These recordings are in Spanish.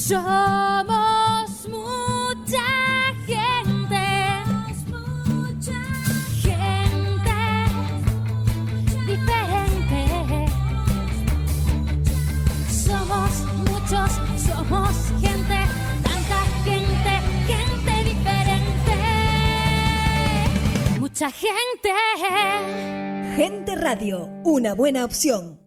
Somos mucha gente, gente diferente. Somos muchos, somos gente, tanta gente, gente diferente. Mucha gente. Gente Radio, una buena opción.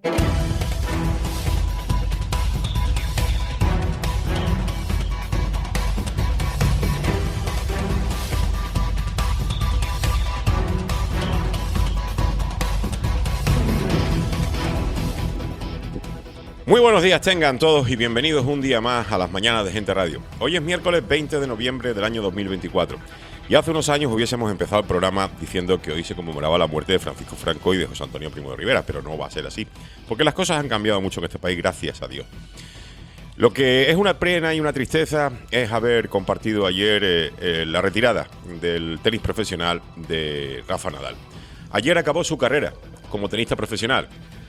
Muy buenos días tengan todos y bienvenidos un día más a las mañanas de Gente Radio. Hoy es miércoles 20 de noviembre del año 2024 y hace unos años hubiésemos empezado el programa diciendo que hoy se conmemoraba la muerte de Francisco Franco y de José Antonio Primo de Rivera, pero no va a ser así, porque las cosas han cambiado mucho en este país, gracias a Dios. Lo que es una pena y una tristeza es haber compartido ayer la retirada del tenis profesional de Rafa Nadal. Ayer acabó su carrera como tenista profesional.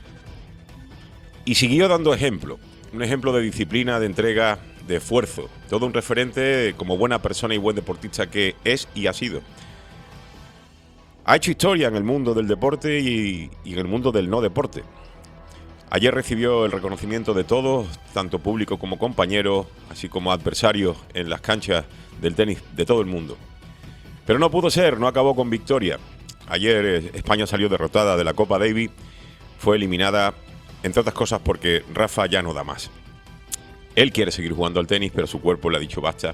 Y siguió dando ejemplo, un ejemplo de disciplina, de entrega, de esfuerzo. Todo un referente como buena persona y buen deportista que es y ha sido. Ha hecho historia en el mundo del deporte y en el mundo del no deporte. Ayer recibió el reconocimiento de todos, tanto público como compañeros, así como adversarios en las canchas del tenis de todo el mundo. Pero no pudo ser, no acabó con victoria. Ayer España salió derrotada de la Copa Davis, fue eliminada, entre otras cosas porque Rafa ya no da más. Él quiere seguir jugando al tenis, pero su cuerpo le ha dicho basta.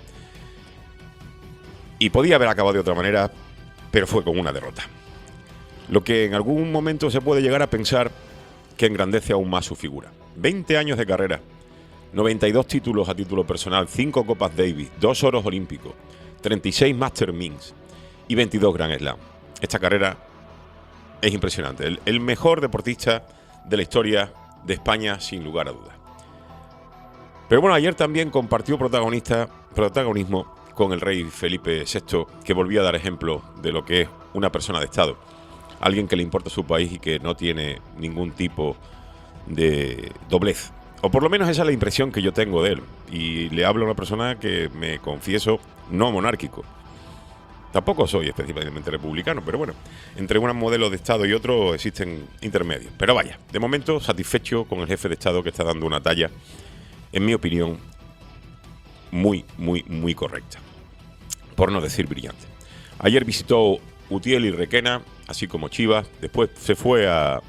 Y podía haber acabado de otra manera, pero fue con una derrota. Lo que en algún momento se puede llegar a pensar que engrandece aún más su figura. 20 años de carrera, 92 títulos a título personal, 5 Copas Davis, 2 oros olímpicos, 36 Master Mins y 22 Grand Slam. Esta carrera es impresionante. El mejor deportista de la historia de España, sin lugar a dudas. Pero bueno, ayer también compartió protagonismo con el rey Felipe VI, que volvió a dar ejemplo de lo que es una persona de Estado. Alguien que le importa su país y que no tiene ningún tipo de doblez. O por lo menos esa es la impresión que yo tengo de él. Y le hablo a una persona que me confieso no monárquico. Tampoco soy específicamente republicano, pero bueno, entre un modelo de Estado y otro existen intermedios. Pero vaya, de momento satisfecho con el jefe de Estado que está dando una talla, en mi opinión, muy correcta. Por no decir brillante. Ayer visitó Utiel y Requena, así como Chivas. Después se fue a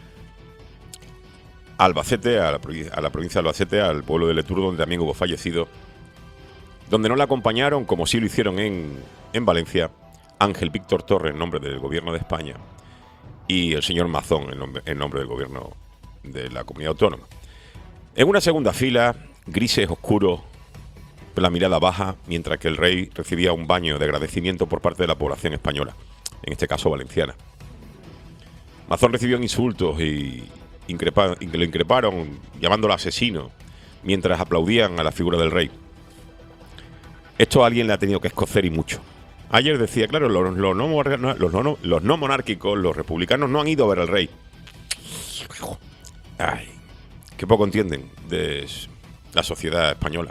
Albacete, a la provincia de Albacete, al pueblo de Letur, donde también hubo fallecidos. Donde no la acompañaron, como sí lo hicieron en Valencia, Ángel Víctor Torres, en nombre del Gobierno de España, y el señor Mazón, en nombre del Gobierno de la Comunidad Autónoma. En una segunda fila, grises oscuros, la mirada baja, mientras que el rey recibía un baño de agradecimiento por parte de la población española, en este caso valenciana. Mazón recibió insultos y le increparon llamándolo asesino, mientras aplaudían a la figura del rey. Esto a alguien le ha tenido que escocer y mucho. Ayer decía, claro, los no monárquicos, los republicanos, no han ido a ver al rey. Ay, qué poco entienden de la sociedad española.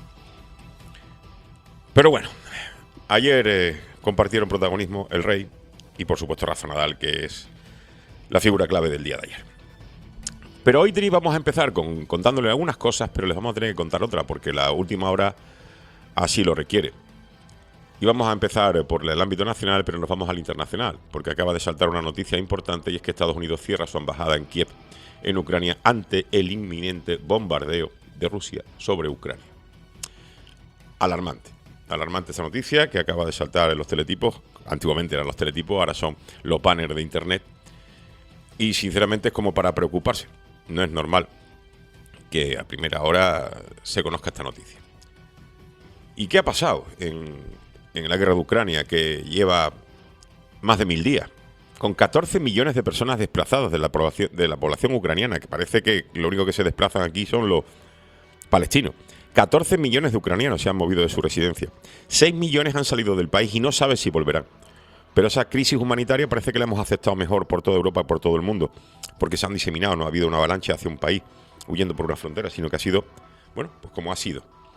Pero bueno, ayer compartieron protagonismo el rey y por supuesto Rafa Nadal, que es la figura clave del día de ayer. Pero hoy vamos a empezar contándole algunas cosas, pero les vamos a tener que contar otra, porque la última hora así lo requiere. Y vamos a empezar por el ámbito nacional, pero nos vamos al internacional, porque acaba de saltar una noticia importante, y es que Estados Unidos cierra su embajada en Kiev, en Ucrania, ante el inminente bombardeo de Rusia sobre Ucrania. Alarmante esa noticia que acaba de saltar en los teletipos. Antiguamente eran los teletipos, ahora son los banners de internet. Y sinceramente es como para preocuparse. No es normal que a primera hora se conozca esta noticia. ¿Y qué ha pasado en la guerra de Ucrania, que lleva más de 1000 días? Con 14 millones de personas desplazadas de la población ucraniana, que parece que lo único que se desplazan aquí son los palestinos. 14 millones de ucranianos se han movido de su residencia. 6 millones han salido del país y no sabe si volverán. Pero esa crisis humanitaria parece que la hemos aceptado mejor por toda Europa y por todo el mundo, porque se han diseminado, no ha habido una avalancha hacia un país huyendo por una frontera, sino que ha sido, bueno, pues como ha sido.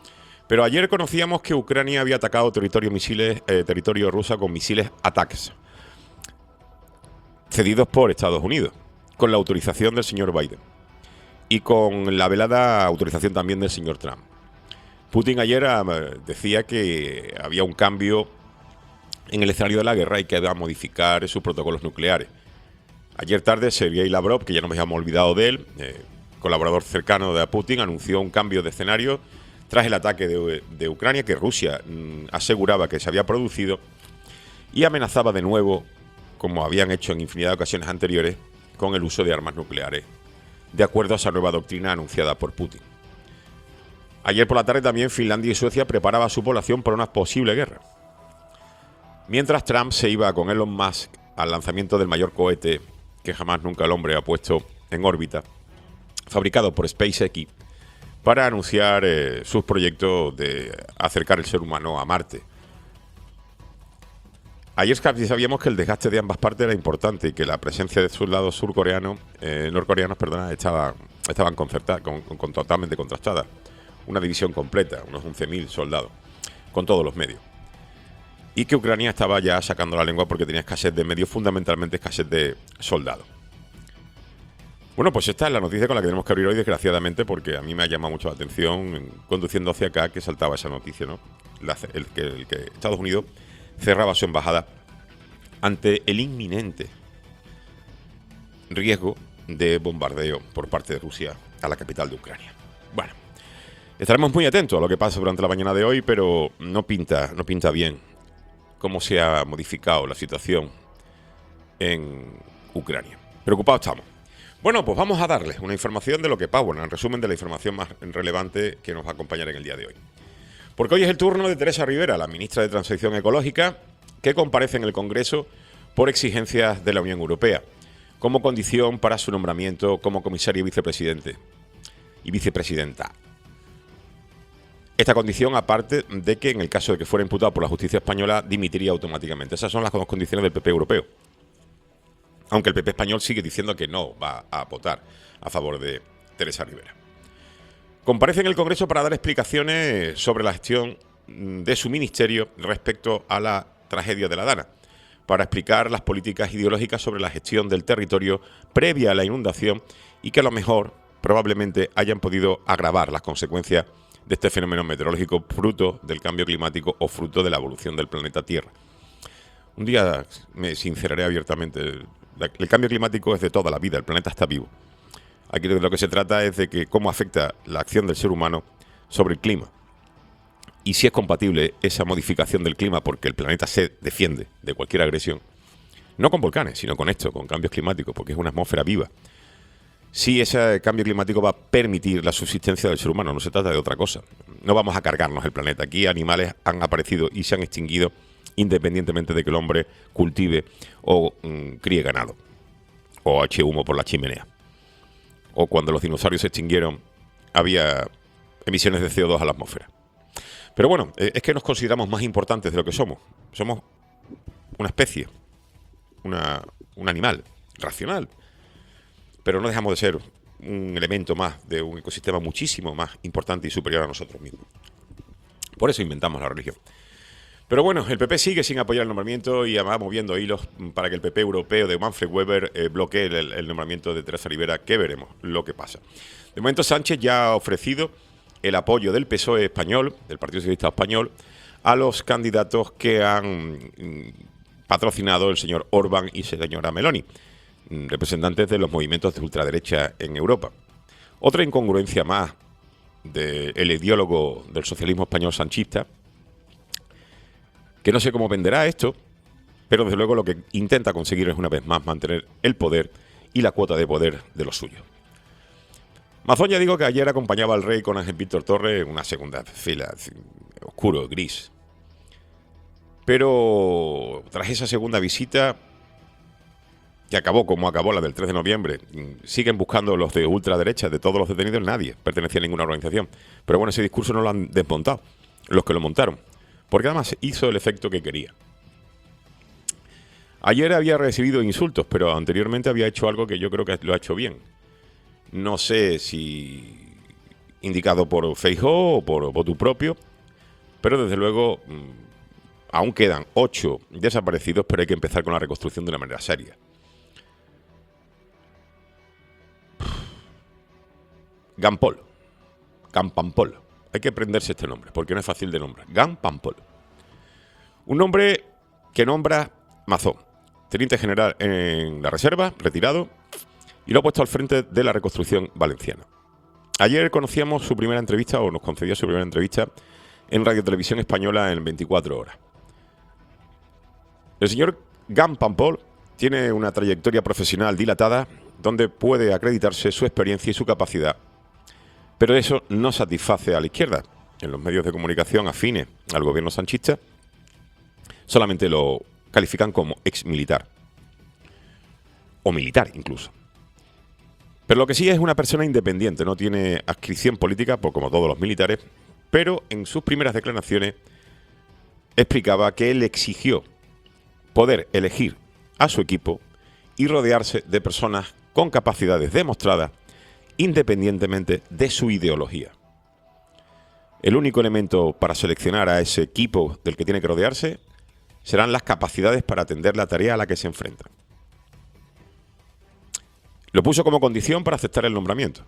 Pero ayer conocíamos que Ucrania había atacado territorio ruso con misiles ATACMS, cedidos por Estados Unidos, con la autorización del señor Biden y con la velada autorización también del señor Trump. Putin ayer decía que había un cambio en el escenario de la guerra y que iba a modificar sus protocolos nucleares. Ayer tarde, Sergei Lavrov, que ya no nos habíamos olvidado de él, colaborador cercano de Putin, anunció un cambio de escenario tras el ataque de Ucrania, que Rusia aseguraba que se había producido, y amenazaba de nuevo, como habían hecho en infinidad de ocasiones anteriores, con el uso de armas nucleares, de acuerdo a esa nueva doctrina anunciada por Putin. Ayer por la tarde también Finlandia y Suecia preparaban a su población para una posible guerra. Mientras Trump se iba con Elon Musk al lanzamiento del mayor cohete que jamás nunca el hombre ha puesto en órbita, fabricado por SpaceX, para anunciar sus proyectos de acercar el ser humano a Marte. Ayer sabíamos que el desgaste de ambas partes era importante y que la presencia de sus lados norcoreanos, estaban totalmente contrastadas. Una división completa, unos 11.000 soldados, con todos los medios. Y que Ucrania estaba ya sacando la lengua porque tenía escasez de medios, fundamentalmente escasez de soldados. Bueno, pues esta es la noticia con la que tenemos que abrir hoy, desgraciadamente, porque a mí me ha llamado mucho la atención, conduciendo hacia acá, que saltaba esa noticia, ¿no? El que Estados Unidos cerraba su embajada ante el inminente riesgo de bombardeo por parte de Rusia a la capital de Ucrania. Bueno, estaremos muy atentos a lo que pasa durante la mañana de hoy, pero no pinta bien cómo se ha modificado la situación en Ucrania. Preocupados estamos. Bueno, pues vamos a darles una información de lo que pasa, bueno, en resumen de la información más relevante que nos va a acompañar en el día de hoy. Porque hoy es el turno de Teresa Rivera, la ministra de Transición Ecológica, que comparece en el Congreso por exigencias de la Unión Europea, como condición para su nombramiento como comisaria y vicepresidenta. Esta condición, aparte de que en el caso de que fuera imputado por la justicia española, dimitiría automáticamente. Esas son las dos condiciones del PP europeo. Aunque el PP español sigue diciendo que no va a votar a favor de Teresa Rivera. Comparece en el Congreso para dar explicaciones sobre la gestión de su ministerio respecto a la tragedia de la Dana, para explicar las políticas ideológicas sobre la gestión del territorio previa a la inundación y que a lo mejor probablemente hayan podido agravar las consecuencias de este fenómeno meteorológico fruto del cambio climático o fruto de la evolución del planeta Tierra. Un día me sinceraré abiertamente. El cambio climático es de toda la vida, el planeta está vivo. Aquí de lo que se trata es de que cómo afecta la acción del ser humano sobre el clima. Y si es compatible esa modificación del clima, porque el planeta se defiende de cualquier agresión, no con volcanes, sino con esto, con cambios climáticos, porque es una atmósfera viva. Si ese cambio climático va a permitir la subsistencia del ser humano, no se trata de otra cosa. No vamos a cargarnos el planeta. Aquí animales han aparecido y se han extinguido independientemente de que el hombre cultive o críe ganado, o eche humo por la chimenea. O cuando los dinosaurios se extinguieron, había emisiones de CO2 a la atmósfera. Pero bueno, es que nos consideramos más importantes de lo que somos. Somos una especie, un animal racional. Pero no dejamos de ser un elemento más de un ecosistema muchísimo más importante y superior a nosotros mismos. Por eso inventamos la religión. Pero bueno, el PP sigue sin apoyar el nombramiento y además moviendo hilos para que el PP europeo de Manfred Weber bloquee el nombramiento de Teresa Rivera, que veremos lo que pasa. De momento Sánchez ya ha ofrecido el apoyo del PSOE español, del Partido Socialista Español, a los candidatos que han patrocinado el señor Orbán y la señora Meloni, representantes de los movimientos de ultraderecha en Europa. Otra incongruencia más del ideólogo del socialismo español sanchista, que no sé cómo venderá esto, pero desde luego lo que intenta conseguir es una vez más mantener el poder y la cuota de poder de los suyos. Mazón, ya digo que ayer acompañaba al rey con Ángel Víctor Torres en una segunda fila, oscuro, gris. Pero tras esa segunda visita, que acabó como acabó la del 3 de noviembre, siguen buscando los de ultraderecha, de todos los detenidos, nadie pertenecía a ninguna organización. Pero bueno, ese discurso no lo han desmontado, los que lo montaron, porque además hizo el efecto que quería. Ayer había recibido insultos, pero anteriormente había hecho algo que yo creo que lo ha hecho bien. No sé si indicado por Feijóo o por voto propio, Pero desde luego aún quedan 8 desaparecidos, pero hay que empezar con la reconstrucción de una manera seria. Gampol. Gampampol. Hay que aprenderse este nombre, porque no es fácil de nombrar. Gampampol. Un nombre que nombra Mazón, teniente general en la reserva, retirado, y lo ha puesto al frente de la reconstrucción valenciana. Ayer conocíamos su primera entrevista, o nos concedió su primera entrevista, en Radio Televisión Española en 24 horas. El señor Gampampol tiene una trayectoria profesional dilatada, donde puede acreditarse su experiencia y su capacidad. Pero eso no satisface a la izquierda. En los medios de comunicación afines al gobierno sanchista, solamente lo califican como exmilitar. O militar, incluso. Pero lo que sí es una persona independiente, no tiene adscripción política, pues como todos los militares, pero en sus primeras declaraciones explicaba que él exigió poder elegir a su equipo y rodearse de personas con capacidades demostradas independientemente de su ideología. El único elemento para seleccionar a ese equipo del que tiene que rodearse serán las capacidades para atender la tarea a la que se enfrenta. Lo puso como condición para aceptar el nombramiento.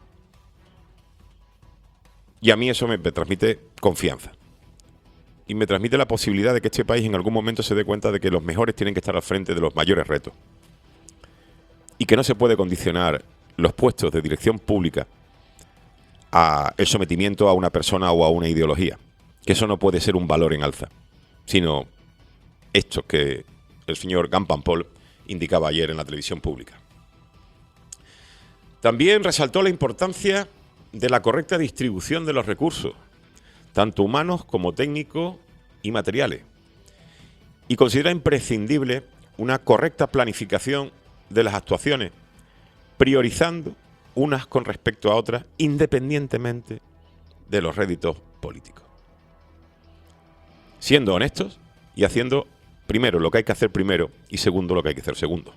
Y a mí eso me transmite confianza. Y me transmite la posibilidad de que este país en algún momento se dé cuenta de que los mejores tienen que estar al frente de los mayores retos. Y que no se puede condicionar los puestos de dirección pública a el sometimiento a una persona o a una ideología. Que eso no puede ser un valor en alza, sino esto que el señor Gampampol indicaba ayer en la televisión pública. También resaltó la importancia de la correcta distribución de los recursos, tanto humanos como técnicos y materiales, y considera imprescindible una correcta planificación de las actuaciones, priorizando unas con respecto a otras, independientemente de los réditos políticos. Siendo honestos y haciendo primero lo que hay que hacer primero y segundo lo que hay que hacer segundo.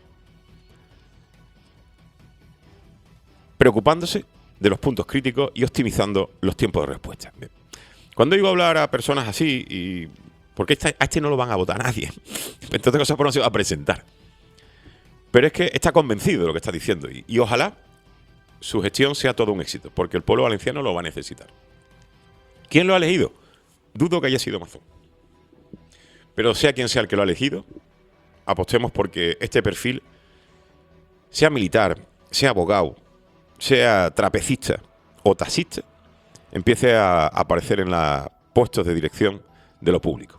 Preocupándose de los puntos críticos y optimizando los tiempos de respuesta. Bien. Cuando iba a hablar a personas así, porque a este no lo van a votar nadie, entonces cosas por no se va a presentar. Pero es que está convencido de lo que está diciendo y ojalá su gestión sea todo un éxito, porque el pueblo valenciano lo va a necesitar. ¿Quién lo ha elegido? Dudo que haya sido Mazón. Pero sea quien sea el que lo ha elegido, apostemos porque este perfil, sea militar, sea abogado, sea trapecista o taxista, empiece a aparecer en los puestos de dirección de lo público.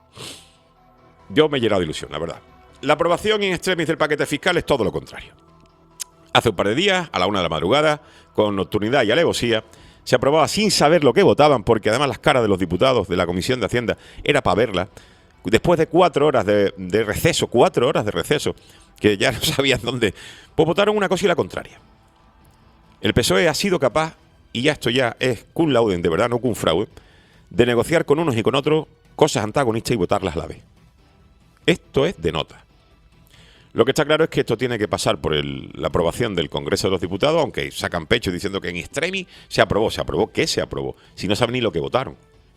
Yo me he llenado de ilusión, la verdad. La aprobación in extremis del paquete fiscal es todo lo contrario. Hace un par de días, a la 1 de la madrugada, con nocturnidad y alevosía, se aprobaba sin saber lo que votaban, porque además las caras de los diputados de la Comisión de Hacienda era para verlas. Después de 4 horas de receso, 4 horas de receso, que ya no sabían dónde, pues votaron una cosa y la contraria. El PSOE ha sido capaz, y ya esto ya es cum laude, de verdad, no cum fraude, de negociar con unos y con otros cosas antagonistas y votarlas a la vez. Esto es de nota. Lo que está claro es que esto tiene que pasar por la aprobación del Congreso de los Diputados, aunque sacan pecho diciendo que en extremis se aprobó. ¿Se aprobó? ¿Qué se aprobó? Si no saben ni lo que votaron.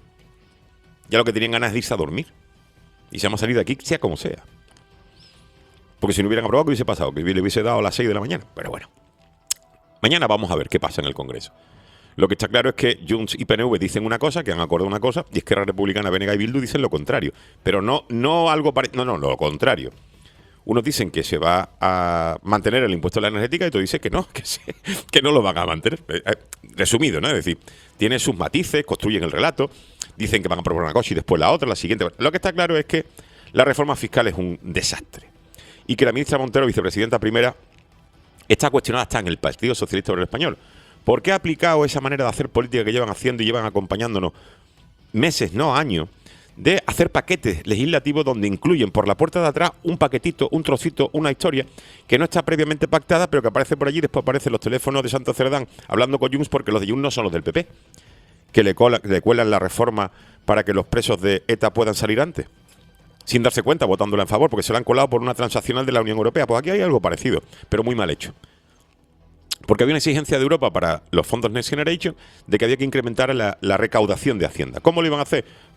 Ya lo que tenían ganas es de irse a dormir. Y se vamos a salir de aquí, sea como sea. Porque si no hubieran aprobado, ¿qué hubiese pasado? Que le hubiese dado a las 6 de la mañana. Pero bueno. Mañana vamos a ver qué pasa en el Congreso. Lo que está claro es que Junts y PNV dicen una cosa, que han acordado una cosa, y Esquerra Republicana, BNG y Bildu dicen lo contrario. Pero no algo parecido, no, lo contrario. Unos dicen que se va a mantener el impuesto a la energética y otros dicen que no, que no lo van a mantener. Resumido, ¿no? Es decir, tiene sus matices, construyen el relato, dicen que van a proponer una cosa y después la otra, la siguiente. Lo que está claro es que la reforma fiscal es un desastre. Y que la ministra Montero, vicepresidenta primera, está cuestionada hasta en el Partido Socialista Obrero Español. ¿Por qué ha aplicado esa manera de hacer política que llevan haciendo y llevan acompañándonos meses, no años, de hacer paquetes legislativos donde incluyen por la puerta de atrás un paquetito, un trocito, una historia que no está previamente pactada, pero que aparece por allí, después aparecen los teléfonos de Santo Cerdán hablando con Junts, porque los de Junts no son los del PP, que le cuelan la reforma para que los presos de ETA puedan salir antes, sin darse cuenta, votándola en favor, porque se la han colado por una transaccional de la Unión Europea. Pues aquí hay algo parecido, pero muy mal hecho. Porque había una exigencia de Europa para los fondos Next Generation de que había que incrementar la recaudación de Hacienda. ¿Cómo lo iban a hacer?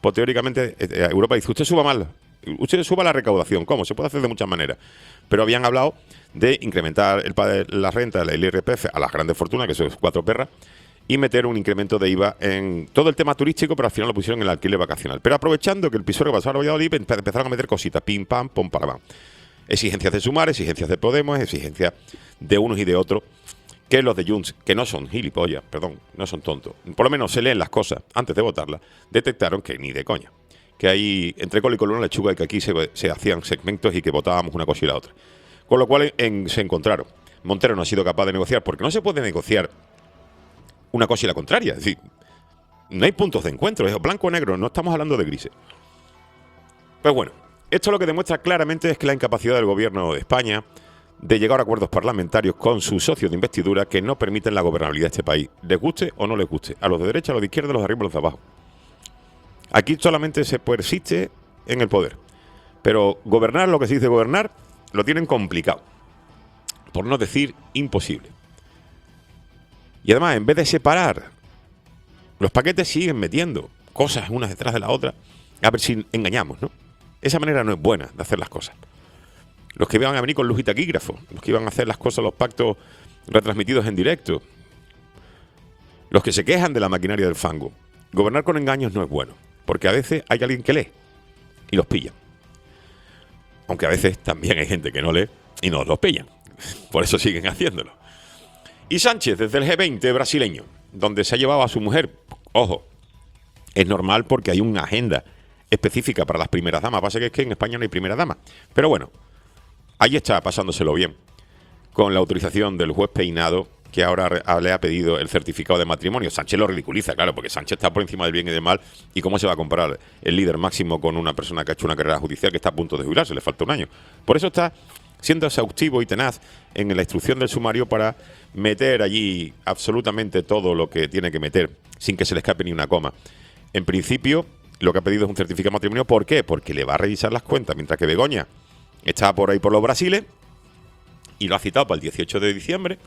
pues teóricamente Europa dice, usted suba la recaudación. ¿Cómo? Se puede hacer de muchas maneras. Pero habían hablado de incrementar la renta, el IRPF a las grandes fortunas, que son 4 perras, y meter un incremento de IVA en todo el tema turístico, pero al final lo pusieron en el alquiler vacacional. Pero aprovechando que el Pisuerga pasó a Valladolid, empezaron a meter cositas, pim, pam, pom, para, pam. Exigencias de Sumar, exigencias de Podemos, exigencias de unos y de otros, que los de Junts, que no son gilipollas, perdón, no son tontos, por lo menos se leen las cosas antes de votarlas, detectaron que ni de coña, que hay entre col y color una lechuga y que aquí se hacían segmentos y que votábamos una cosa y la otra. Con lo cual se encontraron. Montero no ha sido capaz de negociar, porque no se puede negociar una cosa y la contraria. Es decir, no hay puntos de encuentro, es blanco o negro, no estamos hablando de grises. Pues bueno, esto lo que demuestra claramente es que la incapacidad del gobierno de España de llegar a acuerdos parlamentarios con sus socios de investidura que no permiten la gobernabilidad de este país, les guste o no les guste, a los de derecha, a los de izquierda, a los de arriba, a los de abajo. Aquí solamente se persiste en el poder, pero gobernar, lo que se dice gobernar, lo tienen complicado, por no decir imposible. Y además, en vez de separar, los paquetes siguen metiendo cosas unas detrás de la otra, a ver si engañamos, ¿no? Esa manera no es buena de hacer las cosas. Los que iban a venir con luz y taquígrafo, los que iban a hacer las cosas, los pactos retransmitidos en directo, los que se quejan de la maquinaria del fango. Gobernar con engaños no es bueno, porque a veces hay alguien que lee y los pilla. Aunque a veces también hay gente que no lee y no los pillan. Por eso siguen haciéndolo. Y Sánchez, desde el G20 brasileño, donde se ha llevado a su mujer, ojo, es normal porque hay una agenda específica para las primeras damas. Pasa que es que en España no hay primera dama. Pero bueno, ahí está pasándoselo bien, con la autorización del juez Peinado, que ahora le ha pedido el certificado de matrimonio. Sánchez lo ridiculiza, claro, porque Sánchez está por encima del bien y del mal. ¿Y cómo se va a comparar el líder máximo con una persona que ha hecho una carrera judicial que está a punto de jubilarse? Le falta un año. Por eso está siendo exhaustivo y tenaz en la instrucción del sumario para meter allí absolutamente todo lo que tiene que meter, sin que se le escape ni una coma. En principio, lo que ha pedido es un certificado de matrimonio. ¿Por qué? Porque le va a revisar las cuentas, mientras que Begoña está por ahí por los Brasiles y lo ha citado para el 18 de diciembre.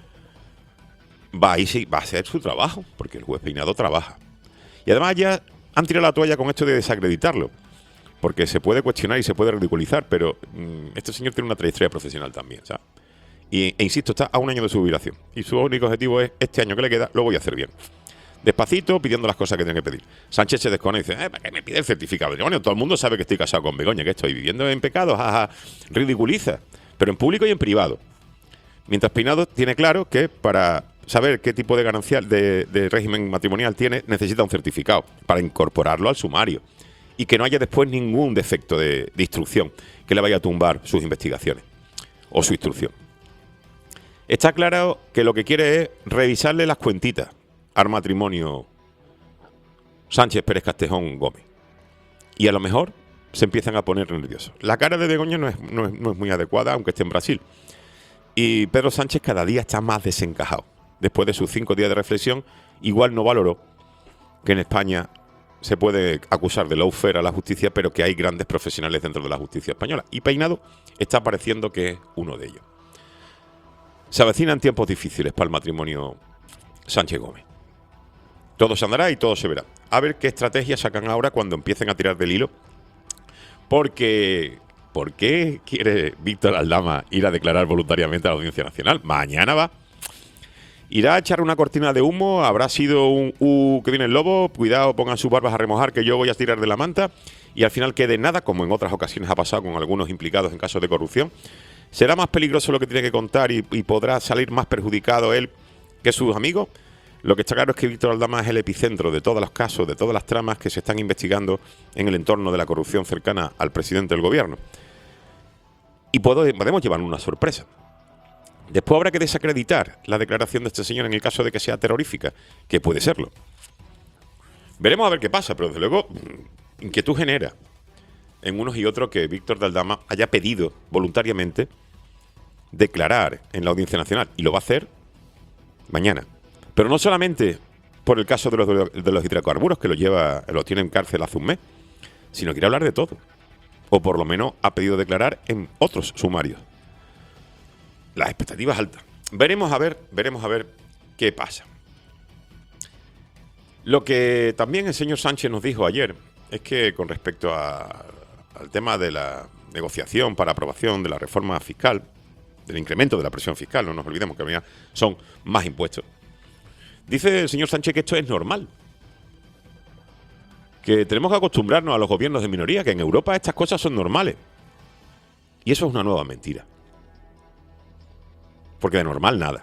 Va a hacer su trabajo, porque el juez Peinado trabaja. Y además ya han tirado la toalla con esto de desacreditarlo, porque se puede cuestionar y se puede ridiculizar, pero este señor tiene una trayectoria profesional también, ¿sabes? E insisto, está a un año de su jubilación. Y su único objetivo es, este año que le queda, lo voy a hacer bien. Despacito, pidiendo las cosas que tiene que pedir. Sánchez se desconoce y dice, ¿para qué me pide el certificado? Bueno, todo el mundo sabe que estoy casado con Begoña, que estoy viviendo en pecado, jaja, ridiculiza. Pero en público y en privado. Mientras Peinado tiene claro que para saber qué tipo de ganancia de régimen matrimonial tiene, necesita un certificado para incorporarlo al sumario. Y que no haya después ningún defecto de instrucción que le vaya a tumbar sus investigaciones o su instrucción. Está claro que lo que quiere es revisarle las cuentitas al matrimonio Sánchez Pérez Castejón Gómez. Y a lo mejor se empiezan a poner nerviosos. La cara de Begoña no es muy adecuada, aunque esté en Brasil. Y Pedro Sánchez cada día está más desencajado. Después de sus 5 días de reflexión, igual no valoró que en España se puede acusar de lawfare a la justicia, pero que hay grandes profesionales dentro de la justicia española. Y Peinado está pareciendo que es uno de ellos. Se avecinan tiempos difíciles para el matrimonio Sánchez Gómez. Todo se andará y todo se verá. A ver qué estrategias sacan ahora cuando empiecen a tirar del hilo. Porque, ¿por qué quiere Víctor Aldama ir a declarar voluntariamente a la Audiencia Nacional? Mañana va. Irá a echar una cortina de humo, habrá sido un que viene el lobo, cuidado, pongan sus barbas a remojar que yo voy a tirar de la manta, y al final quede nada, como en otras ocasiones ha pasado con algunos implicados en casos de corrupción. ¿Será más peligroso lo que tiene que contar y podrá salir más perjudicado él que sus amigos? Lo que está claro es que Víctor Aldama es el epicentro de todos los casos, de todas las tramas que se están investigando en el entorno de la corrupción cercana al presidente del gobierno. Y podemos llevar una sorpresa. Después habrá que desacreditar la declaración de este señor en el caso de que sea terrorífica, que puede serlo. Veremos a ver qué pasa, pero desde luego inquietud genera en unos y otros que Víctor de Aldama haya pedido voluntariamente declarar en la Audiencia Nacional, y lo va a hacer mañana. Pero no solamente por el caso de los hidrocarburos, que los tiene en cárcel hace un mes, sino quiere hablar de todo. O por lo menos ha pedido declarar en otros sumarios. Las expectativas altas. Veremos a ver qué pasa. Lo que también el señor Sánchez nos dijo ayer es que con respecto al tema de la negociación para aprobación de la reforma fiscal, del incremento de la presión fiscal, no nos olvidemos que al final son más impuestos, dice el señor Sánchez que esto es normal, que tenemos que acostumbrarnos a los gobiernos de minoría, que en Europa estas cosas son normales. Y eso es una nueva mentira. Porque de normal nada.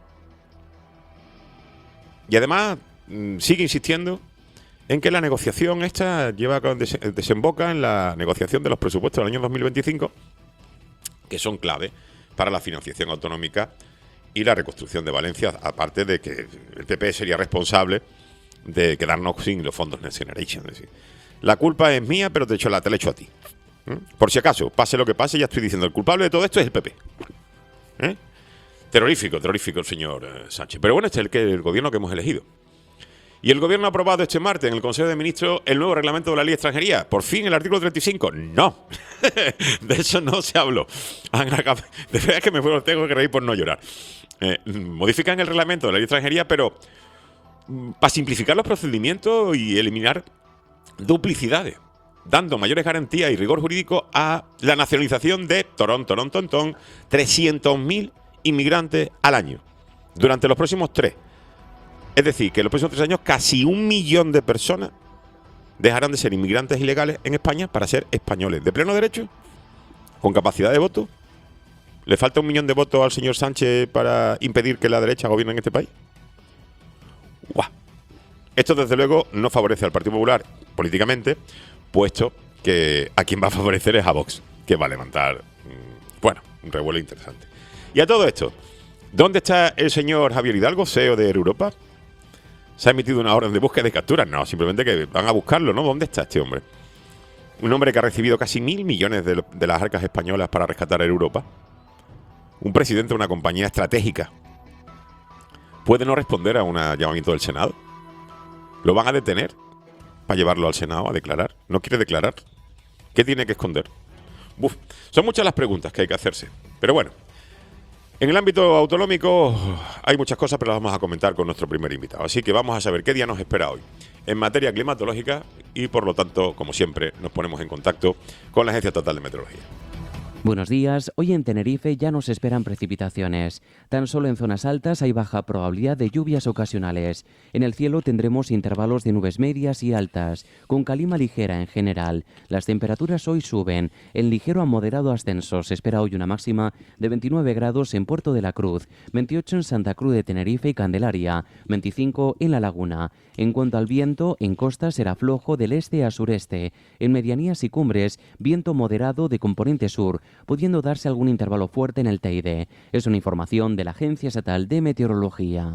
Y además sigue insistiendo en que la negociación esta desemboca en la negociación de los presupuestos del año 2025, que son clave para la financiación autonómica y la reconstrucción de Valencia, aparte de que el PP sería responsable de quedarnos sin los fondos Next Generation. Es decir, la culpa es mía, pero te la echo a ti. Por si acaso, pase lo que pase, ya estoy diciendo, el culpable de todo esto es el PP. Terrorífico el señor Sánchez. Pero bueno, este es el gobierno que hemos elegido. Y el gobierno ha aprobado este martes en el Consejo de Ministros el nuevo reglamento de la Ley de Extranjería. Por fin, el artículo 35. No. De eso no se habló. De verdad que tengo que reír por no llorar. Modifican el reglamento de la Ley de Extranjería, pero para simplificar los procedimientos y eliminar duplicidades, dando mayores garantías y rigor jurídico a la nacionalización de 300.000 inmigrantes al año durante los próximos 3. Es decir, que en los próximos 3 años casi 1 millón de personas dejarán de ser inmigrantes ilegales en España para ser españoles de pleno derecho, con capacidad de voto. ¿Le falta 1 millón de votos al señor Sánchez para impedir que la derecha gobierne en este país? ¡Guau! Esto, desde luego, no favorece al Partido Popular políticamente, puesto que a quien va a favorecer es a Vox, que va a levantar, un revuelo interesante. Y a todo esto, ¿dónde está el señor Javier Hidalgo, CEO de Europa? ¿Se ha emitido una orden de búsqueda y captura? No, simplemente que van a buscarlo, ¿no? ¿Dónde está este hombre? Un hombre que ha recibido casi 1.000 millones de las arcas españolas para rescatar a Europa. Un presidente de una compañía estratégica. ¿Puede no responder a un llamamiento del Senado? ¿Lo van a detener para llevarlo al Senado a declarar? ¿No quiere declarar? ¿Qué tiene que esconder? Son muchas las preguntas que hay que hacerse. Pero bueno, en el ámbito autonómico hay muchas cosas, pero las vamos a comentar con nuestro primer invitado. Así que vamos a saber qué día nos espera hoy en materia climatológica y, por lo tanto, como siempre, nos ponemos en contacto con la Agencia Estatal de Meteorología. Buenos días. Hoy en Tenerife ya nos esperan precipitaciones. Tan solo en zonas altas hay baja probabilidad de lluvias ocasionales. En el cielo tendremos intervalos de nubes medias y altas, con calima ligera en general. Las temperaturas hoy suben. En ligero a moderado ascenso se espera hoy una máxima de 29 grados en Puerto de la Cruz, 28 en Santa Cruz de Tenerife y Candelaria, 25 en La Laguna. En cuanto al viento, en costa será flojo del este a sureste. En medianías y cumbres, viento moderado de componente sur, pudiendo darse algún intervalo fuerte en el Teide. Es una información de la Agencia Estatal de Meteorología.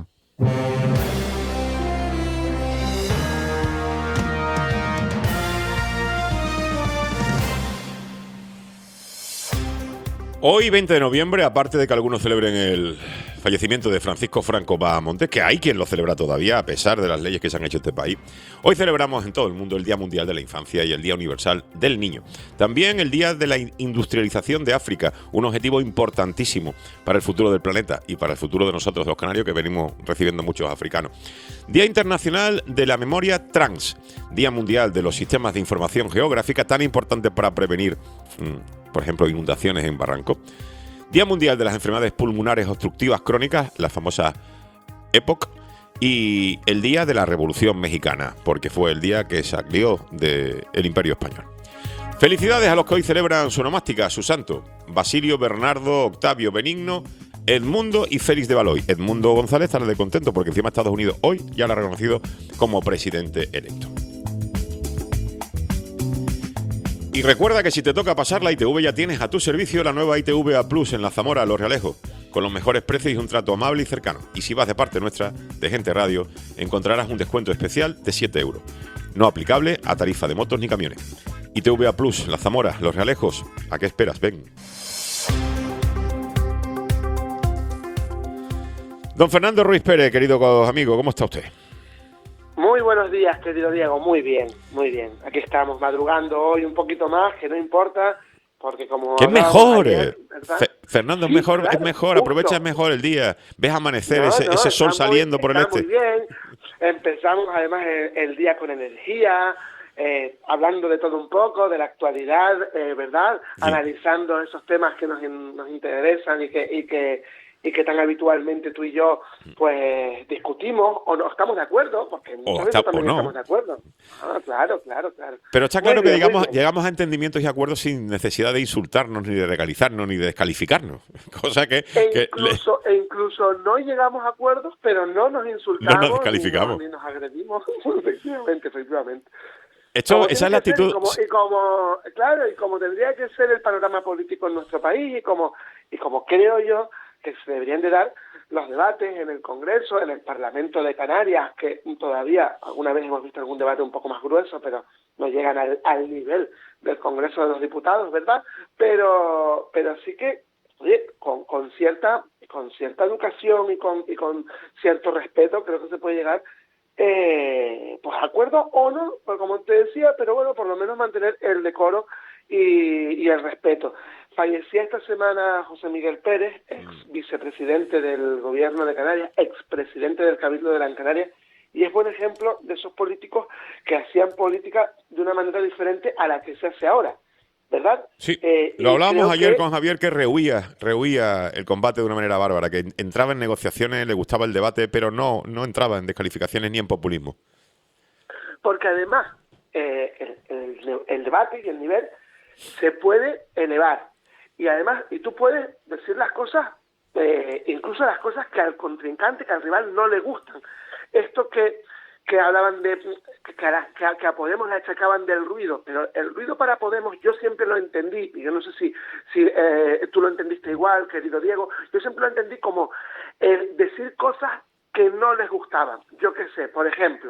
Hoy, 20 de noviembre, aparte de que algunos celebren el fallecimiento de Francisco Franco Bahamontes, que hay quien lo celebra todavía a pesar de las leyes que se han hecho en este país, hoy celebramos en todo el mundo el Día Mundial de la Infancia y el Día Universal del Niño. También el Día de la Industrialización de África, un objetivo importantísimo para el futuro del planeta y para el futuro de nosotros, los canarios, que venimos recibiendo muchos africanos. Día Internacional de la Memoria Trans, Día Mundial de los Sistemas de Información Geográfica, tan importante para prevenir, por ejemplo, inundaciones en barrancos. Día Mundial de las Enfermedades Pulmonares Obstructivas Crónicas, la famosa EPOC, y el Día de la Revolución Mexicana, porque fue el día que salió del Imperio Español. Felicidades a los que hoy celebran su onomástica, su santo: Basilio, Bernardo, Octavio, Benigno, Edmundo y Félix de Valois. Edmundo González estará de contento porque encima Estados Unidos hoy ya lo ha reconocido como presidente electo. Y recuerda que si te toca pasar la ITV, ya tienes a tu servicio la nueva ITV A Plus en la Zamora, Los Realejos, con los mejores precios y un trato amable y cercano. Y si vas de parte nuestra, de Gente Radio, encontrarás un descuento especial de 7 euros. No aplicable a tarifa de motos ni camiones. ITV A Plus, la Zamora, Los Realejos. ¿A qué esperas? Ven. Don Fernando Ruiz Pérez, querido amigo, ¿cómo está usted? Muy buenos días, querido Diego. Muy bien, muy bien. Aquí estamos madrugando hoy un poquito más, que no importa, porque como... ¡Que es mejor! Ayer, Fernando, sí, es mejor, claro, es mejor. justo. Aprovecha mejor el día. Ves amanecer, ese sol saliendo por el este. Está muy bien. Empezamos además el día con energía, hablando de todo un poco, de la actualidad, ¿verdad? Sí. Analizando esos temas que nos interesan y que tan habitualmente tú y yo pues discutimos o no estamos de acuerdo, porque muchas veces también no. estamos de acuerdo. Claro. Pero está Muy claro bien, que muy bien. llegamos a entendimientos y acuerdos sin necesidad de insultarnos, ni de legalizarnos, ni de descalificarnos. Cosa que... Incluso no llegamos a acuerdos, pero no nos insultamos, No nos descalificamos. ni nos agredimos. efectivamente. Esa es tiene la que ser, actitud... y como tendría que ser el panorama político en nuestro país, y como creo yo que se deberían de dar los debates en el Congreso, en el Parlamento de Canarias, que todavía alguna vez hemos visto algún debate un poco más grueso, pero no llegan al nivel del Congreso de los Diputados, ¿verdad? Pero sí que, oye, con cierta educación y con cierto respeto, creo que se puede llegar pues acuerdo o no, pues como te decía, pero bueno, por lo menos mantener el decoro y el respeto. Fallecía esta semana José Miguel Pérez, ex vicepresidente del Gobierno de Canarias, expresidente del Cabildo de Gran Canaria, y es buen ejemplo de esos políticos que hacían política de una manera diferente a la que se hace ahora, ¿verdad? Sí, lo hablábamos ayer con Javier, que rehuía el combate de una manera bárbara, que entraba en negociaciones, le gustaba el debate, pero no entraba en descalificaciones ni en populismo. Porque además el debate y el nivel se puede elevar, y además tú puedes decir las cosas, incluso las cosas que al contrincante, que al rival no le gustan. Esto que hablaban de que a Podemos le achacaban del ruido, pero el ruido para Podemos yo siempre lo entendí, y yo no sé si tú lo entendiste igual, querido Diego, yo siempre lo entendí como decir cosas que no les gustaban. Yo qué sé, por ejemplo,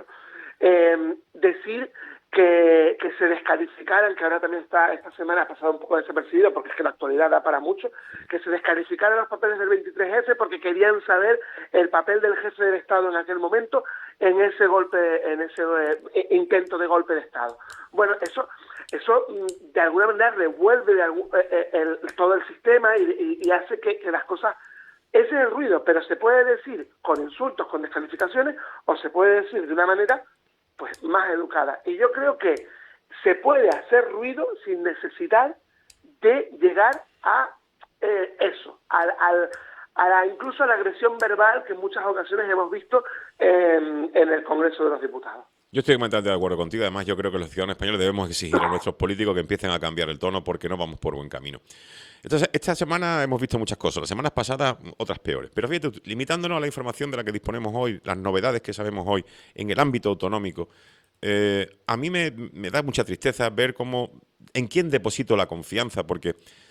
decir que se descalificaran, que ahora también esta semana ha pasado un poco desapercibido porque es que la actualidad da para mucho, que se descalificaran los papeles del 23F porque querían saber el papel del jefe del Estado en aquel momento en ese intento de golpe de Estado. Bueno, eso de alguna manera revuelve todo el sistema y hace que las cosas... Ese es el ruido, pero se puede decir con insultos, con descalificaciones, o se puede decir de una manera pues más educada. Y yo creo que se puede hacer ruido sin necesidad de llegar a eso, incluso a la agresión verbal que en muchas ocasiones hemos visto en el Congreso de los Diputados. Yo estoy completamente de acuerdo contigo. Además, yo creo que los ciudadanos españoles debemos exigir a nuestros políticos que empiecen a cambiar el tono, porque no vamos por buen camino. Entonces, esta semana hemos visto muchas cosas. Las semanas pasadas, otras peores. Pero fíjate, limitándonos a la información de la que disponemos hoy, las novedades que sabemos hoy en el ámbito autonómico, a mí me da mucha tristeza ver en quién deposito la confianza, porque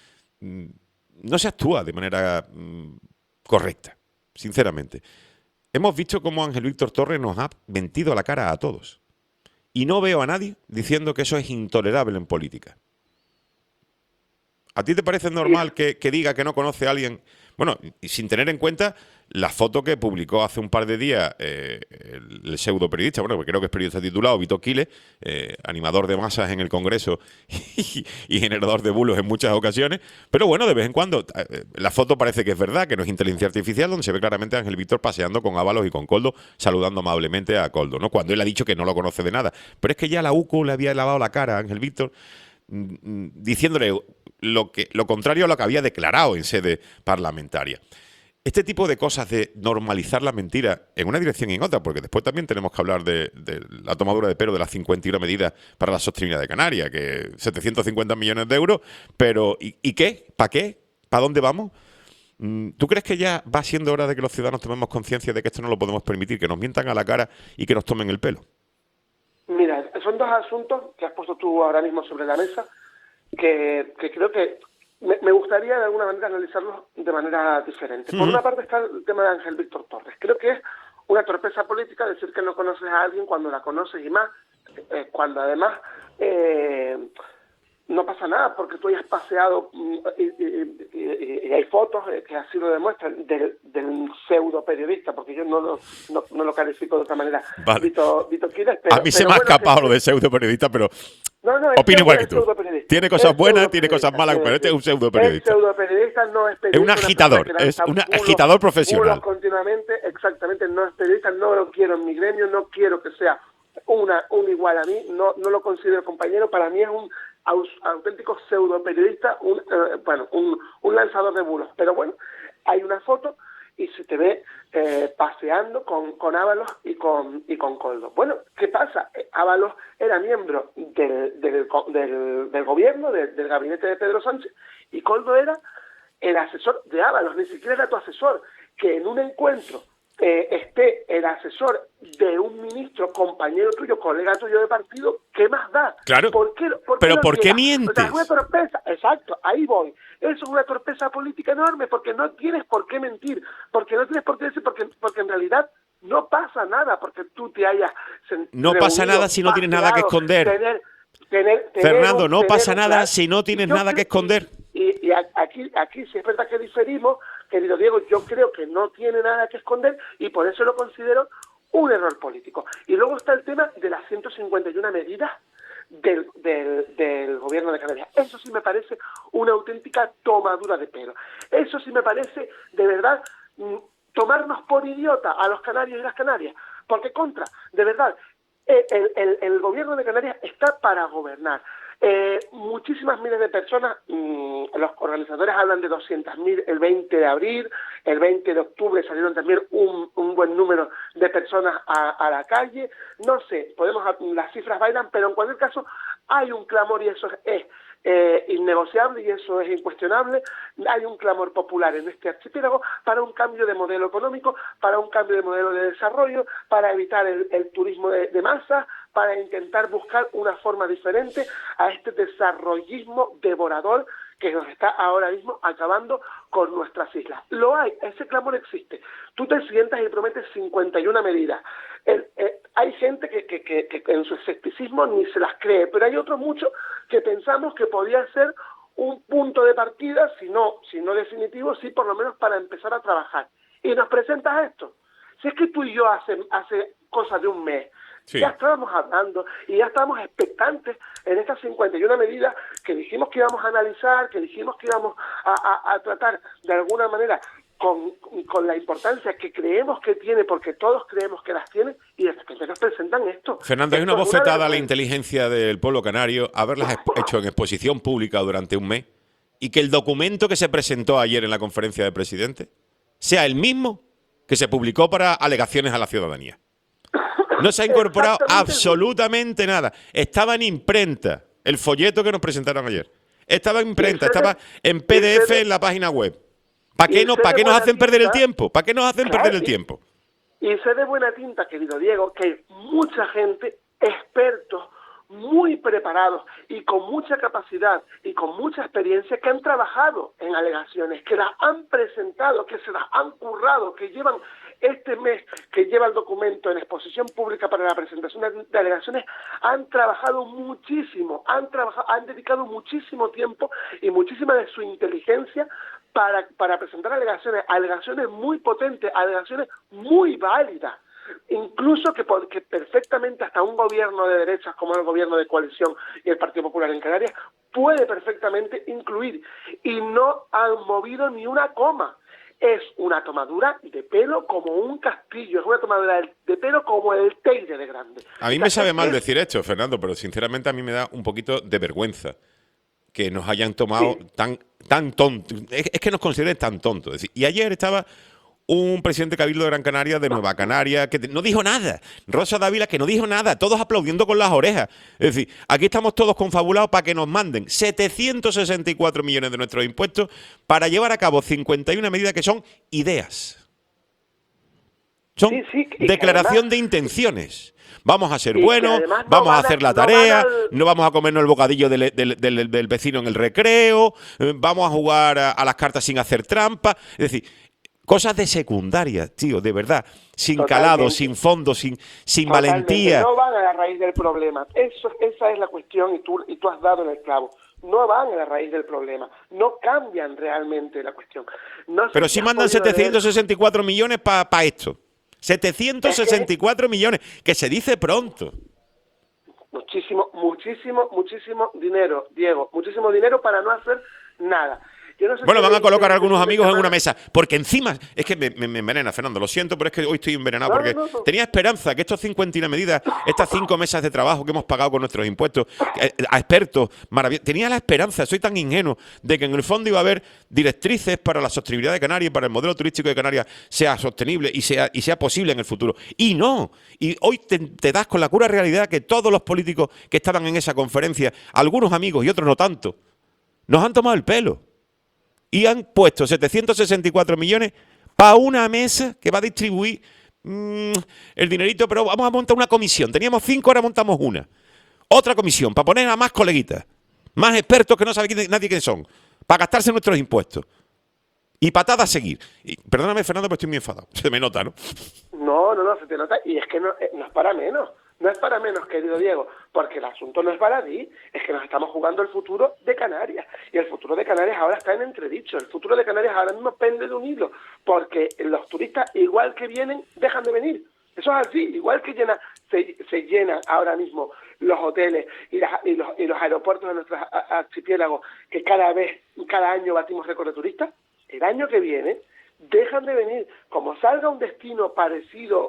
no se actúa de manera correcta, sinceramente. Hemos visto cómo Ángel Víctor Torres nos ha mentido a la cara a todos. Y no veo a nadie diciendo que eso es intolerable en política. ¿A ti te parece normal que diga que no conoce a alguien? Bueno, y sin tener en cuenta la foto que publicó hace un par de días el pseudo periodista, bueno, creo que es periodista titulado, Vito Quiles, animador de masas en el Congreso y generador de bulos en muchas ocasiones, pero bueno, de vez en cuando la foto parece que es verdad, que no es inteligencia artificial, donde se ve claramente a Ángel Víctor paseando con Ábalos y con Koldo, saludando amablemente a Koldo, ¿no? Cuando él ha dicho que no lo conoce de nada. Pero es que ya la UCO le había lavado la cara a Ángel Víctor, diciéndole lo contrario a lo que había declarado en sede parlamentaria. Este tipo de cosas de normalizar la mentira en una dirección y en otra, porque después también tenemos que hablar de la tomadura de pelo de las 51 medidas para la sostenibilidad de Canarias, que 750 millones de euros, pero ¿y qué? ¿Para qué? ¿Para dónde vamos? ¿Tú crees que ya va siendo hora de que los ciudadanos tomemos conciencia de que esto no lo podemos permitir, que nos mientan a la cara y que nos tomen el pelo? Mira, son dos asuntos que has puesto tú ahora mismo sobre la mesa que creo que me gustaría de alguna manera analizarlos de manera diferente. Por una parte está el tema de Ángel Víctor Torres. Creo que es una torpeza política decir que no conoces a alguien cuando la conoces, y más cuando además no pasa nada porque tú hayas paseado y hay fotos que así lo demuestran del pseudo periodista, porque yo no lo califico de otra manera. Vale. Vito Quiles, a mí se me ha escapado lo de pseudo periodista, pero opino igual que tú. Tiene cosas buenas, tiene cosas malas, pero este es un pseudo periodista. El pseudo periodista no es periodista. Es un agitador, es un agitador profesional. Continuamente, exactamente, no es periodista, no lo quiero en mi gremio, no quiero que sea un igual a mí, no lo considero compañero, para mí es un auténtico pseudo periodista, un lanzador de bulos. Pero bueno, hay una foto y se te ve paseando con Ábalos y con Koldo. Bueno, ¿qué pasa? Ábalos era miembro del gobierno, del gabinete de Pedro Sánchez, y Koldo era el asesor de Ábalos, ni siquiera era tu asesor. Que en un encuentro esté el asesor de un ministro, compañero tuyo, colega tuyo de partido, ¿qué más da? Claro. Pero ¿por qué mientes? O sea, es una torpeza. Exacto, ahí voy. Eso es una torpeza política enorme, porque no tienes por qué mentir, porque no tienes por qué decir, porque en realidad no pasa nada, porque tú te hayas no pasa nada si no tienes nada que esconder. Fernando, no pasa nada si no tienes nada que esconder. Y aquí sí es verdad que diferimos, querido Diego, yo creo que no tiene nada que esconder y por eso lo considero un error político. Y luego está el tema de las 151 medidas del gobierno de Canarias. Eso sí me parece una auténtica tomadura de pelo. Eso sí me parece, de verdad, tomarnos por idiota a los canarios y las canarias. Porque de verdad, el gobierno de Canarias está para gobernar. Muchísimas miles de personas, los organizadores hablan de 200.000 el 20 de abril, el 20 de octubre salieron también un buen número de personas a la calle. No sé, las cifras bailan, pero en cualquier caso hay un clamor y eso es innegociable y eso es incuestionable. Hay un clamor popular en este archipiélago para un cambio de modelo económico, para un cambio de modelo de desarrollo, para evitar el turismo de masas, para intentar buscar una forma diferente a este desarrollismo devorador que nos está ahora mismo acabando con nuestras islas. Lo hay, ese clamor existe. Tú te sientas y prometes 51 medidas. Hay gente que en su escepticismo ni se las cree, pero hay otros muchos que pensamos que podía ser un punto de partida, si no definitivo, sí por lo menos para empezar a trabajar. Y nos presentas esto. Si es que tú y yo hace cosa de un mes, sí, ya estábamos hablando y ya estábamos expectantes en estas 51 medidas que dijimos que íbamos a analizar, que dijimos que íbamos a tratar de alguna manera con la importancia que creemos que tiene, porque todos creemos que las tiene, y de repente nos presentan esto. Fernando, hay una bofetada a la inteligencia del pueblo canario haberlas hecho en exposición pública durante un mes y que el documento que se presentó ayer en la conferencia de presidentes sea el mismo que se publicó para alegaciones a la ciudadanía. No se ha incorporado absolutamente nada. Estaba en imprenta el folleto que nos presentaron ayer. Estaba en imprenta, estaba en PDF en la página web. ¿Para qué nos hacen perder el tiempo? ¿Para qué nos hacen perder el tiempo? Y sé de buena tinta, querido Diego, que hay mucha gente, expertos, muy preparados y con mucha capacidad y con mucha experiencia, que han trabajado en alegaciones, que las han presentado, que se las han currado, que llevan este mes que lleva el documento en exposición pública para la presentación de alegaciones, han trabajado muchísimo, han dedicado muchísimo tiempo y muchísima de su inteligencia para presentar alegaciones muy potentes, alegaciones muy válidas. Incluso que perfectamente hasta un gobierno de derechas como el gobierno de coalición y el Partido Popular en Canarias puede perfectamente incluir, y no han movido ni una coma. Es una tomadura de pelo como un castillo, es una tomadura de pelo como el Teide de grande. A mí me sabe mal decir esto, Fernando, pero sinceramente a mí me da un poquito de vergüenza que nos hayan tomado tan tontos. Es que nos consideren tan tontos. Es decir, y ayer estaba un presidente Cabildo de Gran Canaria, de Nueva Canaria, que no dijo nada. Rosa Dávila, que no dijo nada. Todos aplaudiendo con las orejas. Es decir, aquí estamos todos confabulados para que nos manden 764 millones de nuestros impuestos para llevar a cabo 51 medidas que son ideas. Son declaración de intenciones. Vamos a ser buenos, vamos a hacer la tarea, no vamos a comernos el bocadillo del vecino en el recreo, vamos a jugar a las cartas sin hacer trampa. Es decir, cosas de secundaria, tío, de verdad. Sin calado, sin fondo, sin valentía. No van a la raíz del problema. Esa es la cuestión y tú has dado en el clavo. No van a la raíz del problema. No cambian realmente la cuestión. Pero sí mandan 764 millones para esto. 764 millones, que se dice pronto. Muchísimo dinero, Diego. Muchísimo dinero para no hacer nada. Yo no sé Bueno, si van a veis colocar este algunos fin de amigos en semana- una mesa, porque encima, es que me envenena, Fernando, lo siento, pero es que hoy estoy envenenado, No, porque no. tenía esperanza que estos 51 medidas, estas 5 mesas de trabajo que hemos pagado con nuestros impuestos, a expertos, maravillosos, tenía la esperanza, soy tan ingenuo, de que en el fondo iba a haber directrices para la sostenibilidad de Canarias, para el modelo turístico de Canarias sea sostenible y sea posible en el futuro. Y no, y hoy te das con la cruda realidad que todos los políticos que estaban en esa conferencia, algunos amigos y otros no tanto, nos han tomado el pelo. Y han puesto 764 millones para una mesa que va a distribuir el dinerito, pero vamos a montar una comisión. Teníamos 5, ahora montamos una. Otra comisión, para poner a más coleguitas, más expertos que no sabe nadie quién son, para gastarse nuestros impuestos. Y patada a seguir. Y, perdóname, Fernando, pero estoy muy enfadado. Se me nota, ¿no? No, se te nota. Y es que no es para menos. No es para menos, querido Diego, porque el asunto no es baladí, es que nos estamos jugando el futuro de Canarias. Y el futuro de Canarias ahora está en entredicho. El futuro de Canarias ahora mismo pende de un hilo, porque los turistas, igual que vienen, dejan de venir. Eso es así, igual que se llenan ahora mismo los hoteles y los aeropuertos de nuestros archipiélagos, que cada año batimos récord de turistas, el año que viene dejan de venir. Como salga un destino parecido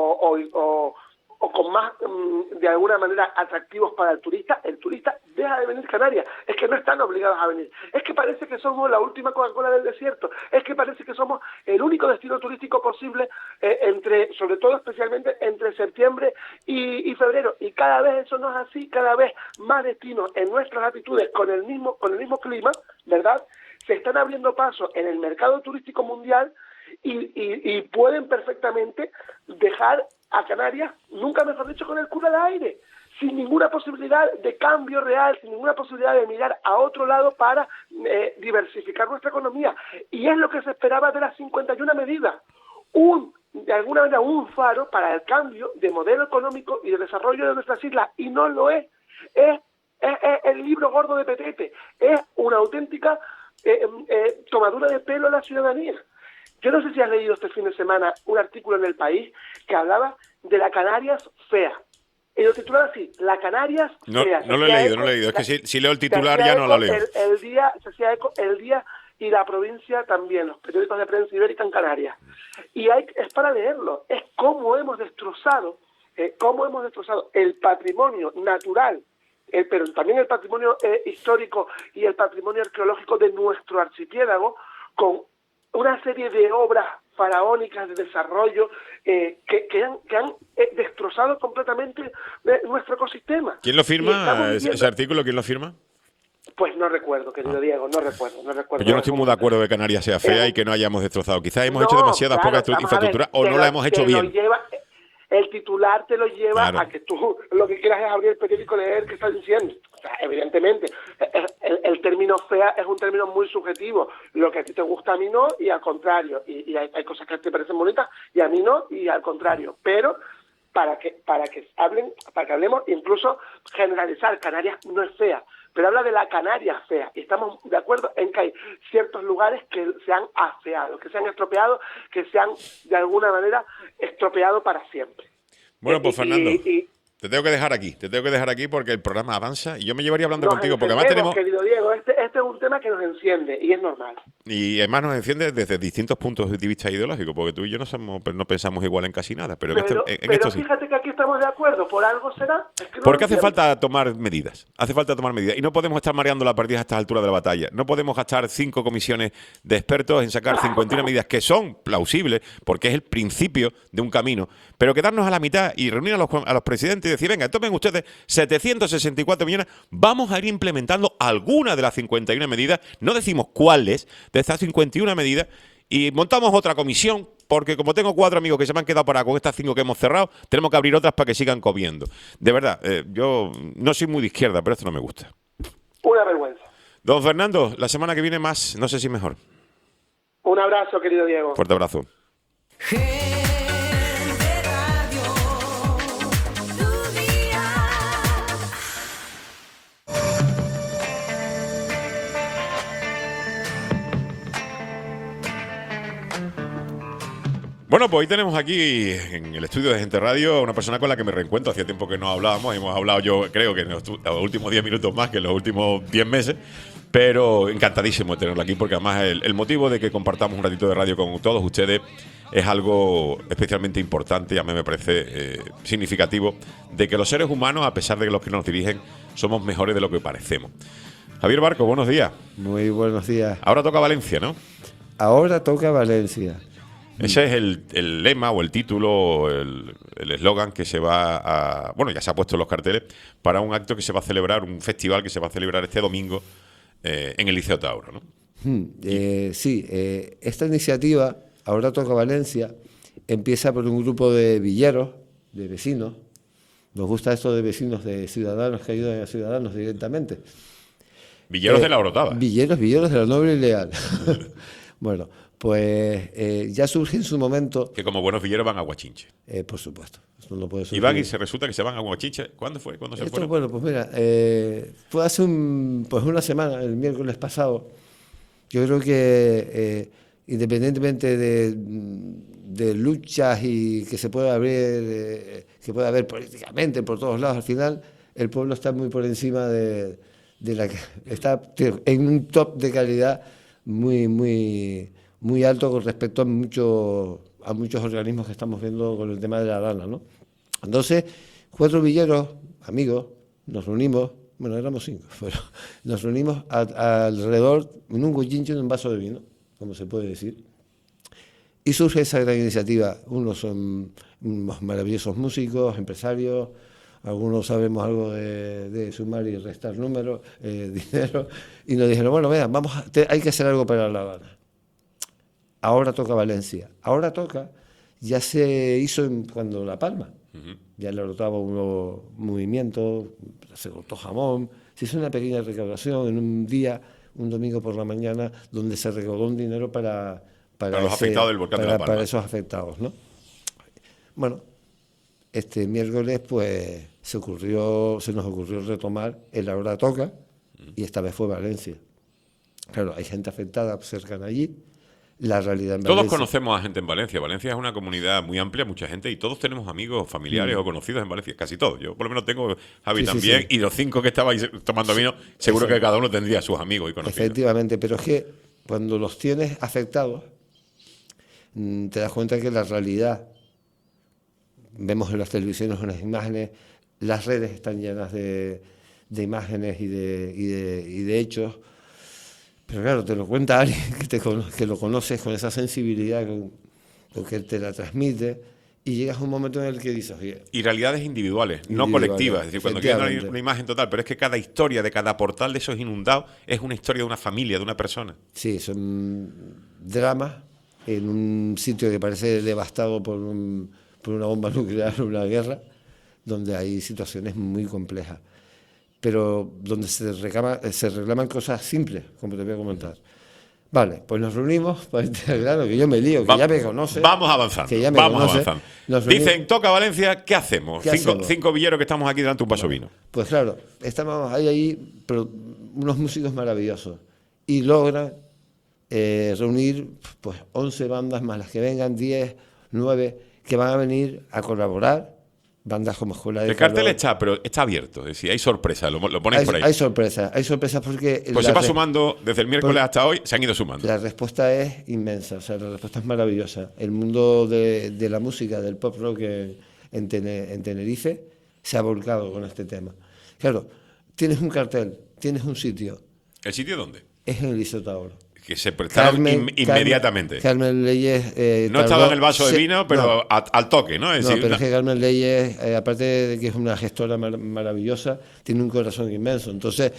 o con más, de alguna manera, atractivos para el turista deja de venir a Canarias. Es que no están obligados a venir. Es que parece que somos la última Coca-Cola del desierto. Es que parece que somos el único destino turístico posible, sobre todo especialmente entre septiembre y febrero. Y cada vez eso no es así, cada vez más destinos en nuestras latitudes con el mismo clima, ¿verdad?, se están abriendo paso en el mercado turístico mundial y pueden perfectamente dejar a Canarias, nunca mejor dicho, con el culo al aire, sin ninguna posibilidad de cambio real, sin ninguna posibilidad de mirar a otro lado para diversificar nuestra economía. Y es lo que se esperaba de las 51 medidas. De alguna manera, un faro para el cambio de modelo económico y de desarrollo de nuestras islas. Y no lo es. Es el libro gordo de Petete. Es una auténtica tomadura de pelo a la ciudadanía. Yo no sé si has leído este fin de semana un artículo en El País que hablaba de la Canarias fea. Y lo titulaba así, la Canarias fea. No lo he leído. Es que si leo el titular ya no lo leo. Se hacía eco el día y la provincia también, los periódicos de prensa ibérica en Canarias. Y es para leerlo. Es cómo hemos destrozado el patrimonio natural, pero también el patrimonio histórico y el patrimonio arqueológico de nuestro archipiélago, con una serie de obras faraónicas de desarrollo que han destrozado completamente nuestro ecosistema. ¿Quién lo firma? ¿Ese artículo quién lo firma? Pues no recuerdo, querido Diego, no recuerdo. Pues yo no estoy muy de acuerdo de que Canarias sea fea y que no hayamos destrozado. Quizás hemos hecho demasiadas pocas infraestructuras o no la hemos hecho bien. El titular te lo lleva Claro. a que tú lo que quieras es abrir el periódico y leer qué estás diciendo. O sea, evidentemente, el término fea es un término muy subjetivo. Lo que a ti te gusta a mí no, y al contrario. Y hay cosas que te parecen bonitas y a mí no, y al contrario. Pero para que hablemos, incluso generalizar, Canarias no es fea, pero habla de la Canarias fea. Y estamos de acuerdo en que hay ciertos lugares que se han afeado, que se han estropeado, que se han de alguna manera estropeado para siempre. Bueno, pues Fernando, te tengo que dejar aquí porque el programa avanza y yo me llevaría hablando contigo porque además tenemos... Querido Diego, este es un tema que nos enciende y es normal. Y además nos enciende desde distintos puntos de vista ideológicos, porque tú y yo no pensamos igual en casi nada, pero esto sí. Fíjate que aquí estamos de acuerdo, por algo será. Es que no porque hace falta tomar medidas, y no podemos estar mareando la partida a estas alturas de la batalla. No podemos gastar 5 comisiones de expertos en sacar 51 medidas que son plausibles, porque es el principio de un camino, pero quedarnos a la mitad y reunir a los presidentes y decir, venga, tomen ustedes 764 millones, vamos a ir implementando alguna de las 51 medidas, no decimos cuáles de estas 51 medidas, y montamos otra comisión, porque como tengo 4 amigos que se me han quedado para con estas 5 que hemos cerrado, tenemos que abrir otras para que sigan comiendo. De verdad, yo no soy muy de izquierda, pero esto no me gusta. Una vergüenza. Don Fernando, la semana que viene más, no sé si mejor. Un abrazo, querido Diego. Fuerte abrazo. Bueno, pues hoy tenemos aquí en el estudio de Gente Radio a una persona con la que me reencuentro. Hacía tiempo que no hablábamos, hemos hablado yo creo que en los últimos 10 minutos más que en los últimos 10 meses, pero encantadísimo de tenerlo aquí porque además el motivo de que compartamos un ratito de radio con todos ustedes es algo especialmente importante y a mí me parece significativo de que los seres humanos, a pesar de que los que nos dirigen, somos mejores de lo que parecemos. Javier Barco, buenos días. Muy buenos días. Ahora toca Valencia, ¿no? Ahora toca Valencia. Ese es el lema o el título, el eslogan que se va a... Bueno, ya se ha puesto en los carteles para un acto que se va a celebrar, un festival que se va a celebrar este domingo en el Liceo Tauro, ¿no? Sí, esta iniciativa, Ahora toca Valencia, empieza por un grupo de villeros, de vecinos. Nos gusta esto de vecinos, de ciudadanos que ayudan a ciudadanos directamente. Villeros de la Orotava. Villeros de la Noble y Leal. Bueno, pues ya surge en su momento... Que como buenos villeros van a Guachinche. Por supuesto. Esto no puede Y van y se resulta que se van a Guachinche. ¿Cuándo fue? ¿Cuándo se fueron? Bueno, pues mira, fue hace una semana, el miércoles pasado. Yo creo que independientemente de luchas y que se pueda haber, que pueda haber políticamente por todos lados, al final el pueblo está muy por encima de está en un top de calidad muy alto con respecto a muchos organismos que estamos viendo con el tema de la lana, ¿no? Entonces, 4 villeros, amigos, nos reunimos, bueno, éramos 5, pero nos reunimos alrededor, en un cuchincho, en un vaso de vino, como se puede decir, y surge esa gran iniciativa. Unos son unos maravillosos músicos, empresarios, algunos sabemos algo de sumar y restar números, dinero, y nos dijeron, bueno, mira, hay que hacer algo para La Habana. Ahora toca Valencia. Ahora toca, ya se hizo cuando La Palma. Ya le rotaba un movimiento, se cortó jamón, se hizo una pequeña recaudación en un día, un domingo por la mañana, donde se recaudó un dinero para los afectados del volcán de La Palma. Para esos afectados, ¿no? Bueno, este miércoles pues se nos ocurrió retomar el Ahora Toca, y esta vez fue Valencia. Claro, hay gente afectada cercana allí. La realidad en Todos Valencia. conocemos a gente en Valencia. Valencia es una comunidad muy amplia, mucha gente, y todos tenemos amigos, familiares o conocidos en Valencia, casi todos. Yo por lo menos tengo, Javi también, y los 5 que estabais tomando vino, seguro que cada uno tendría sus amigos y conocidos. Efectivamente, pero es que cuando los tienes afectados, te das cuenta que la realidad, vemos en las televisiones unas imágenes, las redes están llenas de imágenes y de hechos. Pero claro, te lo cuenta alguien que lo conoces con esa sensibilidad con que te la transmite, y llegas a un momento en el que dices, oye... Y realidades individuales, no colectivas. Es decir, cuando quieres una imagen total, pero es que cada historia de cada portal de esos inundados es una historia de una familia, de una persona. Sí, son dramas en un sitio que parece devastado por una bomba nuclear o una guerra, donde hay situaciones muy complejas, pero donde se reclaman cosas simples, como te voy a comentar. Vale, pues nos reunimos, claro, que yo me lío, que ya me conoce. Vamos avanzando, Dicen, toca Valencia, ¿qué hacemos? Cinco villeros que estamos aquí delante de un vaso de vino. Pues claro, estamos ahí, pero unos músicos maravillosos, y logran reunir pues 11 bandas más las que vengan, 10, 9, que van a venir a colaborar. Bandas como Escuela de El cartel está, pero está abierto, es decir, hay sorpresas, lo ponéis por ahí. Hay sorpresas porque... Pues se va sumando, desde el miércoles hasta hoy, se han ido sumando. La respuesta es inmensa, o sea, la respuesta es maravillosa. El mundo de la música, del pop rock en Tenerife, se ha volcado con este tema. Claro, tienes un cartel, tienes un sitio. ¿El sitio dónde? Es en el Liceo Tauro. Que se prestaron inmediatamente. Carmen Leyes... no estaba en el vaso de vino, pero no, al toque, ¿no? Es decir, pero es que Carmen Leyes, aparte de que es una gestora maravillosa, tiene un corazón inmenso. Entonces,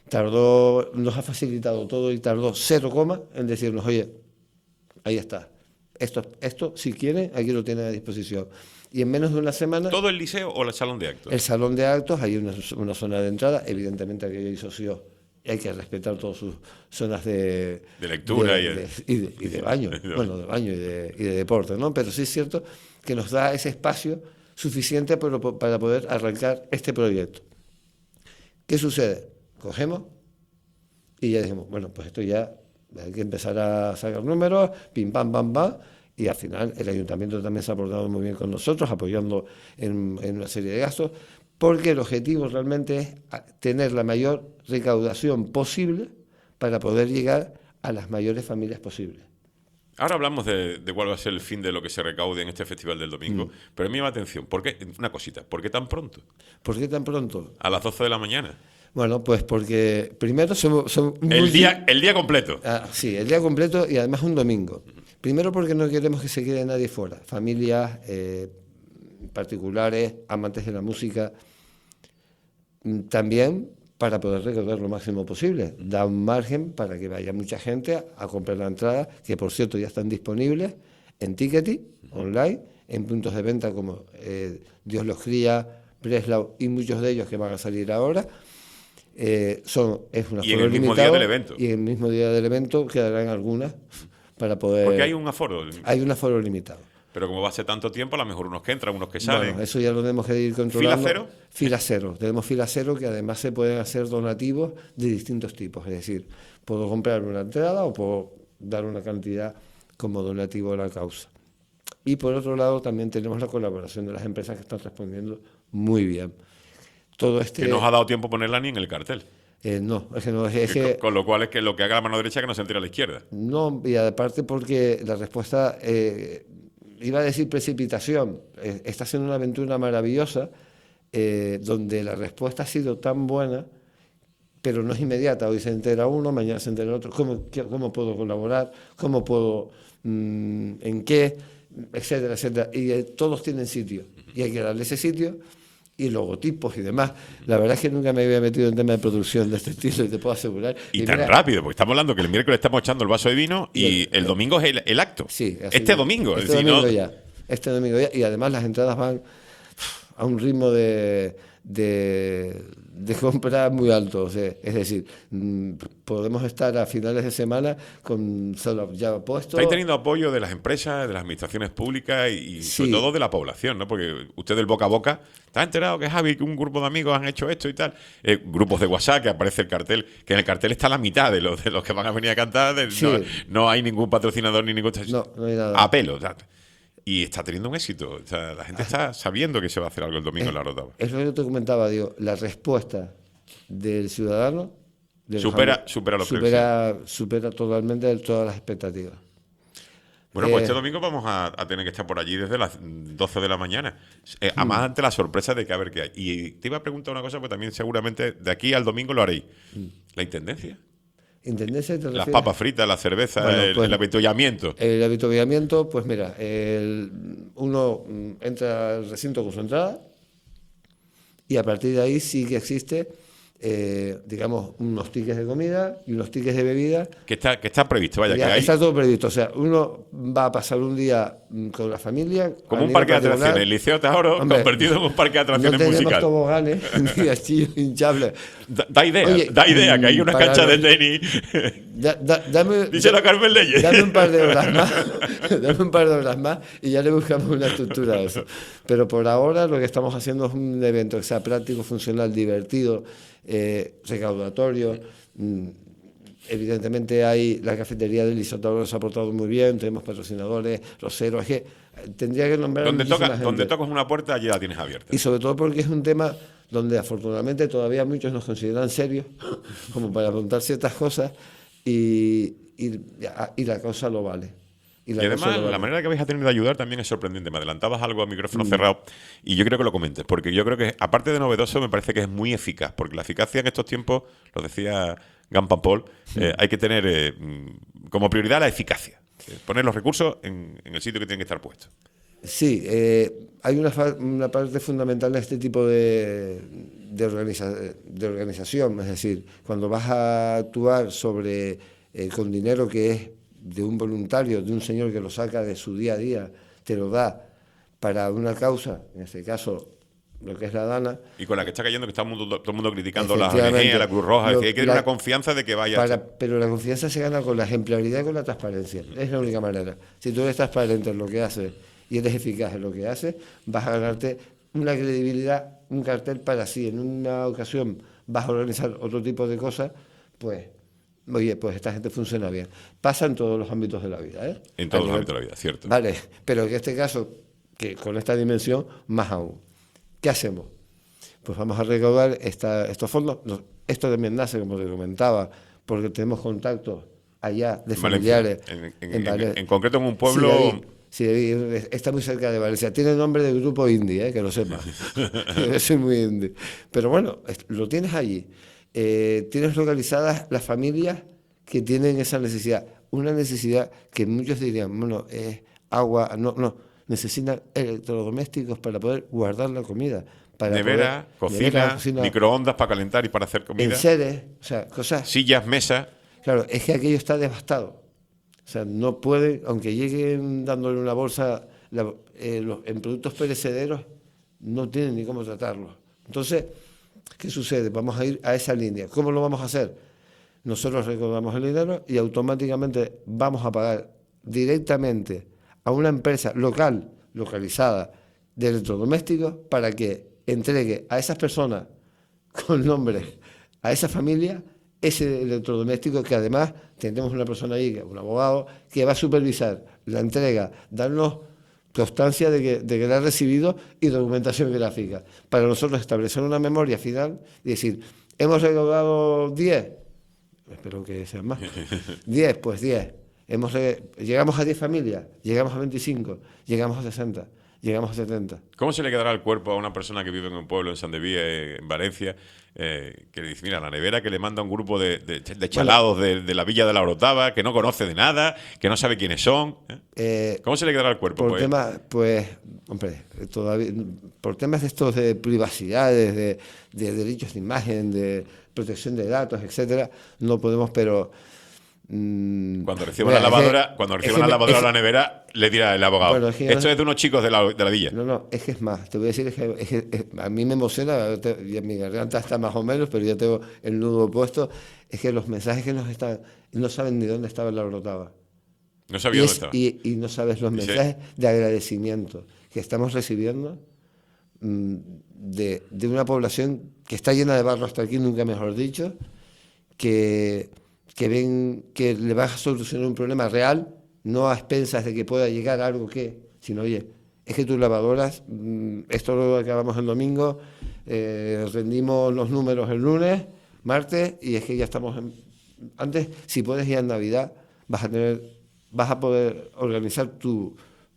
nos ha facilitado todo y tardó 0, en decirnos, oye, ahí está. Esto, si quieren, aquí lo tienen a disposición. Y en menos de una semana... ¿Todo el liceo o el salón de actos? El salón de actos, hay una zona de entrada, evidentemente aquí hay socios. Hay que respetar todas sus zonas de lectura y de baño, bueno, de baño y de deporte, ¿no? Pero sí es cierto que nos da ese espacio suficiente para poder arrancar este proyecto. ¿Qué sucede? Cogemos y ya dijimos, bueno, pues esto ya hay que empezar a sacar números, pim, pam, pam, pam, y al final el ayuntamiento también se ha portado muy bien con nosotros, apoyando en una serie de gastos, porque el objetivo realmente es tener la mayor recaudación posible para poder llegar a las mayores familias posibles. Ahora hablamos de cuál va a ser el fin de lo que se recaude en este festival del domingo, pero a mí me llama la atención, una cosita, ¿por qué tan pronto? ¿Por qué tan pronto? A las 12 de la mañana. Bueno, pues porque primero son El día completo. Sí, el día completo y además un domingo. Primero porque no queremos que se quede nadie fuera, familias, particulares, amantes de la música. También para poder recaudar lo máximo posible. Da un margen para que vaya mucha gente a comprar la entrada, que por cierto ya están disponibles en Ticketing, online, en puntos de venta como Dios los cría, Breslau y muchos de ellos que van a salir ahora. Es un aforo y en el mismo limitado, día del evento. Y en el mismo día del evento quedarán algunas para poder... Porque hay un aforo. Hay un aforo limitado. Pero como va a ser tanto tiempo, a lo mejor unos que entran, unos que salen. Bueno, eso ya lo tenemos que ir controlando. ¿Fila cero? Fila cero. Tenemos fila cero que además se pueden hacer donativos de distintos tipos. Es decir, puedo comprar una entrada o puedo dar una cantidad como donativo a la causa. Y por otro lado también tenemos la colaboración de las empresas que están respondiendo muy bien. Todo Que no os ha dado tiempo ponerla ni en el cartel. No, es que no es que... Con lo cual es que lo que haga la mano derecha que no se entire a la izquierda. No, y aparte porque la respuesta, iba a decir precipitación, está siendo una aventura maravillosa, donde la respuesta ha sido tan buena, pero no es inmediata. Hoy se entera uno, mañana se entera otro. ¿Cómo puedo colaborar? ¿Cómo puedo? ¿En qué? Etcétera, etcétera. Y todos tienen sitio, y hay que darle ese sitio, y logotipos y demás. La verdad es que nunca me había metido en tema de producción de este estilo y te puedo asegurar. Y tan rápido, porque estamos hablando que el miércoles estamos echando el vaso de vino y el domingo es el acto. Sí, este domingo. Este domingo ya. Y además las entradas van a un ritmo de compra muy alto. O sea, es decir, podemos estar a finales de semana con solo ya puesto. Estáis teniendo apoyo de las empresas, de las administraciones públicas y sobre todo de la población, ¿no? Porque usted del boca a boca está enterado que Javi, que un grupo de amigos han hecho esto y tal. Grupos de WhatsApp, que aparece el cartel, que en el cartel está la mitad de los que van a venir a cantar. No hay ningún patrocinador ni ningún... No hay nada. A pelo, ¿sabes? Y está teniendo un éxito. O sea, la gente está sabiendo que se va a hacer algo el domingo en la Rotava. Es lo que yo te comentaba, digo, la respuesta del ciudadano supera totalmente todas las expectativas. Bueno, pues este domingo vamos a tener que estar por allí desde las 12 de la mañana. Además, ante la sorpresa de que a ver qué hay. Y te iba a preguntar una cosa, pues también seguramente de aquí al domingo lo haréis. ¿La intendencia? ¿Intendencia te refieres? Las papas fritas, la cerveza, Bueno, pues, el avituallamiento. El avituallamiento, pues mira, uno entra al recinto con su entrada y a partir de ahí sí que existe, digamos, unos tickets de comida y unos tickets de bebida. Que está previsto, vaya. Ya, que está todo previsto. O sea, uno va a pasar un día con la familia. Como un parque de atracciones. El Liceo Tajoro convertido en un parque de atracciones musical. No tenemos toboganes ni astillos hinchables. Da idea, que hay una cancha de tenis. Díselo a Carmen Leyes. Dame un par de horas más y ya le buscamos una estructura a eso. Pero por ahora lo que estamos haciendo es un evento que sea práctico, funcional, divertido, recaudatorio. Evidentemente hay la cafetería del Liceo Tajoro nos ha aportado muy bien, tenemos patrocinadores, Rosero, es que tendría que nombrar donde tocas una puerta, allí la tienes abierta. Y sobre todo porque es un tema donde afortunadamente todavía muchos nos consideran serios, como para apuntar ciertas cosas, y la causa lo vale. Y además, la manera que vais a tener de ayudar también es sorprendente. Me adelantabas algo a micrófono cerrado y yo creo que lo comentes, porque yo creo que, aparte de novedoso, me parece que es muy eficaz, porque la eficacia en estos tiempos, lo decía Gampan Paul, hay que tener como prioridad la eficacia. Poner los recursos en el sitio que tienen que estar puestos. Sí, hay una parte fundamental en este tipo de organización, es decir, cuando vas a actuar con dinero que es de un voluntario, de un señor que lo saca de su día a día, te lo da para una causa, en este caso lo que es la Dana. Y con la que está cayendo, que está todo el mundo criticando la ONG, la Cruz Roja, hay que tener una confianza de que vaya. Pero la confianza se gana con la ejemplaridad y con la transparencia. Es la única manera. Si tú eres transparente en lo que haces y eres eficaz en lo que haces, vas a ganarte una credibilidad, un cartel para si en una ocasión vas a organizar otro tipo de cosas, pues oye, pues esta gente funciona bien. Pasa en todos los ámbitos de la vida, ¿eh? En todos A los nivel- ámbitos de la vida, cierto. Vale, pero en este caso, que con esta dimensión, más aún. ¿Qué hacemos? Pues vamos a recaudar estos fondos. Esto también nace, como te comentaba, porque tenemos contactos allá de En Valencia. familiares. En concreto en un pueblo... Sí, David, está muy cerca de Valencia. Tiene nombre de grupo indie, que lo sepas. Yo soy muy indie. Pero bueno, lo tienes allí. Tienes localizadas las familias que tienen esa necesidad. Una necesidad que muchos dirían, bueno, es agua, no. Necesitan electrodomésticos para poder guardar la comida. Para Nevera, poder, cocina, microondas para calentar y para hacer comida, enseres, o sea, cosas. sillas, mesas. Claro, es que aquello está devastado. O sea, no pueden, aunque lleguen dándole una bolsa, en productos perecederos, no tienen ni cómo tratarlos. Entonces, ¿qué sucede? Vamos a ir a esa línea. ¿Cómo lo vamos a hacer? Nosotros recaudamos el dinero y automáticamente vamos a pagar directamente a una empresa local, localizada, de electrodomésticos, para que entregue a esas personas con nombre, a esa familia, ese electrodoméstico, que además tendremos una persona ahí, un abogado, que va a supervisar la entrega, darnos constancia de que la ha recibido y documentación gráfica, para nosotros establecer una memoria final y decir, hemos recaudado 10, espero que sean más, 10, pues 10, llegamos a 10 familias, llegamos a 25, llegamos a 60, llegamos a 70. ¿Cómo se le quedará el cuerpo a una persona que vive en un pueblo, en Sant Deví, en Valencia, que le dice, mira, la nevera que le manda un grupo de chalados de la Villa de la Orotava, que no conoce de nada, que no sabe quiénes son? ¿Cómo se le quedará el cuerpo? Por temas, hombre, todavía, por temas de estos de privacidades, de derechos de imagen, de protección de datos, etcétera, no podemos, pero... Cuando reciba una lavadora, a la nevera, le dirá el abogado, bueno, esto es de unos chicos de la villa. No, es que es más, te voy a decir, a mí me emociona, y mi garganta está más o menos, pero ya tengo el nudo puesto, es que los mensajes que nos están, no saben ni dónde estaba la Orotava. No sabía dónde estaba. Y no sabes los mensajes de agradecimiento que estamos recibiendo de una población que está llena de barro hasta aquí, nunca mejor dicho, que ven que le vas a solucionar un problema real, no a expensas de que pueda llegar algo sino, oye, es que tus lavadoras, esto lo acabamos el domingo, rendimos los números el lunes, martes, y es que ya estamos antes, si puedes ir en Navidad, vas a poder organizar tu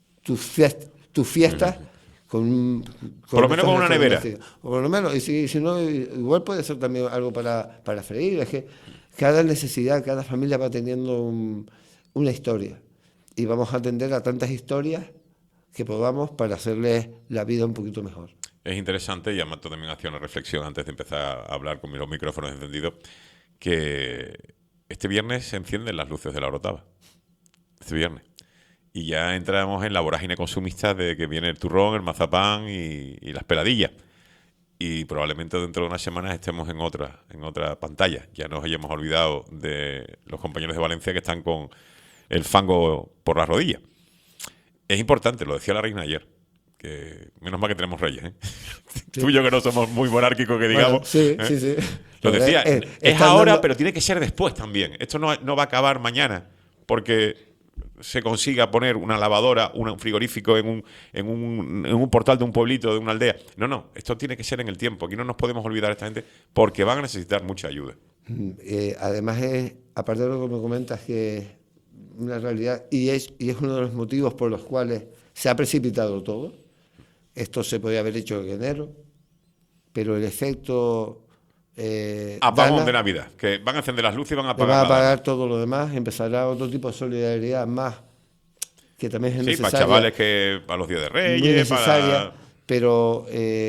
fiesta con por lo menos con una nevera. O por lo menos, y si no, igual puede ser también algo para freír, es que cada necesidad, cada familia va teniendo una historia y vamos a atender a tantas historias que podamos para hacerles la vida un poquito mejor. Es interesante, y Amato también hacía una reflexión antes de empezar a hablar con los micrófonos encendidos, que este viernes se encienden las luces de la Orotava. Este viernes. Y ya entramos en la vorágine consumista de que viene el turrón, el mazapán y las peladillas. Y probablemente dentro de unas semanas estemos en otra pantalla. Ya nos hayamos olvidado de los compañeros de Valencia que están con el fango por las rodillas. Es importante, lo decía la reina ayer, que menos mal que tenemos reyes, ¿eh? Sí. Tú y yo que no somos muy monárquicos, que digamos. Bueno, sí. Lo decía, es ahora, pero tiene que ser después también. Esto no va a acabar mañana, porque se consiga poner una lavadora, un frigorífico en un portal de un pueblito, de una aldea. No, esto tiene que ser en el tiempo. Aquí no nos podemos olvidar de esta gente porque van a necesitar mucha ayuda. Además, aparte de lo que me comentas, que es una realidad y es uno de los motivos por los cuales se ha precipitado todo. Esto se podía haber hecho en enero, pero el efecto... apagón de Navidad, que van a encender las luces y van a apagar. Va a apagar todo lo demás, empezará otro tipo de solidaridad más, que también es necesaria. Para chavales que a los días de Reyes, muy necesaria, pero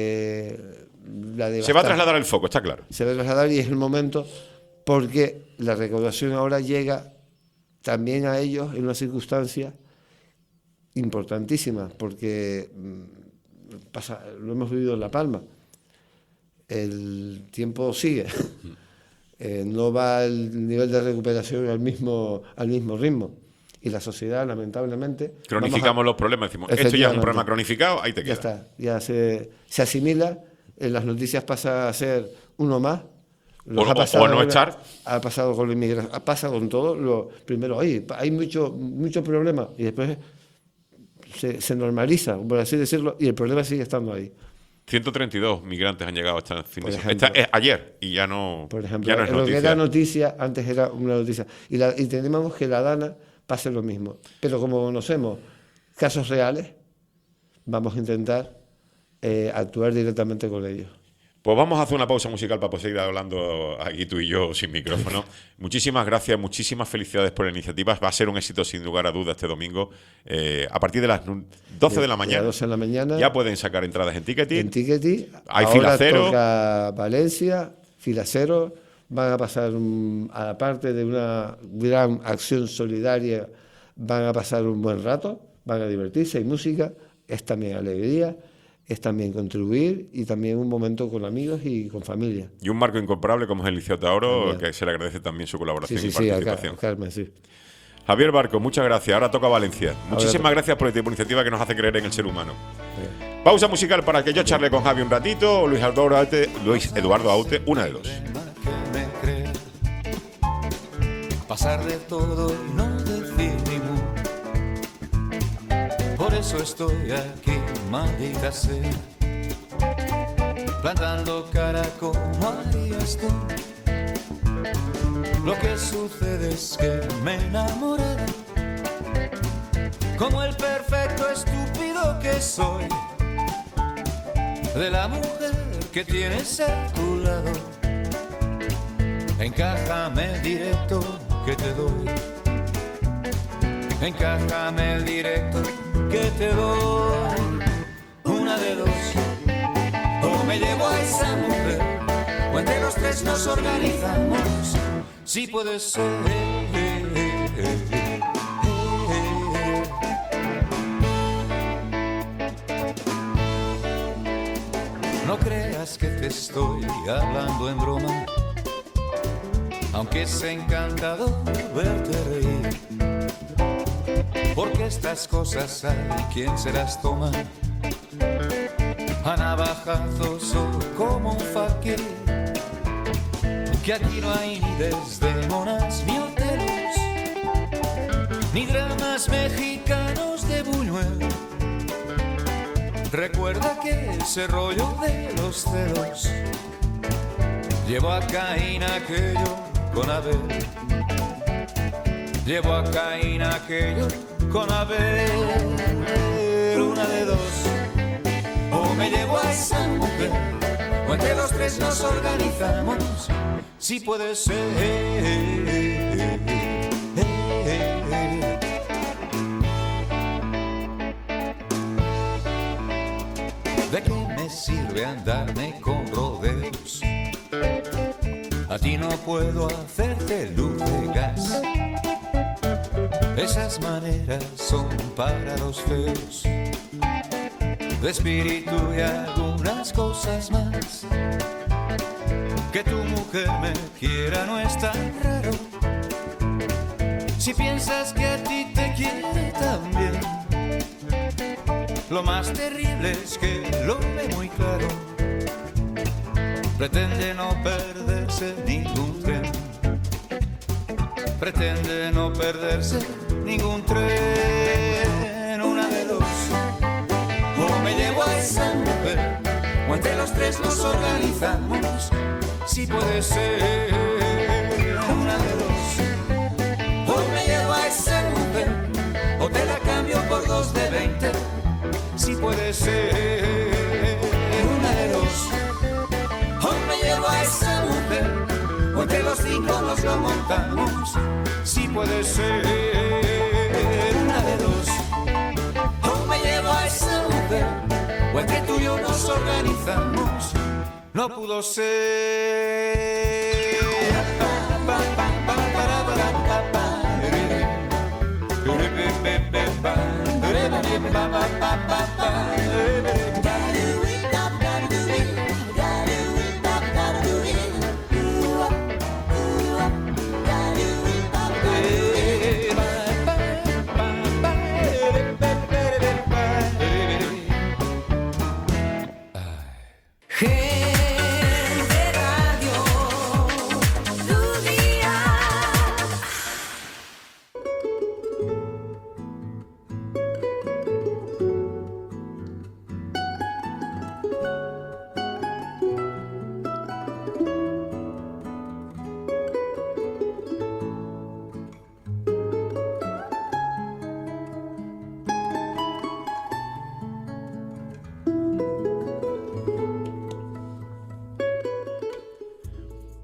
se va a trasladar el foco, está claro. Se va a trasladar y es el momento, porque la recaudación ahora llega también a ellos en una circunstancia importantísima, porque lo hemos vivido en La Palma. El tiempo sigue, no va el nivel de recuperación al mismo ritmo. Y la sociedad, lamentablemente... Cronificamos los problemas, decimos, esto ya es un problema cronificado, ahí te queda. Ya está, ya se asimila, en las noticias pasa a ser uno más, Los O no estar. Ha pasado con la inmigración, ha pasado con todo. Primero, oye, hay mucho problema y después se normaliza, por así decirlo, y el problema sigue estando ahí. 132 migrantes han llegado esta fin de Por semana. ejemplo. Ayer, y ya no, Por ejemplo, ya no es lo noticia. que era noticia, antes era una noticia. Y tenemos que la Dana pase lo mismo. Pero como conocemos casos reales, vamos a intentar actuar directamente con ellos. Pues vamos a hacer una pausa musical para seguir hablando aquí tú y yo sin micrófono. Muchísimas gracias, muchísimas felicidades por la iniciativa. Va a ser un éxito sin lugar a dudas este domingo. A partir de las 12 de la mañana. 12 de la mañana. Ya pueden sacar entradas en Ticketing. En Ticketing. Hay Ahora fila cero. toca Valencia, fila cero. Van a pasar, aparte de una gran acción solidaria, van a pasar un buen rato, van a divertirse, hay música, es también alegría, es también contribuir y también un momento con amigos y con familia. Y un marco incomparable como es el Liceo Tauro, También. que se le agradece también su colaboración Sí, y sí, participación. Carmen, sí. Javier Barco, muchas gracias. Ahora toca Valencia. Muchísimas gracias por esta iniciativa que nos hace creer en el ser humano. Pausa musical para que yo charle con Javi un ratito. Luis Eduardo Aute, una de dos. Que me crea pasar de todo y no decir ni mu. Por eso estoy aquí, maldita sea, plantando cara como harías tú. Lo que sucede es que me enamoré, como el perfecto estúpido que soy, de la mujer que tienes a tu lado. Encájame el directo que te doy, encájame el directo que te doy. Una de dos, o me llevo a esa mujer, o entre los tres nos organizamos. Si puede ser. No creas que te estoy hablando en broma, aunque es encantador verte reír, porque estas cosas hay quien se las toma a navajazos o como un fakir, que aquí no hay ni desdemonas ni hoteles, ni dramas mexicanos de Buñuel. Recuerda que ese rollo de los celos llevo a Caín aquello con Abel, llevo a Caín aquello con Abel. Una de dos, o me llevo a esa mujer, o entre los tres nos organizamos. Si puede ser. ¿De qué me sirve andarme con rodeos? A ti no puedo hacerte luz de gas. Esas maneras son para los feos, de espíritu y algunas cosas más. Que tu mujer me quiera no es tan raro, si piensas que a ti te quiere también. Lo más terrible es que lo ve muy claro, pretende no perderse ningún tren, pretende no perderse ningún tren. Una de dos, o me llevo a esa mujer, o entre los tres nos organizamos. Si puede ser. Una de dos, o me llevo a esa mujer, o te la cambio por 2 de 20. Si puede ser. Una de dos, o me llevo a esa mujer, o entre los 5 nos lo montamos. Si puede ser. Una de dos, o me llevo a esa mujer, o entre tú y yo nos organizamos. No pudo ser. Gente Radio.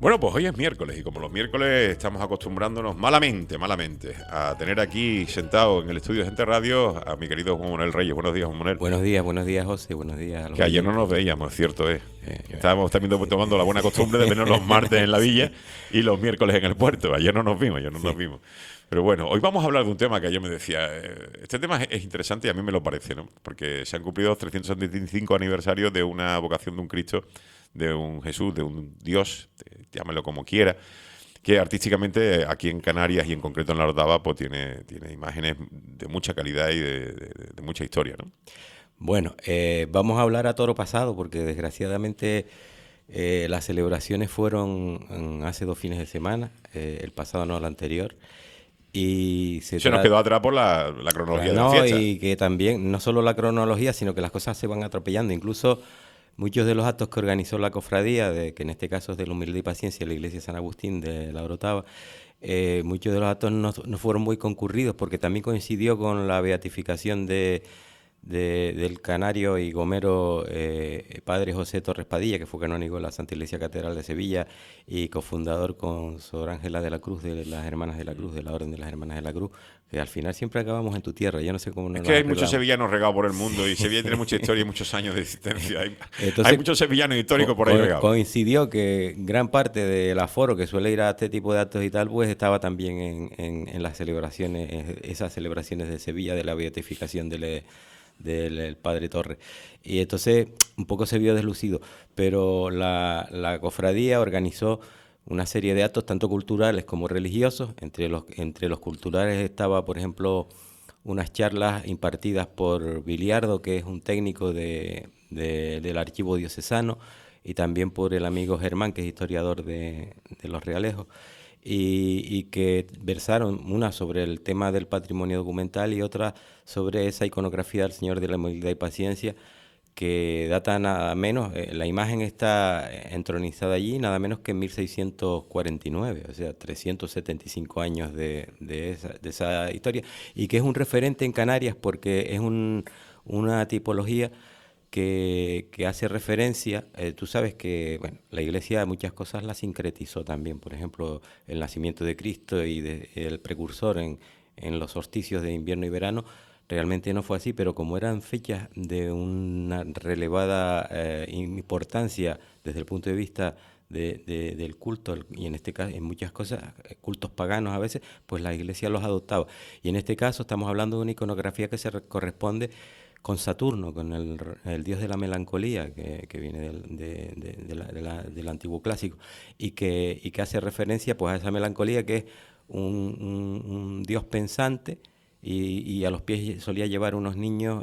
Bueno, pues hoy es miércoles y como los miércoles estamos acostumbrándonos malamente a tener aquí sentado en el estudio de Gente Radio a mi querido Juan Manuel Reyes. Buenos días, Juan Manuel. Buenos días, José. Buenos días a los Que ayer no nos veíamos, cierto es. Estábamos también tomando la buena costumbre de vernos los martes en la villa y los miércoles en el puerto. Ayer no nos vimos. Pero bueno, hoy vamos a hablar de un tema que ayer me decía. Este tema es interesante y a mí me lo parece, ¿no? Porque se han cumplido 375 aniversarios de una vocación de un Cristo, de un Jesús, de un Dios, llámelo como quiera, que artísticamente aquí en Canarias y en concreto en la Orotava pues tiene imágenes de mucha calidad y de mucha historia, ¿no? Bueno, vamos a hablar a toro pasado porque desgraciadamente las celebraciones fueron hace 2 fines de semana, el pasado no, el anterior. Y se nos quedó atrás por la cronología de la fiesta. Y que también, no solo la cronología, sino que las cosas se van atropellando. Incluso muchos de los actos que organizó la cofradía, que en este caso es de la Humildad y Paciencia, la Iglesia de San Agustín de la Orotava, muchos de los actos no fueron muy concurridos porque también coincidió con la beatificación del canario y gomero padre José Torres Padilla, que fue canónigo de la Santa Iglesia Catedral de Sevilla y cofundador con Sor Ángela de la Cruz, de las Hermanas de la Cruz, de la Orden de las Hermanas de la Cruz, que al final siempre acabamos en tu tierra. Yo no sé cómo es que hay muchos sevillanos regados por el mundo y Sevilla tiene mucha historia y muchos años de existencia. Entonces, hay muchos sevillanos históricos por ahí regados. Coincidió que gran parte del aforo que suele ir a este tipo de actos y tal, pues estaba también en las celebraciones, esas celebraciones de Sevilla, de la beatificación del padre Torres. Y entonces un poco se vio deslucido, pero la cofradía organizó una serie de actos tanto culturales como religiosos. Entre los culturales estaba, por ejemplo, unas charlas impartidas por Biliardo, que es un técnico del archivo diocesano, y también por el amigo Germán, que es historiador de Los Realejos, y que versaron una sobre el tema del patrimonio documental y otra sobre esa iconografía del Señor de la Humildad y Paciencia, que data nada menos, la imagen está entronizada allí nada menos que en 1649, o sea, 375 años de esa historia, y que es un referente en Canarias porque es una tipología que hace referencia, tú sabes que bueno, la Iglesia muchas cosas las sincretizó también, por ejemplo, el nacimiento de Cristo y el precursor en los solsticios de invierno y verano. Realmente no fue así, pero como eran fechas de una relevada importancia desde el punto de vista del culto, y en este caso en muchas cosas, cultos paganos a veces, pues la Iglesia los adoptaba. Y en este caso estamos hablando de una iconografía que se corresponde con Saturno, con el dios de la melancolía, que viene del antiguo clásico, y que hace referencia pues a esa melancolía que es un dios pensante, y a los pies solía llevar unos niños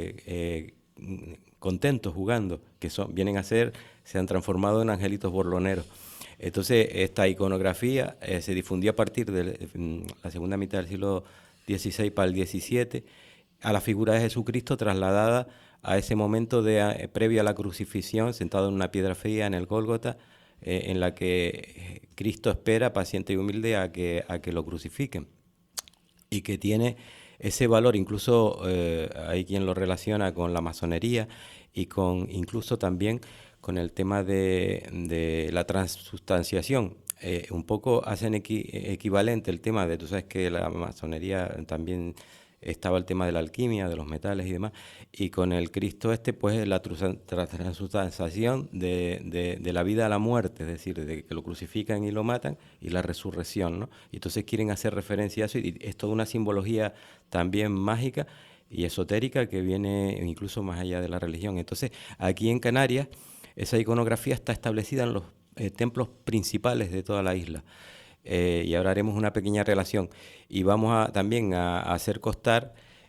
contentos jugando, que se han transformado en angelitos borloneros. Entonces esta iconografía se difundió a partir de la segunda mitad del siglo XVI para el XVII, a la figura de Jesucristo trasladada a ese momento previo a la crucifixión, sentado en una piedra fría en el Gólgota, en la que Cristo espera paciente y humilde a que lo crucifiquen, y que tiene ese valor. Incluso hay quien lo relaciona con la masonería y incluso también con el tema de la transubstanciación. Un poco hacen equivalente el tema tú sabes que la masonería también estaba el tema de la alquimia, de los metales y demás, y con el Cristo pues la transubstanciación de la vida a la muerte, es decir, de que lo crucifican y lo matan, y la resurrección, ¿no? Y entonces quieren hacer referencia a eso, y es toda una simbología también mágica y esotérica que viene incluso más allá de la religión. Entonces, aquí en Canarias, esa iconografía está establecida en los templos principales de toda la isla. Y ahora haremos una pequeña relación y vamos también a hacer constar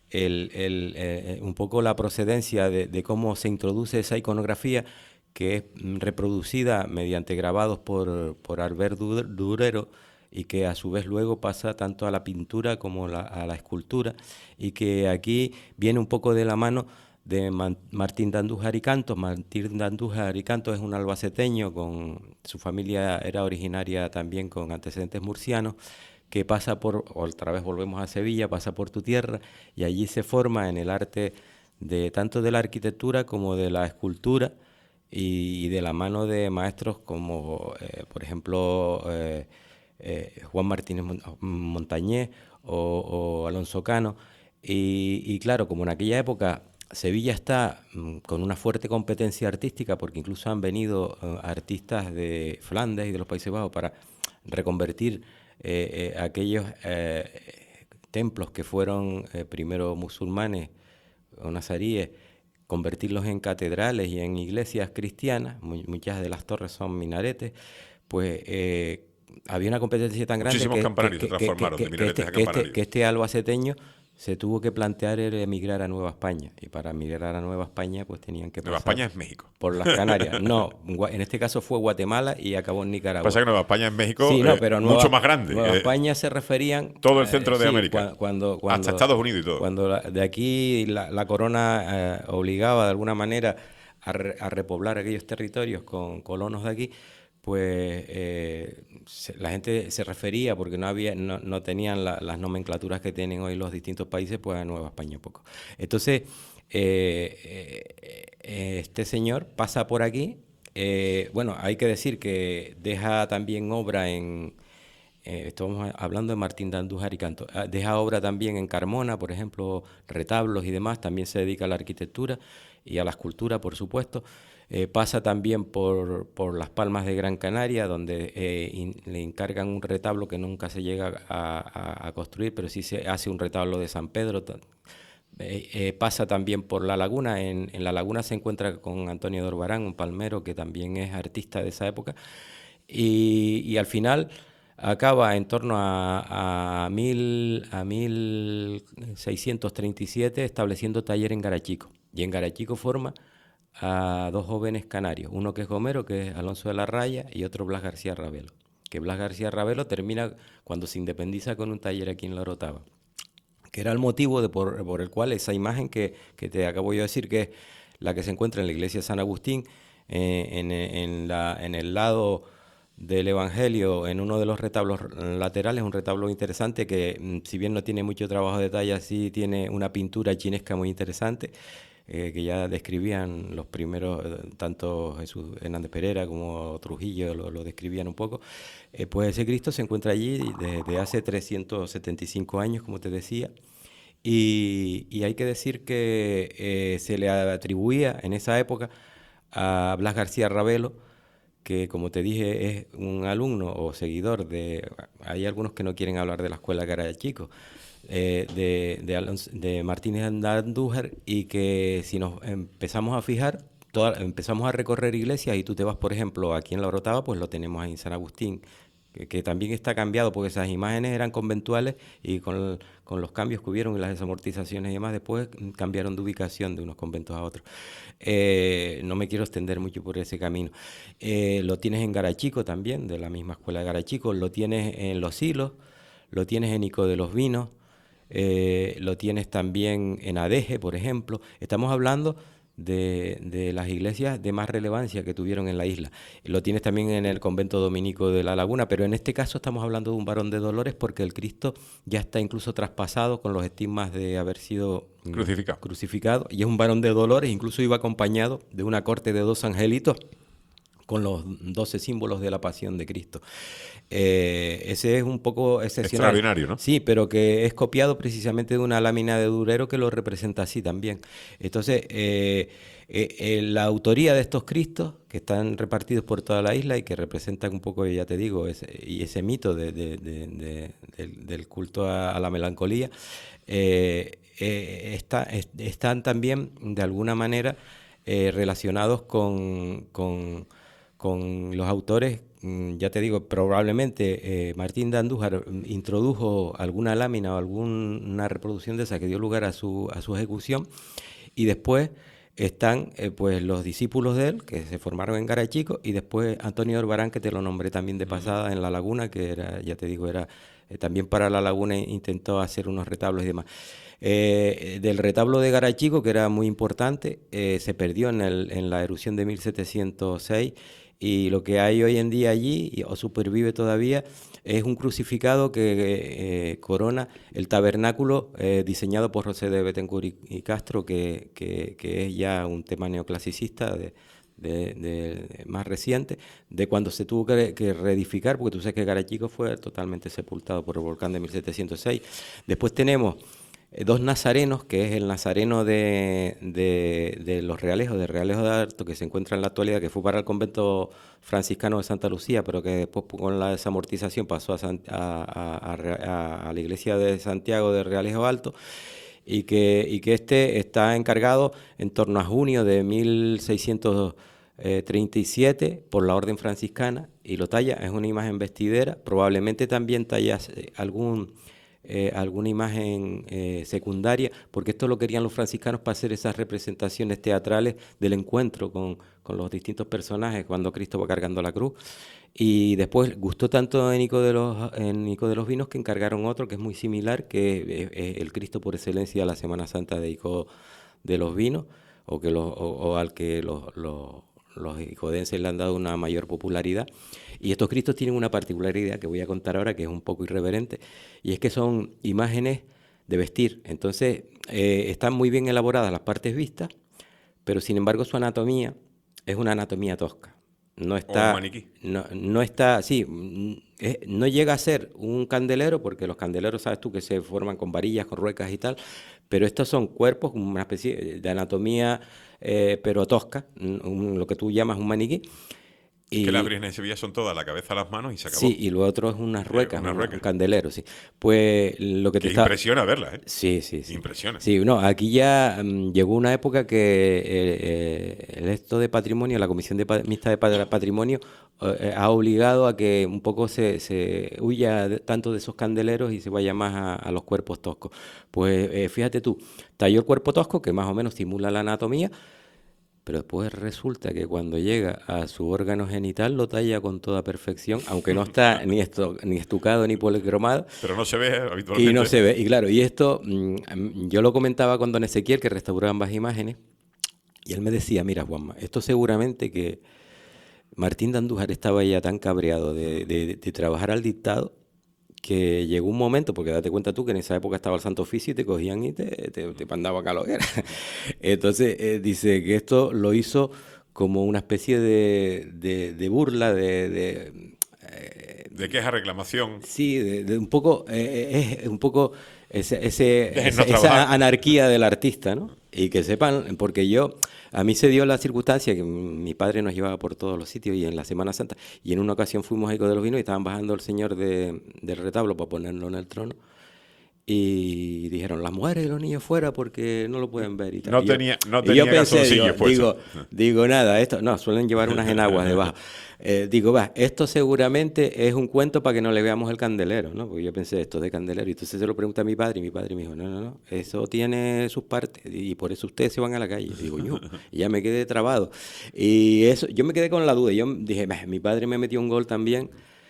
un poco la procedencia de cómo se introduce esa iconografía, que es reproducida mediante grabados por Albert Durero, y que a su vez luego pasa tanto a la pintura como a la escultura, y que aquí viene un poco de la mano de Martín de Andújar y Cantos. Martín de Andújar y Cantos es un albaceteño, su familia era originaria también con antecedentes murcianos, que pasa otra vez volvemos a Sevilla, pasa por tu tierra, y allí se forma en el arte tanto de la arquitectura como de la escultura, y de la mano de maestros como, por ejemplo, Juan Martínez Montañés o Alonso Cano. Y claro, como en aquella época Sevilla está con una fuerte competencia artística, porque incluso han venido artistas de Flandes y de los Países Bajos para reconvertir aquellos templos que fueron primero musulmanes o nazaríes, convertirlos en catedrales y en iglesias cristianas. Muchas de las torres son minaretes. Pues había una competencia tan grande Muchísimos campanarios se transformaron de minaretes a campanarios. que este albaceteño se tuvo que plantear el emigrar a Nueva España, y para emigrar a Nueva España pues tenían que Nueva pasar España es México. por las Canarias. No, en este caso fue Guatemala y acabó en Nicaragua. Pasa que Nueva España es México, Sí, no, pero mucho más grande. Nueva España se referían todo el centro de sí, América, cuando hasta Estados Unidos y todo. Cuando de aquí la corona obligaba de alguna manera a repoblar aquellos territorios con colonos de aquí, pues la gente se refería, porque no tenían las nomenclaturas que tienen hoy los distintos países, pues a Nueva España un poco. Entonces, este señor pasa por aquí. Bueno, hay que decir que deja también obra estamos hablando de Martín de Andújar y Canto. Deja obra también en Carmona, por ejemplo, retablos y demás. También se dedica a la arquitectura y a la escultura, por supuesto. Pasa también por Las Palmas de Gran Canaria, donde le encargan un retablo que nunca se llega a construir, pero sí se hace un retablo de San Pedro. Pasa también por La Laguna. En La Laguna se encuentra con Antonio de Orbarán, un palmero que también es artista de esa época. Y al final acaba en torno a 1637 estableciendo taller en Garachico. Y en Garachico forma a dos jóvenes canarios, uno que es gomero, que es Alonso de la Raya, y otro Blas García Ravelo. Que Blas García Ravelo termina cuando se independiza con un taller aquí en La Orotava, que era el motivo por el cual esa imagen que te acabo yo de decir, que es la que se encuentra en la iglesia de San Agustín, en el lado del Evangelio, en uno de los retablos laterales, un retablo interesante que, si bien no tiene mucho trabajo de detalle, sí tiene una pintura chinesca muy interesante, que ya describían los primeros, tanto Jesús Hernández Pereira como Trujillo lo describían un poco. Pues ese Cristo se encuentra allí desde hace 375 años, como te decía, y hay que decir que se le atribuía en esa época a Blas García Ravelo, que, como te dije, es un alumno o seguidor hay algunos que no quieren hablar de la escuela Garachico, de Martínez de Andújar, y que si nos empezamos a fijar, empezamos a recorrer iglesias, y tú te vas, por ejemplo, aquí en La Orotava, pues lo tenemos ahí en San Agustín, que también está cambiado, porque esas imágenes eran conventuales, y con los cambios que hubieron y las desamortizaciones y demás, después cambiaron de ubicación de unos conventos a otros. No me quiero extender mucho por ese camino. Lo tienes en Garachico también, de la misma escuela de Garachico, lo tienes en Los Hilos, lo tienes en Ico de los Vinos, lo tienes también en Adeje, por ejemplo. Estamos hablando de las iglesias de más relevancia que tuvieron en la isla. Lo tienes también en el convento dominico de La Laguna, pero en este caso estamos hablando de un varón de dolores, porque el Cristo ya está incluso traspasado con los estigmas de haber sido crucificado, y es un varón de dolores. Incluso iba acompañado de una corte de 2 angelitos con los 12 símbolos de la pasión de Cristo. Ese es un poco excepcional. Extraordinario, ¿no? Sí, pero que es copiado precisamente de una lámina de Durero que lo representa así también. Entonces, la autoría de estos Cristos, que están repartidos por toda la isla y que representan un poco, ya te digo, ese mito del culto a la melancolía, están también, de alguna manera, relacionados con los autores. Ya te digo, probablemente Martín de Andújar introdujo alguna lámina o alguna reproducción de esa que dio lugar a su ejecución, y después están pues los discípulos de él, que se formaron en Garachico, y después Antonio de Orbarán, que te lo nombré también de pasada, en La Laguna, que era, ya te digo, era también para La Laguna, intentó hacer unos retablos y demás. Del retablo de Garachico, que era muy importante, se perdió en la erupción de 1706, y lo que hay hoy en día allí, o supervive todavía, es un crucificado que corona el tabernáculo diseñado por José de Betancourt y Castro, que es ya un tema neoclasicista más reciente, de cuando se tuvo que reedificar, porque tú sabes que Garachico fue totalmente sepultado por el volcán de 1706. Después tenemos dos nazarenos, que es el nazareno de los Realejos, de Realejo de Alto, que se encuentra en la actualidad, que fue para el convento franciscano de Santa Lucía, pero que después con la desamortización pasó a la iglesia de Santiago de Realejo Alto, y que este está encargado en torno a junio de 1637 por la orden franciscana, y lo talla, es una imagen vestidera, probablemente también talla alguna imagen secundaria, porque esto lo querían los franciscanos para hacer esas representaciones teatrales del encuentro con los distintos personajes cuando Cristo va cargando la cruz. Y después gustó tanto en Nico de los Vinos que encargaron otro que es muy similar, que es el Cristo por excelencia de la Semana Santa de Nico de los Vinos, o al que los icodenses le han dado una mayor popularidad. Y estos Cristos tienen una particularidad que voy a contar ahora, que es un poco irreverente, y es que son imágenes de vestir. Entonces, están muy bien elaboradas las partes vistas, pero sin embargo su anatomía es una anatomía tosca. No está, o un maniquí. No está, sí, no llega a ser un candelero, porque los candeleros, sabes tú, que se forman con varillas, con ruecas y tal, pero estos son cuerpos, una especie de anatomía, pero tosca, lo que tú llamas un maniquí. Que las Virgen de Sevilla son todas, la cabeza, las manos y se acabó. Sí, y lo otro es unas ruecas, un candelero, sí. Pues lo que te impresiona verla, ¿eh? Sí. Impresiona. Sí, no, aquí ya llegó una época que el esto de patrimonio, la Comisión Mixta de Patrimonio, ha obligado a que un poco se huya tanto de esos candeleros y se vaya más a los cuerpos toscos. Pues fíjate tú, talló el cuerpo tosco, que más o menos simula la anatomía, pero después resulta que cuando llega a su órgano genital lo talla con toda perfección, aunque no está ni estucado ni policromado. Pero no se ve habitualmente. Y no se ve, y claro, y esto yo lo comentaba con don Ezequiel, que restauraba ambas imágenes, y él me decía, mira Juanma, esto seguramente que Martín de Andújar estaba ya tan cabreado de trabajar al dictado, que llegó un momento, porque date cuenta tú que en esa época estaba el Santo Oficio y te cogían y te mandaban a la hoguera. Entonces dice que esto lo hizo como una especie de burla, de queja, reclamación. Sí, de un poco, es un poco esa anarquía del artista, ¿no? Y que sepan, porque a mí se dio la circunstancia que mi padre nos llevaba por todos los sitios y en la Semana Santa, y en una ocasión fuimos a Nico de los Vinos y estaban bajando el señor del retablo para ponerlo en el trono, y dijeron, las mujeres y los niños fuera porque no lo pueden ver y tal. No tenía calzoncillos puestos. Digo, nada, esto, no, suelen llevar unas enaguas debajo. Esto seguramente es un cuento para que no le veamos el candelero, ¿no? Porque yo pensé, esto de candelero, y entonces se lo pregunté a mi padre, y mi padre me dijo, no, eso tiene sus partes, y por eso ustedes se van a la calle. Y digo, y ya me quedé trabado. Y eso, yo me quedé con la duda, yo dije, mi padre me metió un gol también,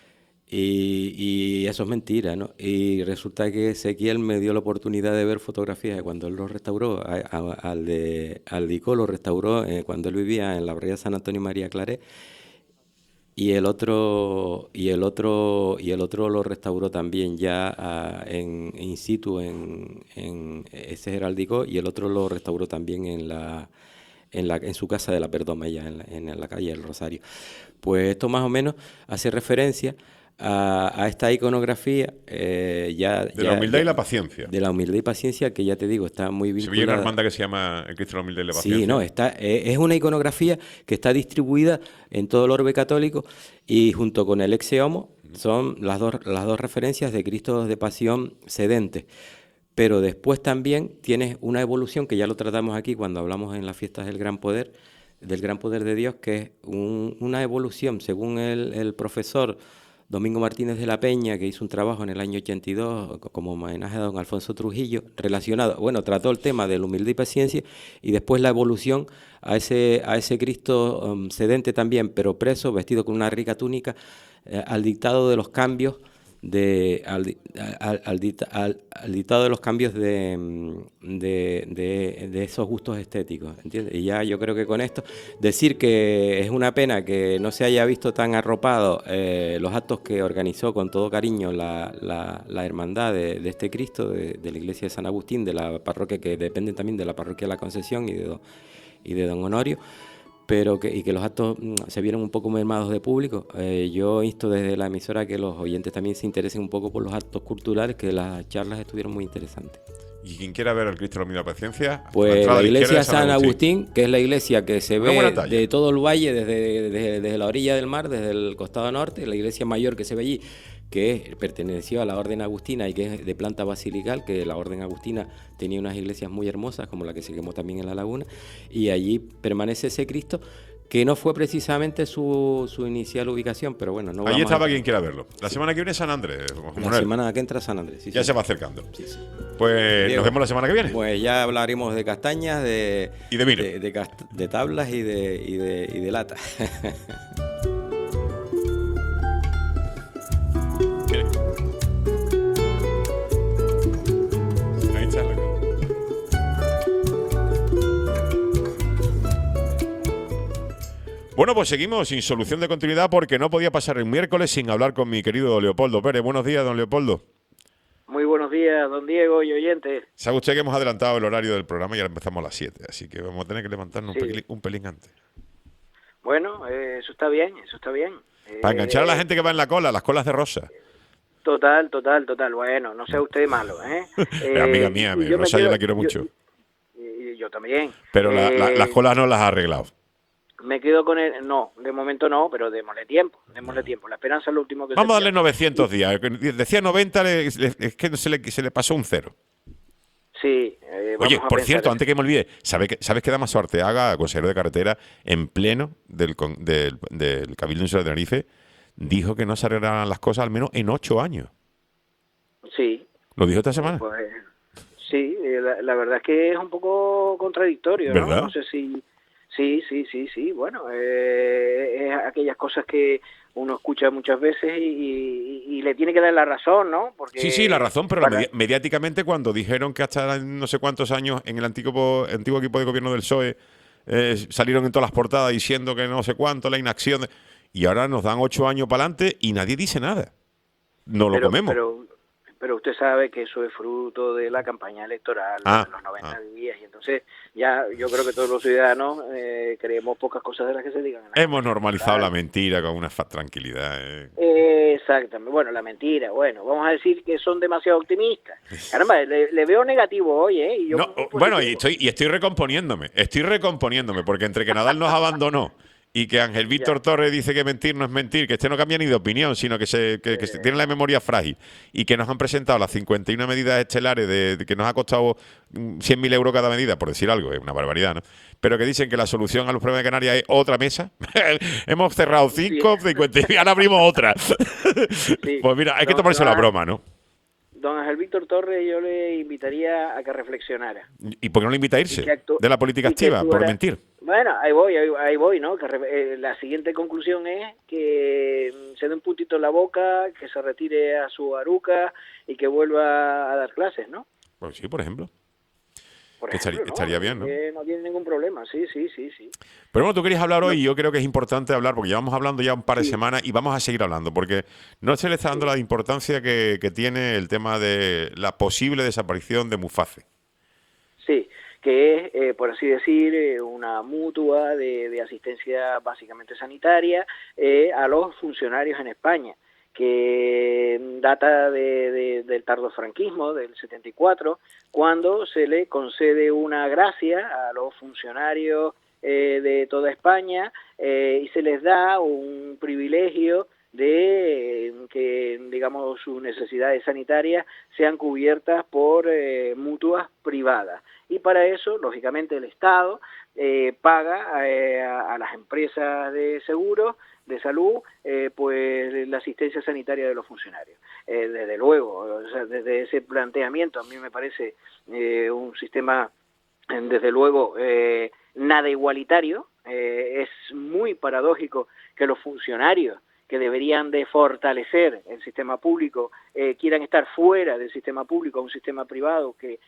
y eso es mentira, ¿no? Y resulta que Ezequiel me dio la oportunidad de ver fotografías de cuando él lo restauró, al Dico lo restauró cuando él vivía en la barriada San Antonio y María Claret, y el otro lo restauró también ya in situ en ese Heráldico, y el otro lo restauró también en su casa de la Perdoma, ya en la calle del Rosario. Pues esto más o menos hace referencia a esta iconografía de la humildad y la paciencia. De la humildad y paciencia, que ya te digo, está muy vinculada. Se veía una hermandad que se llama el Cristo de la humildad y la paciencia. Sí, no, es una iconografía que está distribuida en todo el orbe católico, y junto con el Ecce Homo son las dos referencias de Cristo de pasión sedente. Pero después también tienes una evolución, que ya lo tratamos aquí cuando hablamos en las fiestas del gran poder de Dios, que es una evolución, según el profesor Domingo Martínez de la Peña, que hizo un trabajo en el año 82 como homenaje a don Alfonso Trujillo, trató el tema de la humildad y paciencia, y después la evolución a ese Cristo sedente también, pero preso, vestido con una rica túnica, al dictado de los cambios al dictado de los cambios de esos gustos estéticos, ¿entiendes? Y ya yo creo que con esto, decir que es una pena que no se haya visto tan arropado los actos que organizó con todo cariño la hermandad de este Cristo, de la iglesia de San Agustín, de la parroquia que depende también de la parroquia de la Concepción y de don Honorio, pero y que los actos se vieron un poco mermados de público. Yo insto desde la emisora que los oyentes también se interesen un poco por los actos culturales, que las charlas estuvieron muy interesantes. Y quien quiera ver al Cristo de la Humilde Paciencia, pues la iglesia de San Agustín, que es la iglesia que se ve de todo el valle, desde la orilla del mar, desde el costado norte, la iglesia mayor que se ve allí, que perteneció a la orden agustina y que es de planta basilical, que la orden agustina tenía unas iglesias muy hermosas, como la que se quemó también en La Laguna, y allí permanece ese Cristo, que no fue precisamente su inicial ubicación, pero bueno, no allí estaba quien quiera verlo. La semana que viene San Andrés. La semana que entra San Andrés. Sí, ya sí. Se va acercando. Sí, sí. Pues Diego, nos vemos la semana que viene. Pues ya hablaremos de castañas, y de vino, de tablas y de lata. Bueno, pues seguimos sin solución de continuidad porque no podía pasar el miércoles sin hablar con mi querido Leopoldo Pérez. Buenos días, don Leopoldo. Muy buenos días, don Diego y oyentes. Sabe usted que hemos adelantado el horario del programa y ahora empezamos a las 7, así que vamos a tener que levantarnos un pelín antes. Bueno, eso está bien, Para enganchar a la gente que va en la cola, las colas de rosa. Total. Bueno, no sea usted malo, ¿eh? Es amiga mía, Rosa, yo la quiero mucho. Yo también. Pero las colas no las ha arreglado. Me quedo con él. No, de momento no, pero démosle tiempo. La esperanza es lo último que vamos a darle 900 días. Decía 90, es que se le pasó un 0. Sí. Oye, por cierto, antes que me olvide, ¿sabes que Damaso Arteaga, consejero de carretera, en pleno del Cabildo Insular de Tenerife, dijo que no se arreglaran las cosas al menos en 8 años? Sí. ¿Lo dijo esta semana? Pues, sí, la verdad es que es un poco contradictorio, ¿no? ¿Verdad? No sé si... Sí. Bueno, es aquellas cosas que uno escucha muchas veces y le tiene que dar la razón, ¿no? Porque sí, la razón, pero mediáticamente cuando dijeron que hasta no sé cuántos años en el antiguo equipo de gobierno del PSOE salieron en todas las portadas diciendo que no sé cuánto, la inacción, y ahora nos dan 8 años para adelante y nadie dice nada. No lo comemos. Pero usted sabe que eso es fruto de la campaña electoral de los 90 días, y entonces ya yo creo que todos los ciudadanos creemos pocas cosas de las que se digan. Hemos normalizado la mentira con una tranquilidad. Exactamente. Bueno, la mentira, vamos a decir que son demasiado optimistas. Caramba, le veo negativo hoy, ¿eh? Y yo estoy recomponiéndome, porque entre que Nadal nos abandonó y que Ángel Víctor Torres dice que mentir no es mentir, que este no cambia ni de opinión, sino que tiene la memoria frágil, y que nos han presentado las 51 medidas estelares de que nos ha costado 100.000 euros cada medida, por decir algo, es una barbaridad, ¿no? Pero que dicen que la solución a los problemas de Canarias es otra mesa. Hemos cerrado 5, 50 y ahora abrimos otra. Pues mira, hay que tomarse la broma, ¿no? Don Ángel Víctor Torres, yo le invitaría a que reflexionara. ¿Y por qué no le invita a irse de la política activa? Por mentir. Bueno, ahí voy, ¿no? La siguiente conclusión es que se dé un puntito en la boca, que se retire a su Aruca y que vuelva a dar clases, ¿no? Pues sí, por ejemplo. ¿no? Estaría bien, ¿no? No tiene ningún problema, sí. Pero bueno, tú querías hablar hoy y yo creo que es importante hablar, porque llevamos hablando ya un par de semanas y vamos a seguir hablando, porque no se le está dando la importancia que tiene el tema de la posible desaparición de Muface. Sí, que es, por así decir, una mutua de asistencia básicamente sanitaria a los funcionarios en España, que data del tardofranquismo, del 74, cuando se le concede una gracia a los funcionarios de toda España y se les da un privilegio de que, digamos, sus necesidades sanitarias sean cubiertas por mutuas privadas. Y para eso, lógicamente, el Estado paga a las empresas de seguros de salud, pues la asistencia sanitaria de los funcionarios. Desde luego, o sea, desde ese planteamiento a mí me parece un sistema, desde luego, nada igualitario. Es muy paradójico que los funcionarios que deberían de fortalecer el sistema público quieran estar fuera del sistema público, un sistema privado que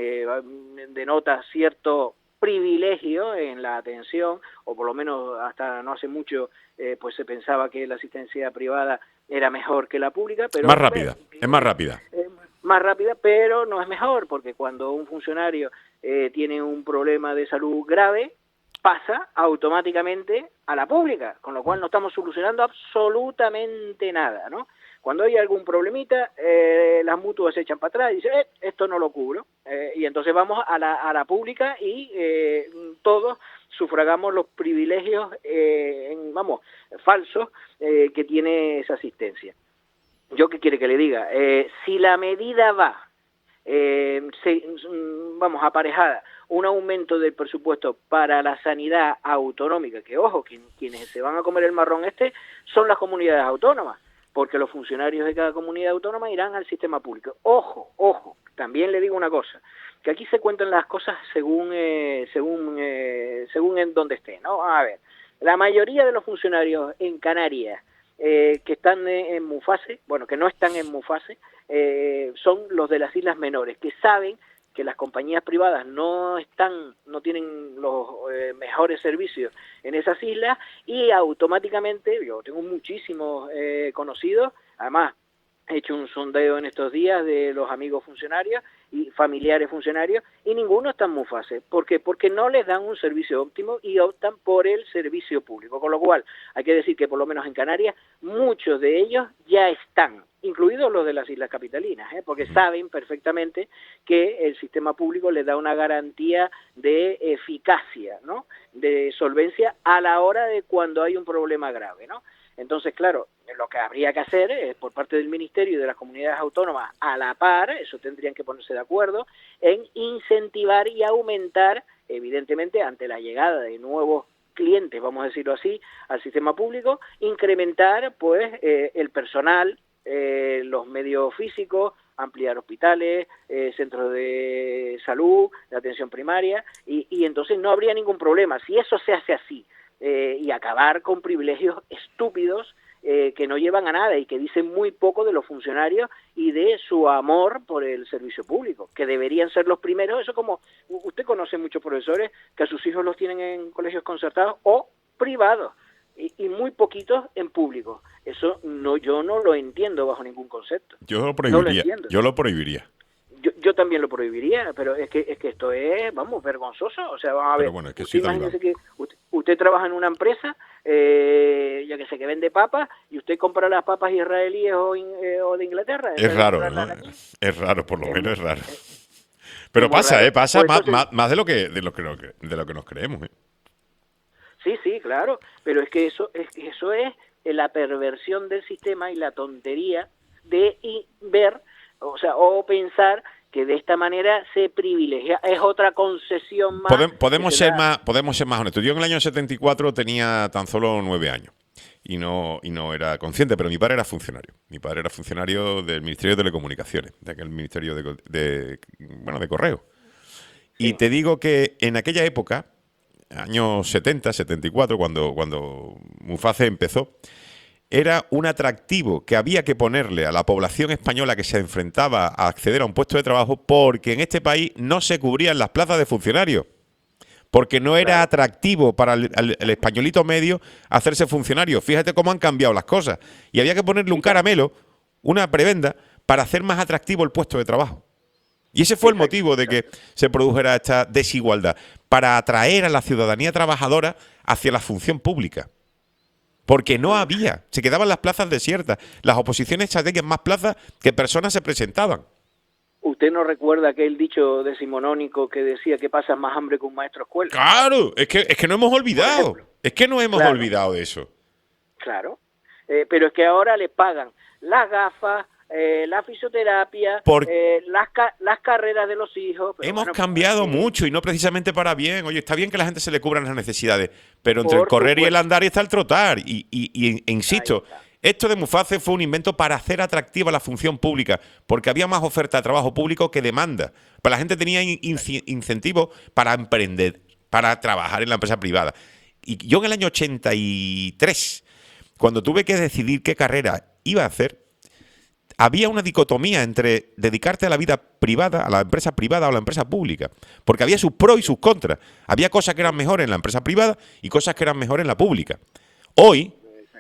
denota cierto privilegio en la atención, o por lo menos hasta no hace mucho pues se pensaba que la asistencia privada era mejor que la pública, pero más rápida, es más rápida. Más rápida, pero no es mejor, porque cuando un funcionario tiene un problema de salud grave, pasa automáticamente a la pública, con lo cual no estamos solucionando absolutamente nada, ¿no? Cuando hay algún problemita, las mutuas se echan para atrás y dicen, esto no lo cubro, y entonces vamos a la pública y todos sufragamos los privilegios, falsos que tiene esa asistencia. ¿Yo qué quiere que le diga? Si la medida va, aparejada, un aumento del presupuesto para la sanidad autonómica, que ojo, quienes se van a comer el marrón son las comunidades autónomas, porque los funcionarios de cada comunidad autónoma irán al sistema público. Ojo, también le digo una cosa, que aquí se cuentan las cosas según en donde esté, ¿no? A ver, la mayoría de los funcionarios en Canarias que están en MUFASE, que no están en MUFASE, son los de las islas menores, que saben que las compañías privadas no tienen los mejores servicios en esas islas, y automáticamente, yo tengo muchísimos conocidos, además he hecho un sondeo en estos días de los amigos funcionarios y familiares funcionarios, y ninguno está en MUFASE. ¿Por qué? Porque no les dan un servicio óptimo y optan por el servicio público, con lo cual hay que decir que por lo menos en Canarias muchos de ellos ya están, incluidos los de las Islas Capitalinas, porque saben perfectamente que el sistema público les da una garantía de eficacia, ¿no?, de solvencia a la hora de cuando hay un problema grave, ¿no? Entonces, claro, lo que habría que hacer es, por parte del Ministerio y de las comunidades autónomas, a la par, eso tendrían que ponerse de acuerdo, en incentivar y aumentar, evidentemente, ante la llegada de nuevos clientes, vamos a decirlo así, al sistema público, incrementar, pues, el personal, los medios físicos, ampliar hospitales, centros de salud, de atención primaria, y entonces no habría ningún problema. Si eso se hace así, y acabar con privilegios estúpidos que no llevan a nada y que dicen muy poco de los funcionarios y de su amor por el servicio público, que deberían ser los primeros. Eso, como usted conoce muchos profesores que a sus hijos los tienen en colegios concertados o privados, y muy poquitos en público. Eso yo no lo entiendo bajo ningún concepto. Yo lo prohibiría. Yo también lo prohibiría, pero es que esto es, vergonzoso. O sea, vamos a ver, bueno, es que sí, imagínese que usted trabaja en una empresa, yo que sé, que vende papas, y usted compra las papas israelíes o de Inglaterra. Es raro, ¿no? Es raro, por lo menos es raro. Pero pasa, raro. Pasa pues entonces, más de lo que nos creemos, Sí, claro, pero es que eso es la perversión del sistema y la tontería de ver, o pensar que de esta manera se privilegia. Es otra concesión más. Podemos ser más honestos. Yo en el año 74 tenía tan solo 9 años y no era consciente, pero mi padre era funcionario. Mi padre era funcionario del Ministerio de Telecomunicaciones, de aquel Ministerio de Correo. Sí. Y te digo que en aquella época, años 70, 74, cuando MUFASE empezó, era un atractivo que había que ponerle a la población española que se enfrentaba a acceder a un puesto de trabajo, porque en este país no se cubrían las plazas de funcionarios, porque no era atractivo para el españolito medio hacerse funcionario. Fíjate cómo han cambiado las cosas. Y había que ponerle un caramelo, una prebenda, para hacer más atractivo el puesto de trabajo. Y ese fue el motivo de que se produjera esta desigualdad, para atraer a la ciudadanía trabajadora hacia la función pública. Porque no había, se quedaban las plazas desiertas. Las oposiciones tenían más plazas que personas se presentaban. ¿Usted no recuerda aquel dicho decimonónico que decía que pasas más hambre que un maestro escuela? Claro, es que no hemos olvidado. Es que no hemos olvidado de eso. Claro, pero es que ahora le pagan las gafas, la fisioterapia, las carreras de los hijos. Hemos cambiado mucho, y no precisamente para bien. Oye, está bien que la gente se le cubran las necesidades, pero entre el correr y el andar está el trotar. Y insisto, esto de MUFASE fue un invento para hacer atractiva la función pública, porque había más oferta de trabajo público que demanda. Pero la gente tenía incentivos para emprender, para trabajar en la empresa privada. Y yo en el año 83, cuando tuve que decidir qué carrera iba a hacer, había una dicotomía entre dedicarte a la vida privada, a la empresa privada o a la empresa pública, porque había sus pros y sus contras. Había cosas que eran mejores en la empresa privada y cosas que eran mejores en la pública. Hoy,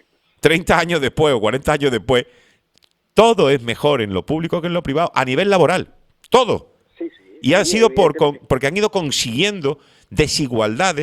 30 años después o 40 años después, todo es mejor en lo público que en lo privado, a nivel laboral. Todo. Y ha sido porque han ido consiguiendo desigualdades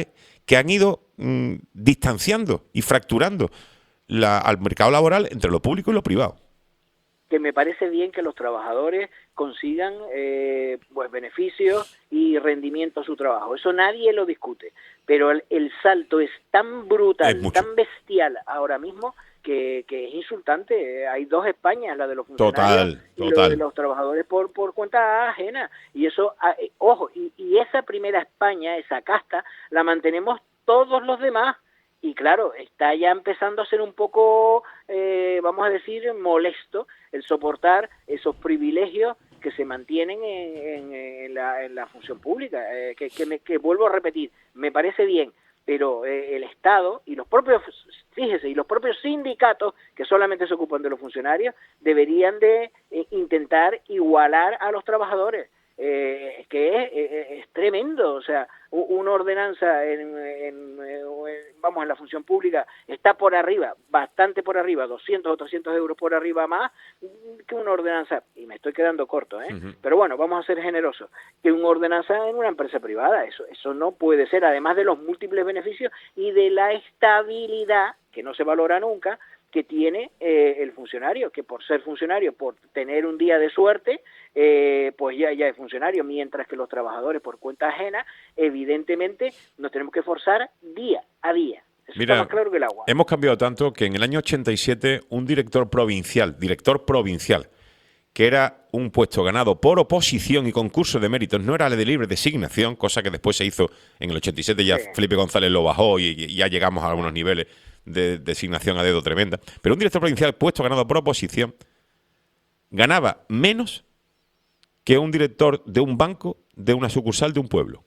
que han ido distanciando y fracturando al mercado laboral entre lo público y lo privado. Que me parece bien que los trabajadores consigan pues beneficios y rendimiento a su trabajo. Eso nadie lo discute. Pero el salto es tan brutal, tan bestial ahora mismo, que es insultante. Hay dos Españas, la de los funcionarios y la de los trabajadores por cuenta ajena. Y eso, ojo, y esa primera España, esa casta, la mantenemos todos los demás. Y claro, está ya empezando a ser un poco, vamos a decir, molesto el soportar esos privilegios que se mantienen en la función pública. Que vuelvo a repetir, me parece bien, pero el Estado y los propios, fíjese, y los propios sindicatos que solamente se ocupan de los funcionarios deberían de intentar igualar a los trabajadores. Es tremendo, o sea, una ordenanza en la función pública está por arriba, bastante por arriba, 200 o 300 euros por arriba más que una ordenanza, y me estoy quedando corto, pero bueno, vamos a ser generosos, que una ordenanza en una empresa privada. Eso no puede ser, además de los múltiples beneficios y de la estabilidad, que no se valora nunca, que tiene el funcionario, que por ser funcionario, por tener un día de suerte, pues ya es funcionario, mientras que los trabajadores por cuenta ajena, evidentemente nos tenemos que esforzar día a día. Eso Mira, está más claro que el agua. Hemos cambiado tanto que en el año 87 un director provincial, que era un puesto ganado por oposición y concurso de méritos, no era de libre designación, cosa que después se hizo en el 87, ya Felipe González lo bajó y ya llegamos a algunos niveles de designación a dedo tremenda, pero un director provincial puesto ganado por oposición ganaba menos que un director de un banco de una sucursal de un pueblo.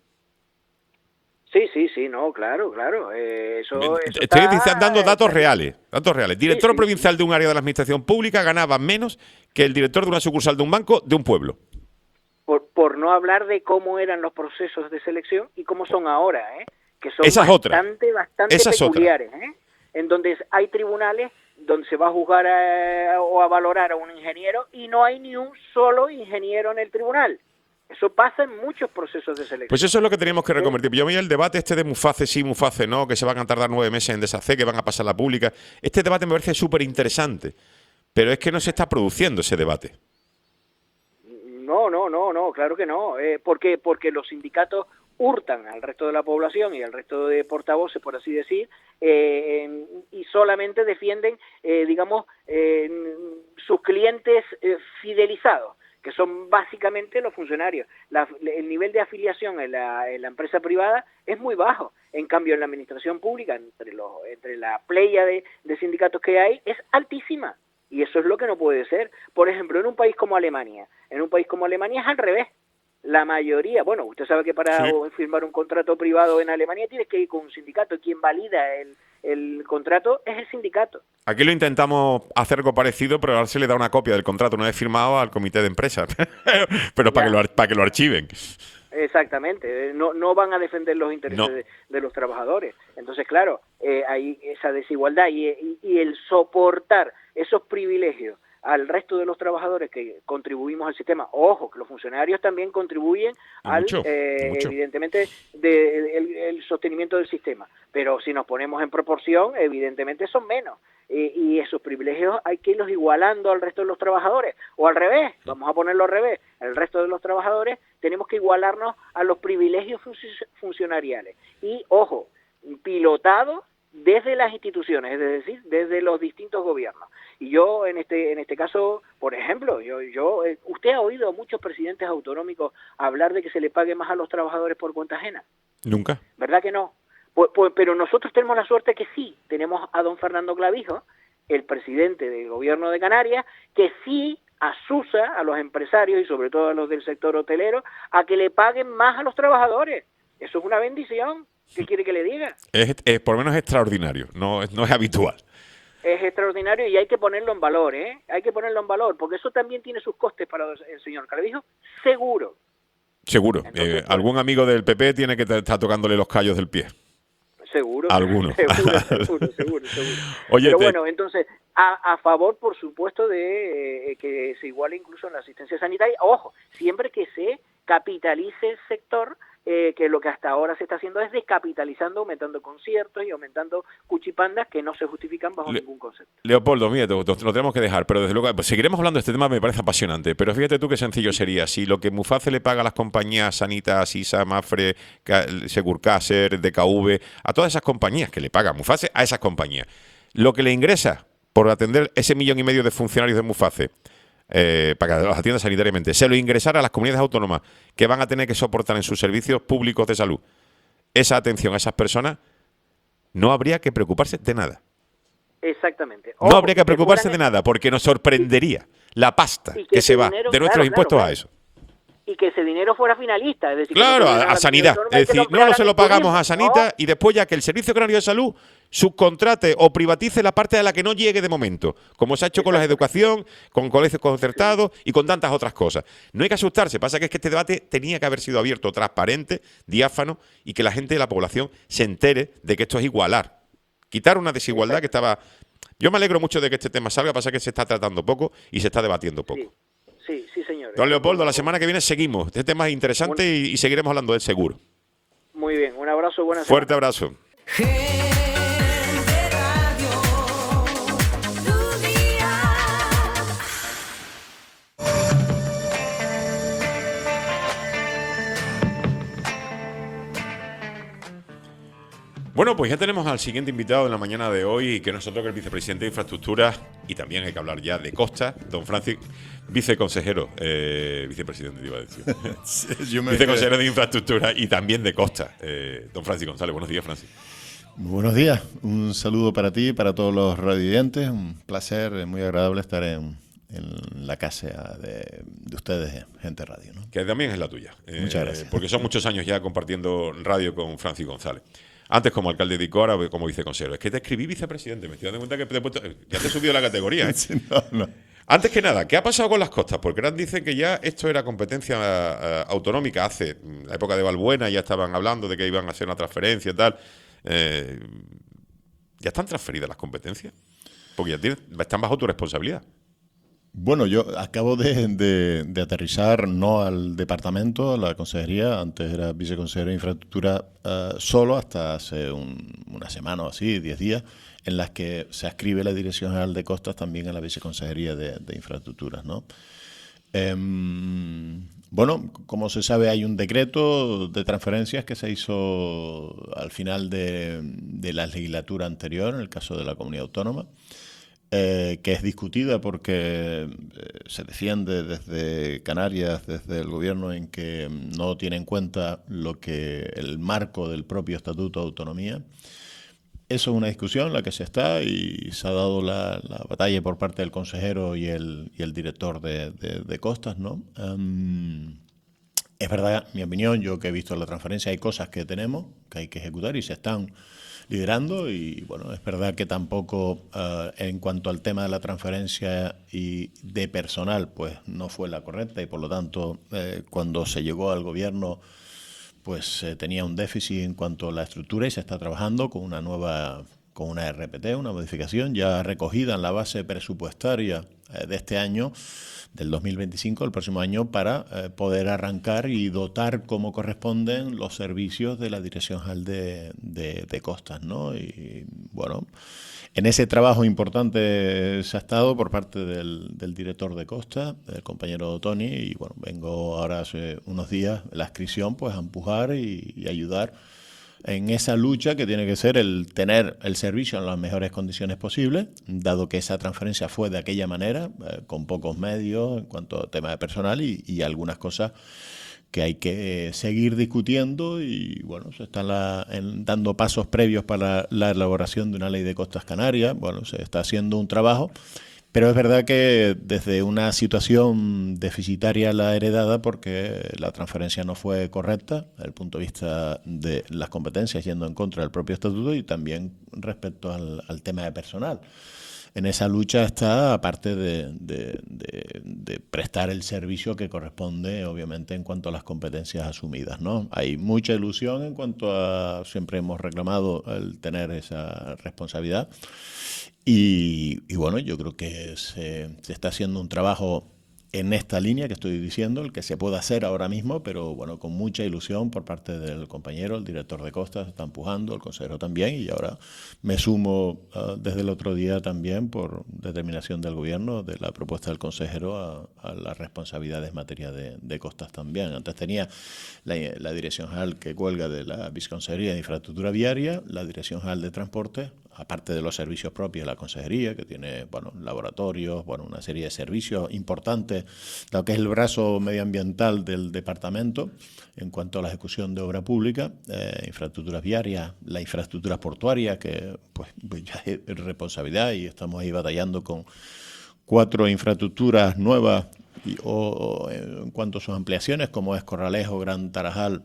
Sí, no, claro. Eso Estoy está, dando datos reales. Director provincial sí. de un área de la administración pública ganaba menos que el director de una sucursal de un banco de un pueblo. Por no hablar de cómo eran los procesos de selección y cómo son ahora, que son Esa es bastante Esa es peculiares, en donde hay tribunales donde se va a juzgar o a valorar a un ingeniero y no hay ni un solo ingeniero en el tribunal. Eso pasa en muchos procesos de selección. Pues eso es lo que teníamos que reconvertir. Yo veía el debate de Muface sí, Muface no, que se van a tardar 9 meses en deshacer, que van a pasar la pública. Este debate me parece súper interesante, pero es que no se está produciendo ese debate. No, claro que no. Porque los sindicatos hurtan al resto de la población y al resto de portavoces, por así decir, y solamente defienden, sus clientes fidelizados, que son básicamente los funcionarios. El nivel de afiliación en la empresa privada es muy bajo. En cambio, en la administración pública, entre la playa de sindicatos que hay, es altísima. Y eso es lo que no puede ser. Por ejemplo, en un país como Alemania es al revés. La mayoría, bueno, usted sabe que para firmar un contrato privado en Alemania tienes que ir con un sindicato. Quien valida el contrato es el sindicato. Aquí lo intentamos hacer algo parecido, pero ahora se le da una copia del contrato una vez firmado al comité de empresa, pero para que lo archiven. Exactamente, no van a defender los intereses de los trabajadores. Entonces, claro, hay esa desigualdad y el soportar esos privilegios al resto de los trabajadores que contribuimos al sistema. Ojo, que los funcionarios también contribuyen mucho. Evidentemente, el sostenimiento del sistema. Pero si nos ponemos en proporción, evidentemente son menos. Y esos privilegios hay que irlos igualando al resto de los trabajadores. O al revés, vamos a ponerlo al revés. El resto de los trabajadores tenemos que igualarnos a los privilegios funcionariales. Y, ojo, pilotado desde las instituciones, es decir, desde los distintos gobiernos. Y yo en este caso, por ejemplo, usted ha oído a muchos presidentes autonómicos hablar de que se le pague más a los trabajadores por cuenta ajena. Nunca. ¿Verdad que no? Pero nosotros tenemos la suerte que sí, tenemos a don Fernando Clavijo, el presidente del gobierno de Canarias, que sí asusa a los empresarios y sobre todo a los del sector hotelero a que le paguen más a los trabajadores. Eso es una bendición. ¿Qué quiere que le diga? Es por lo menos extraordinario, no es habitual. Es extraordinario y hay que ponerlo en valor, Hay que ponerlo en valor, porque eso también tiene sus costes para el señor Clavijo, seguro. Seguro. Entonces, algún amigo del PP tiene que estar tocándole los callos del pie. Seguro. Algunos. Seguro. Oye, pero bueno, entonces, a favor, por supuesto, de que se iguale incluso en la asistencia sanitaria. Ojo, siempre que se capitalice el sector, que lo que hasta ahora se está haciendo es descapitalizando, aumentando conciertos y aumentando cuchipandas que no se justifican bajo ningún concepto. Leopoldo, mira, lo tenemos que dejar, pero desde luego pues, seguiremos hablando de este tema, me parece apasionante, pero fíjate tú qué sencillo sería, si lo que Muface le paga a las compañías Sanitas, ISA, Mafre, Segurcaser, DKV, a todas esas compañías que le paga Muface, a esas compañías, lo que le ingresa por atender ese 1,5 millones de funcionarios de Muface, para que los atienda sanitariamente, se lo ingresara a las comunidades autónomas que van a tener que soportar en sus servicios públicos de salud esa atención a esas personas, no habría que preocuparse de nada. Exactamente. No habría que preocuparse de nada, porque nos sorprendería la pasta que se va de nuestros impuestos a eso. Y que ese dinero fuera finalista, es decir, claro, a sanidad. Es decir, no se lo pagamos a Sanita y después ya que el Servicio Canario de Salud subcontrate o privatice la parte a la que no llegue de momento, como se ha hecho con la educación, con colegios concertados y con tantas otras cosas. No hay que asustarse, pasa que es que este debate tenía que haber sido abierto, transparente, diáfano y que la gente de la población se entere de que esto es igualar. Quitar una desigualdad que estaba... Yo me alegro mucho de que este tema salga, pasa que se está tratando poco y se está debatiendo poco. Sí, señor. Don Leopoldo, la semana que viene seguimos. Este tema es interesante y seguiremos hablando de él seguro. Muy bien, un abrazo, buenas Fuerte abrazo. Bueno, pues ya tenemos al siguiente invitado en la mañana de hoy, que no es otro que el vicepresidente de Infraestructura, y también hay que hablar ya de Costa, don Francis, viceconsejero, vicepresidente te iba a decir, viceconsejero de Infraestructura y también de Costa, don Francis González. Buenos días, Francis. Muy buenos días, un saludo para ti y para todos los radiovidentes, un placer, muy agradable estar en la casa de ustedes, Gente Radio, ¿no? Que también es la tuya. Muchas gracias. Porque son muchos años ya compartiendo radio con Francis González. Antes como alcalde de Ico, ahora como viceconsejero. Es que te escribí vicepresidente, me estoy dando cuenta que ya te he subido la categoría, ¿eh? Sí, no. Antes que nada, ¿qué ha pasado con las costas? Porque ahora dicen que ya esto era competencia autonómica. Hace la época de Balbuena ya estaban hablando de que iban a hacer una transferencia y tal. ¿Ya están transferidas las competencias? Porque ya están bajo tu responsabilidad. Bueno, yo acabo de aterrizar no al departamento, a la consejería, antes era viceconsejero de Infraestructura solo hasta hace una semana o así, 10 días, en las que se adscribe la Dirección General de Costas también a la viceconsejería de Infraestructuras, ¿no? Bueno, como se sabe, hay un decreto de transferencias que se hizo al final de la legislatura anterior, en el caso de la comunidad autónoma, que es discutida porque se defiende desde Canarias, desde el gobierno, en que no tiene en cuenta el marco del propio Estatuto de Autonomía. Eso es una discusión en la que se está y se ha dado la batalla por parte del consejero y el director de Costas, ¿no? Es verdad, mi opinión, yo que he visto la transferencia, hay cosas que tenemos, que hay que ejecutar y se están liderando y bueno, es verdad que tampoco en cuanto al tema de la transferencia y de personal, pues no fue la correcta y por lo tanto cuando se llegó al gobierno pues tenía un déficit en cuanto a la estructura y se está trabajando con una RPT, una modificación ya recogida en la base presupuestaria de este año, del 2025, el próximo año, para poder arrancar y dotar como corresponden los servicios de la Dirección General de Costas, ¿no? Y bueno, en ese trabajo importante se ha estado por parte del director de Costas, el compañero Tony, y bueno, vengo ahora hace unos días la adscripción pues a empujar y ayudar en esa lucha que tiene que ser el tener el servicio en las mejores condiciones posibles, dado que esa transferencia fue de aquella manera, con pocos medios en cuanto a tema de personal y algunas cosas que hay que seguir discutiendo y bueno, se están dando pasos previos para la elaboración de una ley de costas canarias. Bueno, se está haciendo un trabajo, pero es verdad que desde una situación deficitaria la heredada, porque la transferencia no fue correcta desde el punto de vista de las competencias, yendo en contra del propio estatuto y también respecto al tema de personal. En esa lucha está, aparte de prestar el servicio que corresponde, obviamente, en cuanto a las competencias asumidas, ¿no? Hay mucha ilusión en cuanto a, siempre hemos reclamado el tener esa responsabilidad. Y bueno, yo creo que se está haciendo un trabajo en esta línea que estoy diciendo, el que se puede hacer ahora mismo, pero bueno, con mucha ilusión por parte del compañero, el director de Costas está empujando, el consejero también, y ahora me sumo desde el otro día también por determinación del gobierno de la propuesta del consejero a las responsabilidades en materia de Costas también. Antes tenía la Dirección General que cuelga de la Viceconsejería de Infraestructura Viaria, la Dirección General de Transporte, aparte de los servicios propios de la consejería, que tiene laboratorios, una serie de servicios importantes, lo que es el brazo medioambiental del departamento en cuanto a la ejecución de obra pública, infraestructuras viarias, la infraestructura portuaria, que pues ya es responsabilidad, y estamos ahí batallando con 4 infraestructuras nuevas o en cuanto a sus ampliaciones, como es Corralejo, Gran Tarajal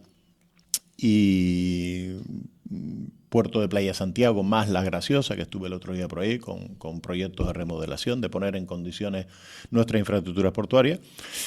y Puerto de Playa Santiago, más La Graciosa, que estuve el otro día por ahí, con proyectos de remodelación, de poner en condiciones nuestra infraestructura portuaria.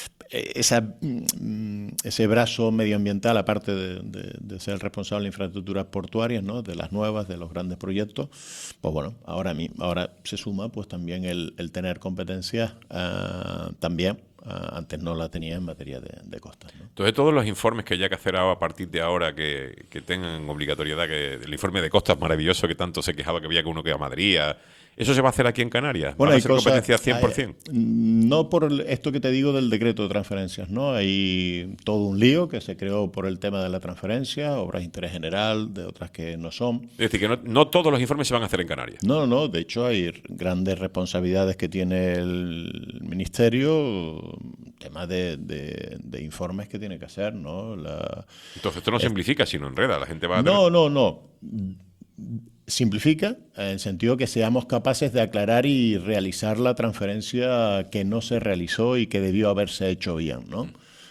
Ese brazo medioambiental, aparte de ser el responsable de infraestructuras portuarias, ¿no?, de las nuevas, de los grandes proyectos, pues bueno, ahora se suma pues también el tener competencias también. Antes no la tenía en materia de costas, ¿no? Entonces, todos los informes que haya que hacer a partir de ahora que tengan obligatoriedad, que el informe de costas maravilloso que tanto se quejaba que había que uno que iba a Madrid, ¿eso se va a hacer aquí en Canarias? ¿Van a ser competencias 100%? No por esto que te digo del decreto de transferencias, ¿no? Hay todo un lío que se creó por el tema de la transferencia, obras de interés general, de otras que no son. Es decir, que no todos los informes se van a hacer en Canarias. No, de hecho hay grandes responsabilidades que tiene el Ministerio, tema de informes que tiene que hacer, ¿no? Entonces esto no simplifica, sino enreda, la gente va a... No. Simplifica en el sentido que seamos capaces de aclarar y realizar la transferencia que no se realizó y que debió haberse hecho bien, ¿no?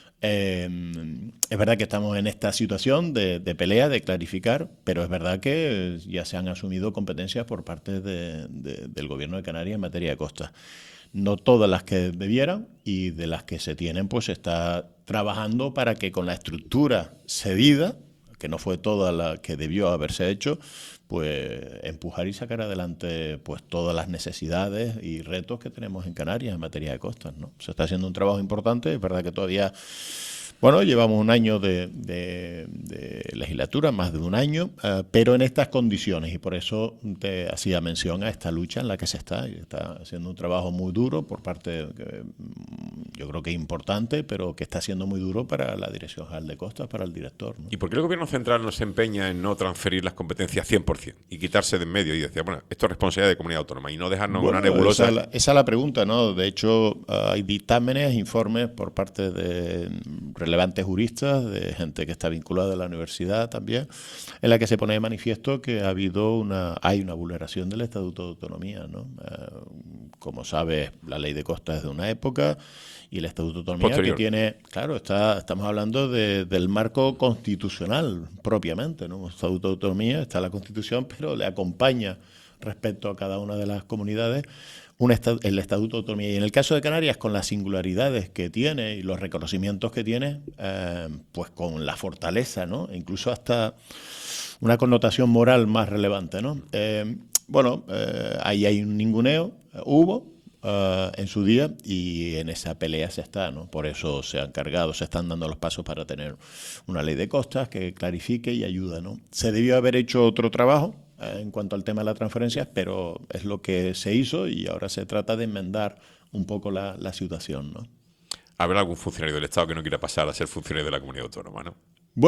Es verdad que estamos en esta situación de pelea, de clarificar, pero es verdad que ya se han asumido competencias por parte del Gobierno de Canarias en materia de costas. No todas las que debieran, y de las que se tienen, pues se está trabajando para que con la estructura cedida, que no fue toda la que debió haberse hecho, pues empujar y sacar adelante pues todas las necesidades y retos que tenemos en Canarias en materia de costas, ¿no? Se está haciendo un trabajo importante, es verdad que todavía, llevamos un año de legislatura, más de un año, pero en estas condiciones, y por eso te hacía mención a esta lucha en la que se está haciendo un trabajo muy duro por parte, yo creo que importante, pero que está siendo muy duro para la Dirección General de Costas, para el director, ¿no? ¿Y por qué el Gobierno Central no se empeña en no transferir las competencias 100% y quitarse de en medio y decir, esto es responsabilidad de comunidad autónoma y no dejarnos una nebulosa? Esa es la pregunta, ¿no? De hecho, hay dictámenes, informes por parte de relevantes juristas, de gente que está vinculada a la universidad también, en la que se pone de manifiesto que hay una vulneración del Estatuto de Autonomía, ¿no? Como sabes, la ley de costas es de una época y el Estatuto de Autonomía posterior, que tiene, claro, estamos hablando del marco constitucional propiamente, ¿no? El Estatuto de Autonomía está en la Constitución, pero le acompaña respecto a cada una de las comunidades el Estatuto de Autonomía. Y en el caso de Canarias, con las singularidades que tiene y los reconocimientos que tiene, pues con la fortaleza, ¿no? E incluso hasta una connotación moral más relevante, ¿no? Ahí hay un ninguneo, hubo en su día, y en esa pelea se está, ¿no? Por eso se están dando los pasos para tener una ley de costas que clarifique y ayuda, ¿no? Se debió haber hecho otro trabajo en cuanto al tema de las transferencias, pero es lo que se hizo y ahora se trata de enmendar un poco la situación, ¿no? ¿Habrá algún funcionario del Estado que no quiera pasar a ser funcionario de la comunidad autónoma, no?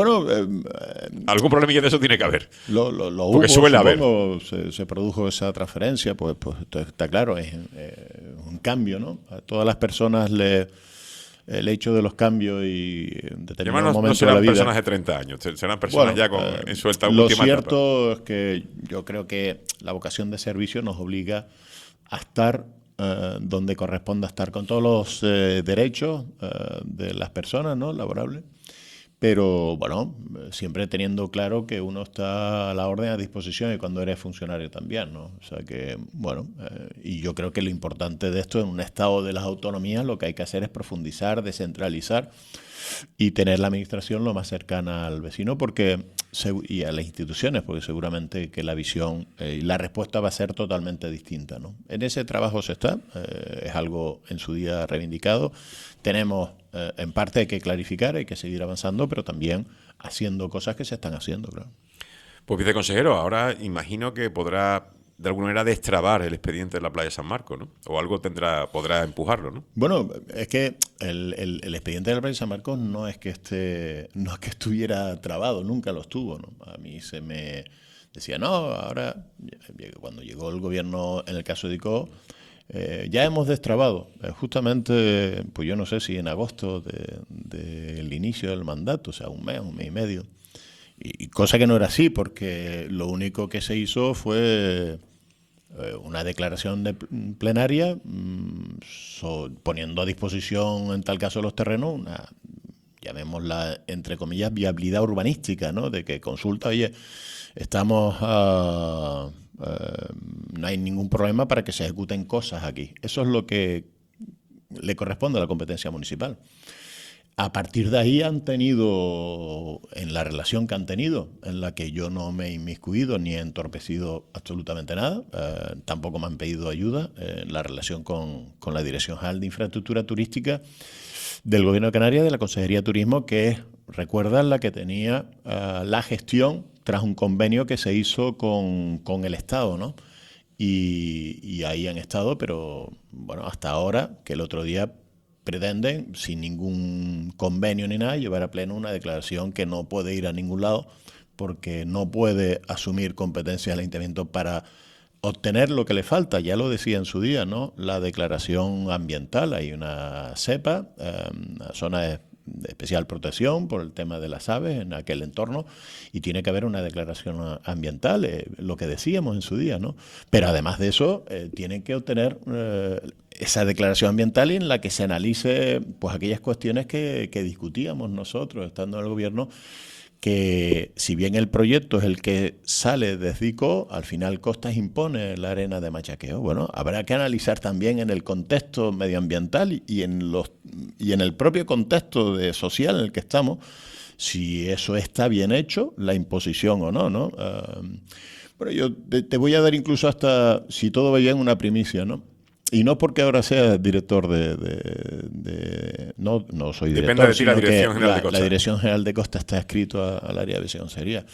Algún problemilla de eso tiene que haber. Porque suele haber. Se produjo esa transferencia, pues está claro, es un cambio, ¿no? A todas las personas el hecho de los cambios y en determinados momentos de la vida. No serán personas de 30 años, serán personas ya en su última Lo etapa. cierto es que yo creo que la vocación de servicio nos obliga a estar donde corresponda estar, con todos los derechos de las personas, ¿no?, laborables, pero bueno, siempre teniendo claro que uno está a la orden, a disposición, y cuando eres funcionario también, ¿no? O sea que, bueno, y yo creo que lo importante de esto, en un estado de las autonomías, lo que hay que hacer es profundizar, descentralizar y tener la administración lo más cercana al vecino y a las instituciones, porque seguramente que la visión y la respuesta va a ser totalmente distinta, ¿no? En ese trabajo se está, es algo en su día reivindicado. Tenemos, en parte hay que clarificar, hay que seguir avanzando, pero también haciendo cosas que se están haciendo, claro. Pues viceconsejero, ahora imagino que podrá de alguna manera destrabar el expediente de la playa San Marcos, ¿no? O algo podrá empujarlo, ¿no? Bueno, es que el expediente de la playa San Marcos no es que estuviera trabado, nunca lo estuvo, ¿no? A mí se me decía, no, ahora, cuando llegó el gobierno, en el caso de ICO, ya hemos destrabado. Justamente, pues yo no sé si en agosto del inicio del mandato, o sea, un mes y medio. Y cosa que no era así, porque lo único que se hizo fue una declaración plenaria poniendo a disposición, en tal caso, los terrenos, llamémosla, entre comillas, viabilidad urbanística, ¿no? De que consulta, oye, no hay ningún problema para que se ejecuten cosas aquí. Eso es lo que le corresponde a la competencia municipal. A partir de ahí han tenido, en la relación que han tenido, en la que yo no me he inmiscuido ni he entorpecido absolutamente nada, tampoco me han pedido ayuda, en la relación con la Dirección General de Infraestructura Turística del Gobierno de Canarias, de la Consejería de Turismo, que es, recuerdan, la que tenía la gestión tras un convenio que se hizo con el Estado, ¿no? Y ahí han estado, pero bueno, hasta ahora, que el otro día pretenden, sin ningún convenio ni nada, llevar a pleno una declaración que no puede ir a ningún lado porque no puede asumir competencias del Ayuntamiento para obtener lo que le falta. Ya lo decía en su día, ¿no? La declaración ambiental. Hay una cepa, una zona de especial protección por el tema de las aves en aquel entorno, y tiene que haber una declaración ambiental, lo que decíamos en su día, ¿no? Pero además de eso, tienen que obtener esa declaración ambiental en la que se analice pues aquellas cuestiones que discutíamos nosotros estando en el gobierno, que si bien el proyecto es el que sale desde ICO, al final Costas impone la arena de machaqueo. Bueno, habrá que analizar también en el contexto medioambiental y en el propio contexto social en el que estamos, si eso está bien hecho, la imposición o no, ¿no? Bueno, yo te voy a dar incluso, hasta, si todo va bien, una primicia, ¿no? Y no porque ahora sea director no soy director. Depende de ti la Dirección General de Costas. La Dirección General de Costas está adscrito al área de viceconsejería.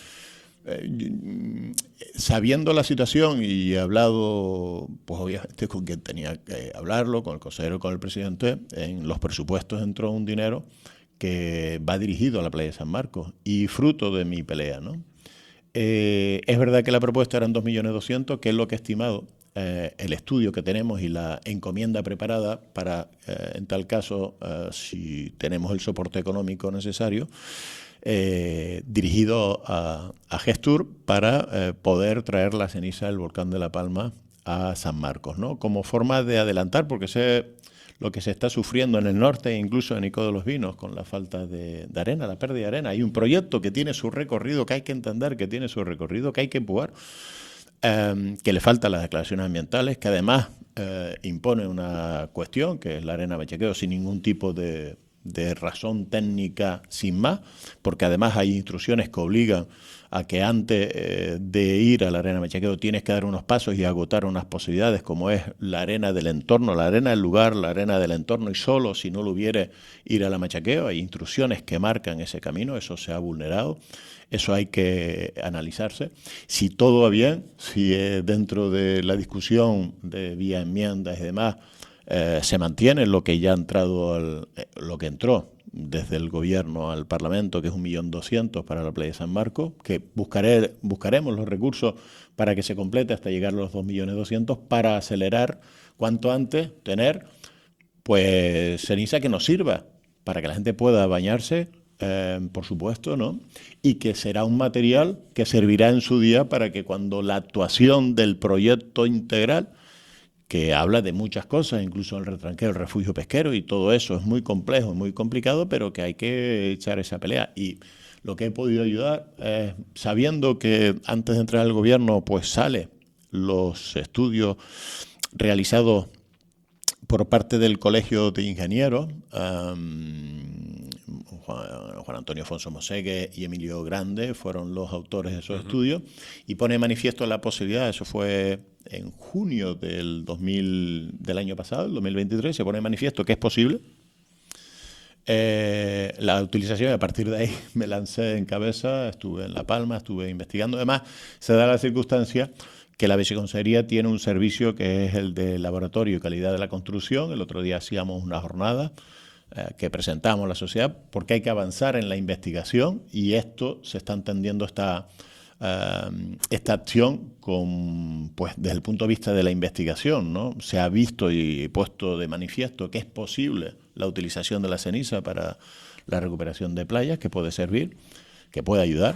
Sabiendo la situación y he hablado, pues obviamente con quien tenía que hablarlo, con el consejero, con el presidente, en los presupuestos entró un dinero que va dirigido a la playa de San Marcos y fruto de mi pelea, ¿no? Es verdad que la propuesta eran 2.200.000, que es lo que he estimado. El estudio que tenemos y la encomienda preparada para, en tal caso, si tenemos el soporte económico necesario, dirigido a Gestur para poder traer la ceniza del volcán de La Palma a San Marcos, ¿no? Como forma de adelantar, porque sé lo que se está sufriendo en el norte, incluso en Ico de los Vinos, con la falta de arena, la pérdida de arena. Hay un proyecto que tiene su recorrido, que hay que entender que tiene su recorrido, que hay que empujar. Que le faltan las declaraciones ambientales, que además impone una cuestión, que es la arena machaqueo, sin ningún tipo de razón técnica, sin más, porque además hay instrucciones que obligan a que antes de ir a la arena machaqueo tienes que dar unos pasos y agotar unas posibilidades, como es la arena del entorno, la arena del lugar, la arena del entorno, y solo si no lo hubiere ir a la machaqueo. Hay instrucciones que marcan ese camino, eso se ha vulnerado. Eso hay que analizarse. Si todo va bien, si dentro de la discusión de vía enmiendas y demás se mantiene lo que ya ha entrado, lo que entró desde el gobierno al Parlamento, que es 1.200.000 para la playa de San Marcos, que buscaremos los recursos para que se complete hasta llegar a los 2.200.000 para acelerar cuanto antes, tener pues ceniza que nos sirva para que la gente pueda bañarse, por supuesto, ¿no? Y que será un material que servirá en su día para que cuando la actuación del proyecto integral, que habla de muchas cosas, incluso el retranqueo, el refugio pesquero, y todo eso es muy complejo, muy complicado, pero que hay que echar esa pelea. Y lo que he podido ayudar es, sabiendo que antes de entrar al gobierno, pues sale los estudios realizados por parte del Colegio de Ingenieros, Juan Antonio Afonso Mosegue y Emilio Grande fueron los autores de esos estudios, y pone de manifiesto la posibilidad, eso fue en junio del año pasado, el 2023, se pone de manifiesto que es posible la utilización, y a partir de ahí me lancé en cabeza, estuve en La Palma, estuve investigando. Además, se da la circunstancia que la Viceconsejería tiene un servicio que es el de laboratorio y calidad de la construcción. El otro día hacíamos una jornada que presentamos a la sociedad porque hay que avanzar en la investigación, y esto se está entendiendo esta acción pues desde el punto de vista de la investigación, ¿no? Se ha visto y puesto de manifiesto que es posible la utilización de la ceniza para la recuperación de playas, que puede servir, que puede ayudar,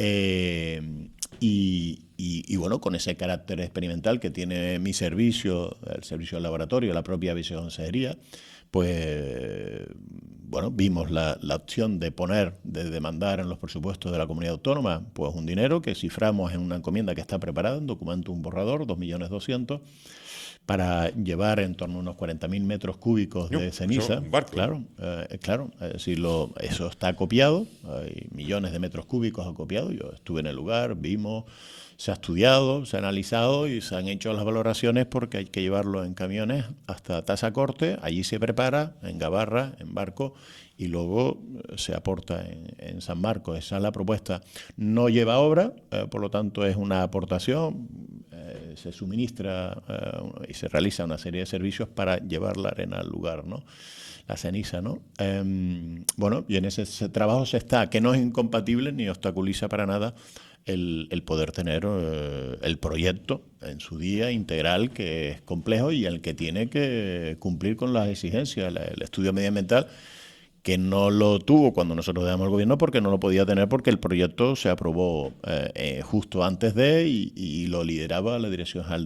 y bueno, con ese carácter experimental que tiene mi servicio, el servicio del laboratorio, la propia Viceconsejería, pues bueno, vimos la opción de demandar en los presupuestos de la comunidad autónoma pues un dinero que ciframos en una encomienda que está preparada, un documento, un borrador, 2.200.000, para llevar en torno a unos 40.000 metros cúbicos de ceniza. Claro, eso está acopiado, hay millones de metros cúbicos acopiados. Yo estuve en el lugar, vimos, se ha estudiado, se ha analizado y se han hecho las valoraciones, porque hay que llevarlo en camiones hasta Tazacorte, allí se prepara, en gabarra, en barco, y luego se aporta en San Marcos. Esa es la propuesta. No lleva obra, por lo tanto es una aportación, se suministra y se realiza una serie de servicios para llevar la arena al lugar, ¿no? La ceniza, ¿no? Bueno, y en ese trabajo se está, que no es incompatible ni obstaculiza para nada el poder tener el proyecto en su día integral, que es complejo y el que tiene que cumplir con las exigencias. El estudio medioambiental, que no lo tuvo cuando nosotros dejamos el gobierno, porque no lo podía tener, porque el proyecto se aprobó justo antes de, y lo lideraba la Dirección General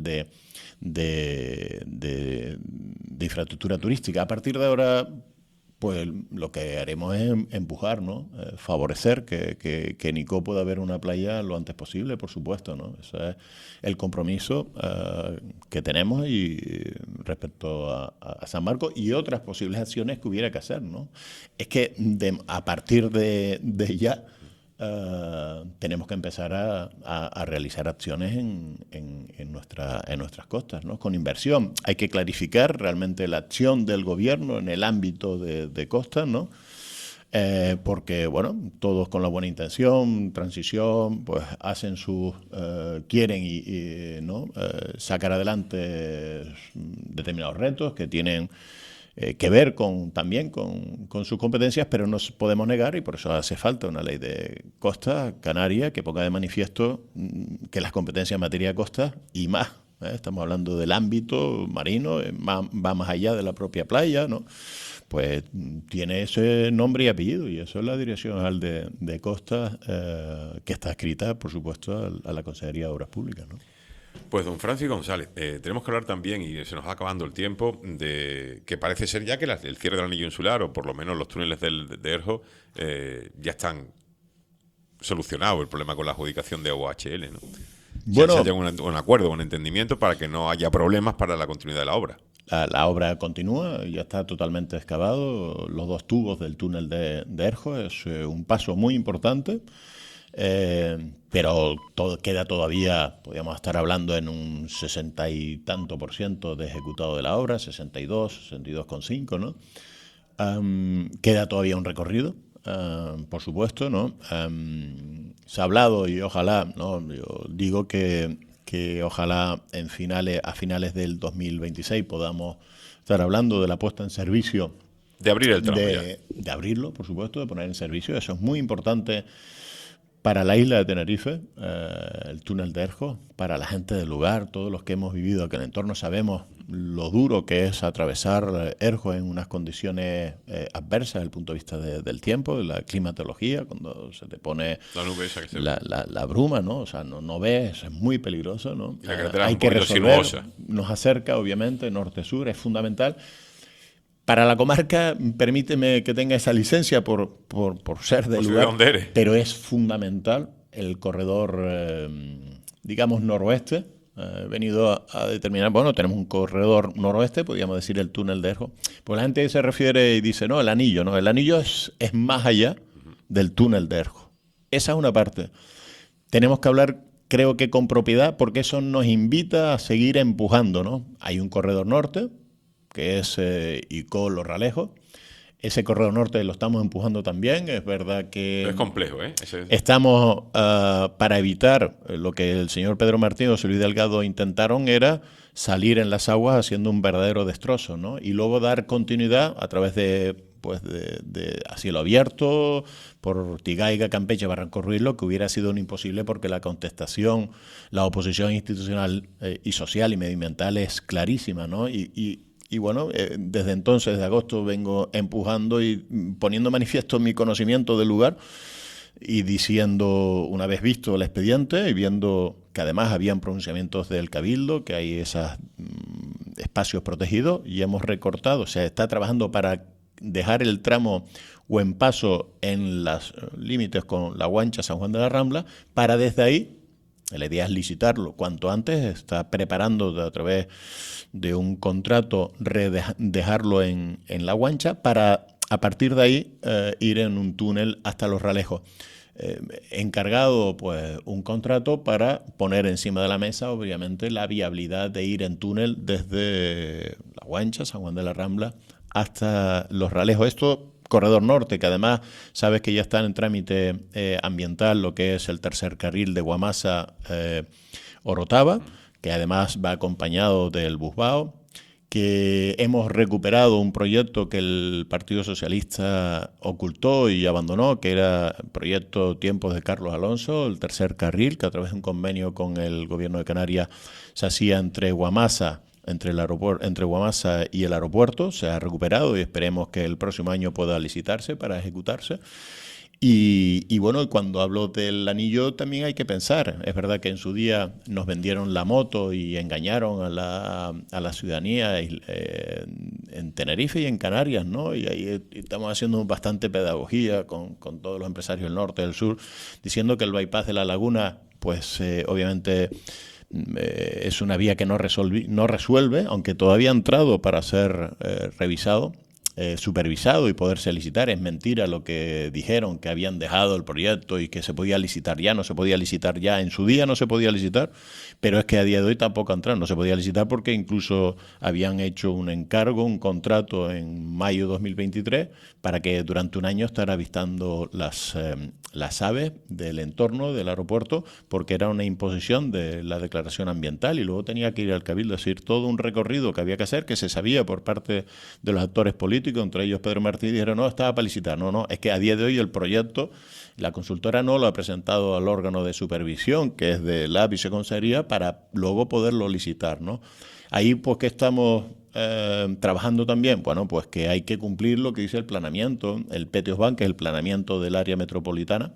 de Infraestructura Turística. A partir de ahora, pues lo que haremos es empujar, ¿no? Favorecer que en Icó pueda haber una playa lo antes posible, por supuesto, ¿no? Ese es el compromiso que tenemos, y respecto a San Marcos y otras posibles acciones que hubiera que hacer, ¿no? Es que a partir de ya tenemos que empezar a realizar acciones en nuestras costas, ¿no? Con inversión. Hay que clarificar realmente la acción del gobierno en el ámbito de costas, ¿no? Porque, bueno, todos con la buena intención, transición, pues hacen quieren ¿no? Sacar adelante determinados retos que tienen que ver también con sus competencias, pero no podemos negar, y por eso hace falta una ley de costas canaria que ponga de manifiesto que las competencias en materia de costas y más, estamos hablando del ámbito marino, va más allá de la propia playa, ¿no? Pues tiene ese nombre y apellido, y eso es la Dirección General de Costas, que está adscrita, por supuesto, a la Consejería de Obras Públicas, ¿no? Pues don Francis González, tenemos que hablar también, y se nos va acabando el tiempo, de que parece ser ya que el cierre del anillo insular, o por lo menos los túneles de Erjo, ya están solucionados, el problema con la adjudicación de OHL, ¿no? Bueno, se haya un acuerdo, un entendimiento para que no haya problemas para la continuidad de la obra. La obra continúa, ya está totalmente excavado, los 2 tubos del túnel de Erjo, es un paso muy importante. Pero queda todavía, podríamos estar hablando en un 60 y tanto % de ejecutado de la obra, 62,5, ¿no? Queda todavía un recorrido, por supuesto, ¿no? Se ha hablado, y ojalá, ¿no? Yo digo que ojalá a finales del 2026 podamos estar hablando de la puesta en servicio. De abrir el tramo de abrirlo, por supuesto, de poner en servicio. Eso es muy importante para la isla de Tenerife, el túnel de Erjo, para la gente del lugar, todos los que hemos vivido aquel entorno sabemos lo duro que es atravesar Erjo en unas condiciones adversas desde el punto de vista del tiempo, de la climatología, cuando se te pone la nube esa que se la bruma, ¿no? O sea, no ves, es muy peligroso, ¿no? La carretera Hay es un que poquito resolver, sinuosa. nos acerca, obviamente, norte-sur, es fundamental. Para la comarca, permíteme que tenga esa licencia por ser del lugar, dónde eres. pero es fundamental el corredor, digamos, noroeste. He venido a determinar, bueno, tenemos un corredor noroeste, podríamos decir el túnel de Erjo. Pues la gente se refiere y dice, no, el anillo, no, el anillo es más allá del túnel de Erjo. Esa es una parte. Tenemos que hablar, creo que con propiedad, porque eso nos invita a seguir empujando, ¿no? Hay un corredor norte, que es Icó Los Ralejos. Ese corredor norte lo estamos empujando también. Es verdad que Pero es complejo, ¿eh? Estamos para evitar lo que el señor Pedro Martín o José Luis Delgado intentaron era salir en las aguas haciendo un verdadero destrozo, ¿no? Y luego dar continuidad a través de a cielo abierto, por Ortigaiga, Campeche, Barranco Ruiz, lo que hubiera sido un imposible porque la contestación, la oposición institucional y social y medioambiental es clarísima, ¿no? Y bueno, desde entonces, desde agosto, vengo empujando y poniendo manifiesto mi conocimiento del lugar y diciendo, una vez visto el expediente y viendo que además habían pronunciamientos del Cabildo, que hay esos espacios protegidos y hemos recortado, o sea, está trabajando para dejar el tramo o en paso en los límites con La Guancha, San Juan de la Rambla, para desde ahí, la idea es licitarlo cuanto antes, está preparando a través de un contrato dejarlo en La Guancha para a partir de ahí ir en un túnel hasta Los Ralejos. Encargado pues un contrato para poner encima de la mesa obviamente la viabilidad de ir en túnel desde La Guancha, San Juan de la Rambla hasta Los Ralejos. Esto corredor norte, que además sabes que ya está en trámite ambiental lo que es el tercer carril de Guamasa Orotava, que además va acompañado del Busbao, que hemos recuperado un proyecto que el Partido Socialista ocultó y abandonó, que era el proyecto Tiempos de Carlos Alonso, el tercer carril, que a través de un convenio con el Gobierno de Canarias se hacía entre Guamasa, entre Guamasa y el aeropuerto. Se ha recuperado y esperemos que el próximo año pueda licitarse para ejecutarse. Y bueno, cuando hablo del anillo también hay que pensar. Es verdad que en su día nos vendieron la moto y engañaron a la ciudadanía en Tenerife y en Canarias, ¿no? Y ahí estamos haciendo bastante pedagogía con todos los empresarios del norte y del sur, diciendo que el bypass de la laguna, pues obviamente es una vía que no resuelve, aunque todavía ha entrado para ser revisado, supervisado y poderse licitar. Es mentira lo que dijeron, que habían dejado el proyecto y que se podía licitar ya. No se podía licitar ya. En su día no se podía licitar, pero es que a día de hoy tampoco ha entrado. No se podía licitar porque incluso habían hecho un encargo, un contrato en mayo de 2023 para que durante un año estar avistando las aves del entorno del aeropuerto, porque era una imposición de la declaración ambiental y luego tenía que ir al Cabildo. Es decir, todo un recorrido que había que hacer, que se sabía por parte de los actores políticos, entre ellos Pedro Martí, dijeron, no, estaba para licitar. No, es que a día de hoy el proyecto, la consultora no lo ha presentado al órgano de supervisión, que es de la viceconsejería, para luego poderlo licitar, ¿no? Ahí, pues, ¿qué estamos trabajando también? Bueno, pues que hay que cumplir lo que dice el planeamiento, el PETIOSBAN, que es el planeamiento del área metropolitana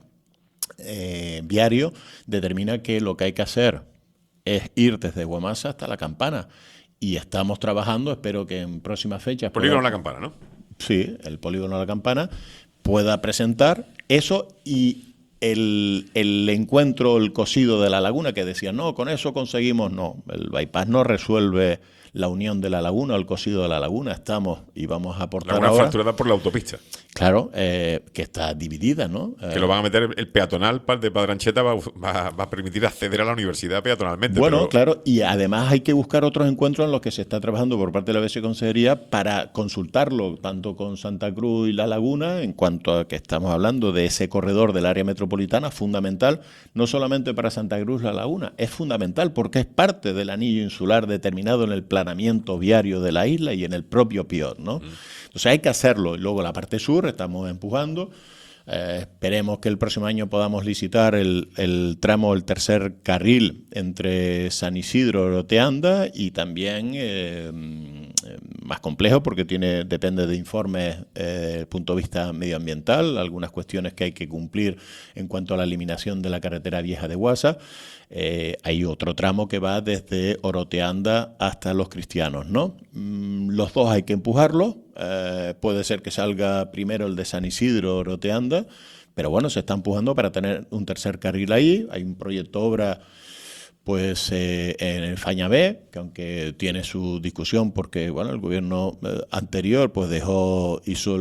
viario, determina que lo que hay que hacer es ir desde Guamasa hasta La Campana. Y estamos trabajando, espero que en próximas fechas... Polígono La Campana, ¿no? Sí, el polígono La Campana pueda presentar eso y el encuentro, el cosido de la laguna, que decían, no, con eso conseguimos, no, el bypass no resuelve la unión de la laguna, el cosido de la laguna, estamos y vamos a aportar una ahora... fracturada por la autopista. Claro, que está dividida, ¿no? Que lo van a meter el peatonal de Padrancheta va a permitir acceder a la universidad peatonalmente. Bueno, pero... claro, y además hay que buscar otros encuentros en los que se está trabajando por parte de la viceconsejería para consultarlo, tanto con Santa Cruz y La Laguna, en cuanto a que estamos hablando de ese corredor del área metropolitana, fundamental, no solamente para Santa Cruz, La Laguna, es fundamental porque es parte del anillo insular determinado en el planeamiento viario de la isla y en el propio PIOT, ¿no? Entonces hay que hacerlo. Y luego la parte sur estamos empujando Esperemos que el próximo año podamos licitar el tramo, el tercer carril entre San Isidro y Oroteanda, y también más complejo porque depende de informes desde el punto de vista medioambiental, algunas cuestiones que hay que cumplir en cuanto a la eliminación de la carretera vieja de Guasa. Hay otro tramo que va desde Oroteanda hasta Los Cristianos, ¿no? Los dos hay que empujarlos. Puede ser que salga primero el de San Isidro, Oroteanda, pero bueno, se está empujando para tener un tercer carril ahí. Hay un proyecto de obra pues en el Faña B, que aunque tiene su discusión porque bueno, el gobierno anterior pues hizo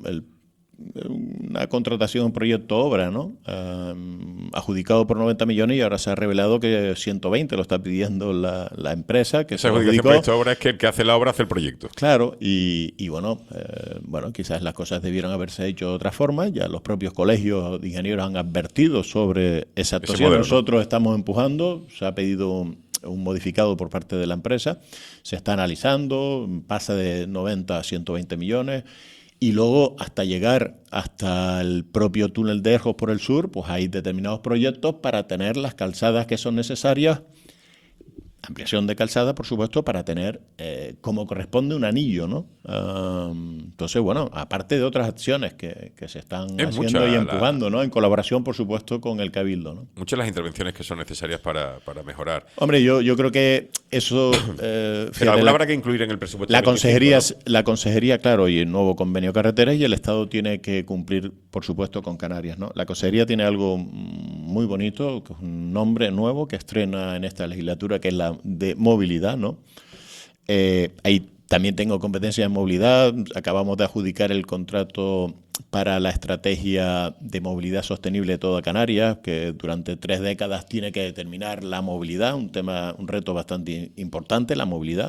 una contratación, un proyecto de obra, ¿no? Adjudicado por 90 millones y ahora se ha revelado que 120 lo está pidiendo la empresa. Que esa adjudicación de proyecto de obra es que el que hace la obra hace el proyecto. Claro, y bueno, quizás las cosas debieron haberse hecho de otra forma. Ya los propios colegios de ingenieros han advertido sobre esa actuación. Nosotros estamos empujando, se ha pedido un modificado por parte de la empresa, se está analizando, pasa de 90 a 120 millones. Y luego, hasta llegar hasta el propio túnel de Erjos por el sur, pues hay determinados proyectos para tener las calzadas que son necesarias, ampliación de calzada, por supuesto, para tener como corresponde un anillo, ¿no? Entonces, bueno, aparte de otras acciones que se están haciendo y empujando, ¿no? En colaboración, por supuesto, con el Cabildo, ¿no? Muchas las intervenciones que son necesarias para mejorar. Hombre, yo creo que eso... pero alguna habrá que incluir en el presupuesto. La consejería, claro, y el nuevo convenio carreteras, y el Estado tiene que cumplir, por supuesto, con Canarias, ¿no? La consejería tiene algo muy bonito, que es un nombre nuevo que estrena en esta legislatura, que es la de movilidad, ¿no? Ahí también tengo competencia en movilidad. Acabamos de adjudicar el contrato para la estrategia de movilidad sostenible de toda Canarias, que durante 3 décadas tiene que determinar la movilidad, un reto bastante importante, la movilidad.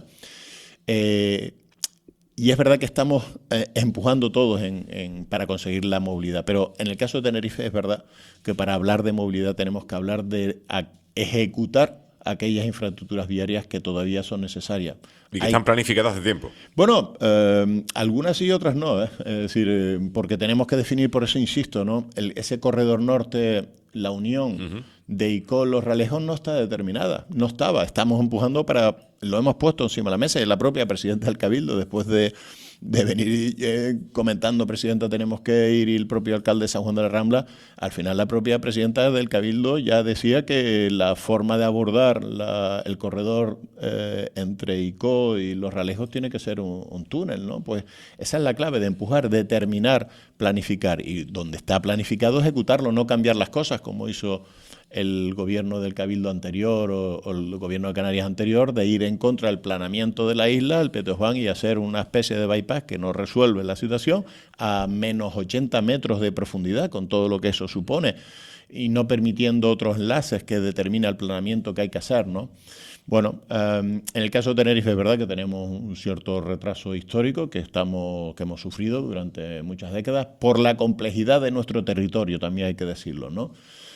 Y es verdad que estamos empujando todos para conseguir la movilidad, pero en el caso de Tenerife es verdad que para hablar de movilidad tenemos que hablar de ejecutar aquellas infraestructuras viarias que todavía son necesarias. Y que están planificadas hace tiempo. Bueno, algunas sí y otras no. Es decir, porque tenemos que definir, por eso insisto, ¿no? Ese corredor norte, la unión de ICO, Los Realejos no está determinada. No estaba. Estamos empujando lo hemos puesto encima de la mesa. Y la propia presidenta del Cabildo, después de venir comentando, presidenta, tenemos que ir, y el propio alcalde de San Juan de la Rambla, al final la propia presidenta del Cabildo ya decía que la forma de abordar el corredor entre ICO y Los Realejos tiene que ser un túnel, ¿no? Pues esa es la clave, de empujar, determinar, planificar, y donde está planificado ejecutarlo, no cambiar las cosas como hizo el gobierno del Cabildo anterior o el gobierno de Canarias anterior, de ir en contra del planeamiento de la isla, el Petoján, y hacer una especie de bypass que no resuelve la situación a menos 80 metros de profundidad, con todo lo que eso supone, y no permitiendo otros enlaces que determina el planeamiento que hay que hacer, ¿no? Bueno, en el caso de Tenerife es verdad que tenemos un cierto retraso histórico que hemos sufrido durante muchas décadas por la complejidad de nuestro territorio, también hay que decirlo, ¿no?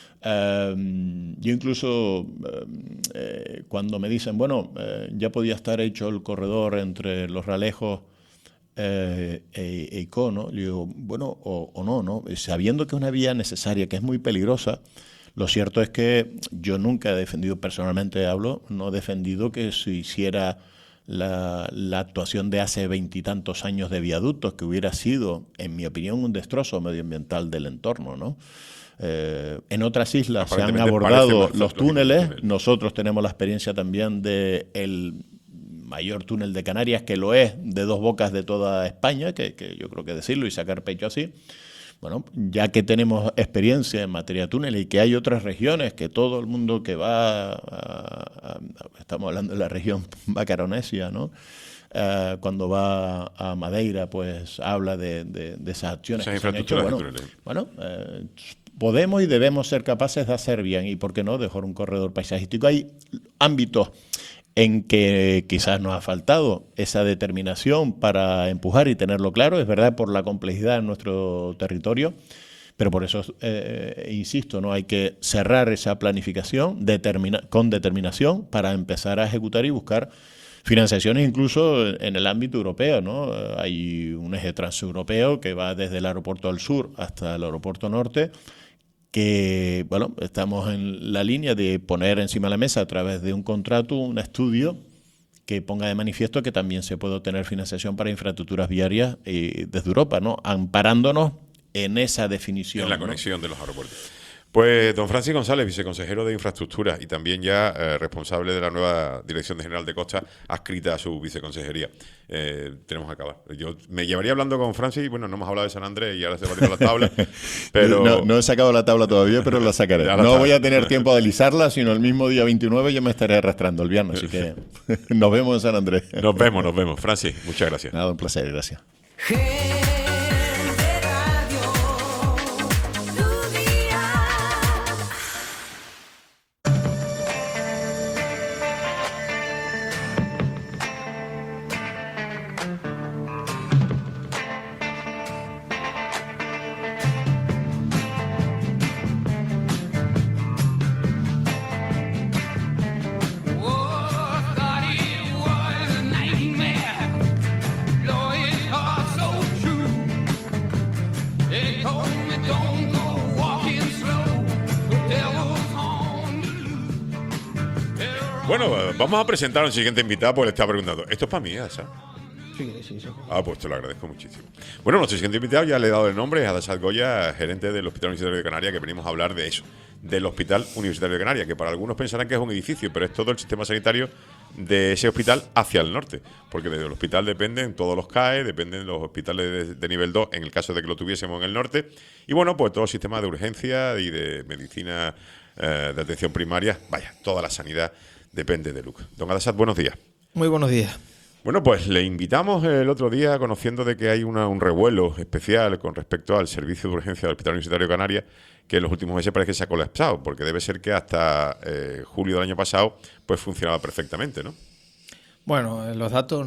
Yo incluso cuando me dicen, bueno, ya podía estar hecho el corredor entre Los Realejos e ICO, ¿no? Le digo, bueno, o no, sabiendo que es una vía necesaria, que es muy peligrosa. Lo cierto es que yo nunca he defendido, personalmente no he defendido que se hiciera la actuación de hace 20 y tantos años de viaductos, que hubiera sido, en mi opinión, un destrozo medioambiental del entorno, ¿no? En otras islas se han abordado los túneles. Nosotros tenemos la experiencia también del mayor túnel de Canarias, que lo es de 2 bocas de toda España, que yo creo que decirlo y sacar pecho así. Bueno, ya que tenemos experiencia en materia de túneles y que hay otras regiones que todo el mundo que va estamos hablando de la región macaronesia, ¿no? Cuando va a Madeira, pues habla de esas acciones que se han hecho. Bueno, podemos y debemos ser capaces de hacer bien, y por qué no, dejar un corredor paisajístico. Hay ámbitos en que quizás nos ha faltado esa determinación para empujar y tenerlo claro, es verdad, por la complejidad de nuestro territorio, pero por eso insisto, ¿no? Hay que cerrar esa planificación con determinación para empezar a ejecutar y buscar Financiaciones incluso en el ámbito europeo, ¿no? Hay un eje transeuropeo que va desde el aeropuerto al sur hasta el aeropuerto norte, que, bueno, estamos en la línea de poner encima de la mesa a través de un contrato, un estudio que ponga de manifiesto que también se puede obtener financiación para infraestructuras viarias desde Europa, ¿no? Amparándonos en esa definición. En la conexión, ¿no?, de los aeropuertos. Pues don Francis González, viceconsejero de Infraestructura y también ya responsable de la nueva Dirección General de Costa, adscrita a su viceconsejería. Tenemos que acabar. Yo me llevaría hablando con Francis, bueno, no hemos hablado de San Andrés y ahora se va a tirar la tabla, pero... No he sacado la tabla todavía, pero la sacaré. No voy a tener tiempo de alisarla, sino el mismo día 29 yo me estaré arrastrando el viernes, así que nos vemos en San Andrés. Nos vemos. Francis, muchas gracias. Nada, un placer, gracias. Bueno, vamos a presentar a un siguiente invitado porque le estaba preguntando, ¿esto es para mí, Asa? Sí. Ah, pues te lo agradezco muchísimo. Bueno, nuestro siguiente invitado ya le he dado el nombre, es Adasad Goya, gerente del Hospital Universitario de Canarias, que venimos a hablar de eso, del Hospital Universitario de Canarias, que para algunos pensarán que es un edificio, pero es todo el sistema sanitario de ese hospital hacia el norte, porque desde el hospital dependen todos los CAE, dependen los hospitales de nivel 2, en el caso de que lo tuviésemos en el norte, y bueno, pues todo el sistema de urgencia y de medicina de atención primaria, vaya, toda la sanidad depende de LUC. Don Adasad, buenos días. Muy buenos días. Bueno, pues le invitamos el otro día, conociendo de que hay un revuelo especial con respecto al servicio de urgencia del Hospital Universitario de Canarias, que en los últimos meses parece que se ha colapsado, porque debe ser que hasta julio del año pasado pues funcionaba perfectamente, ¿no? Bueno, los datos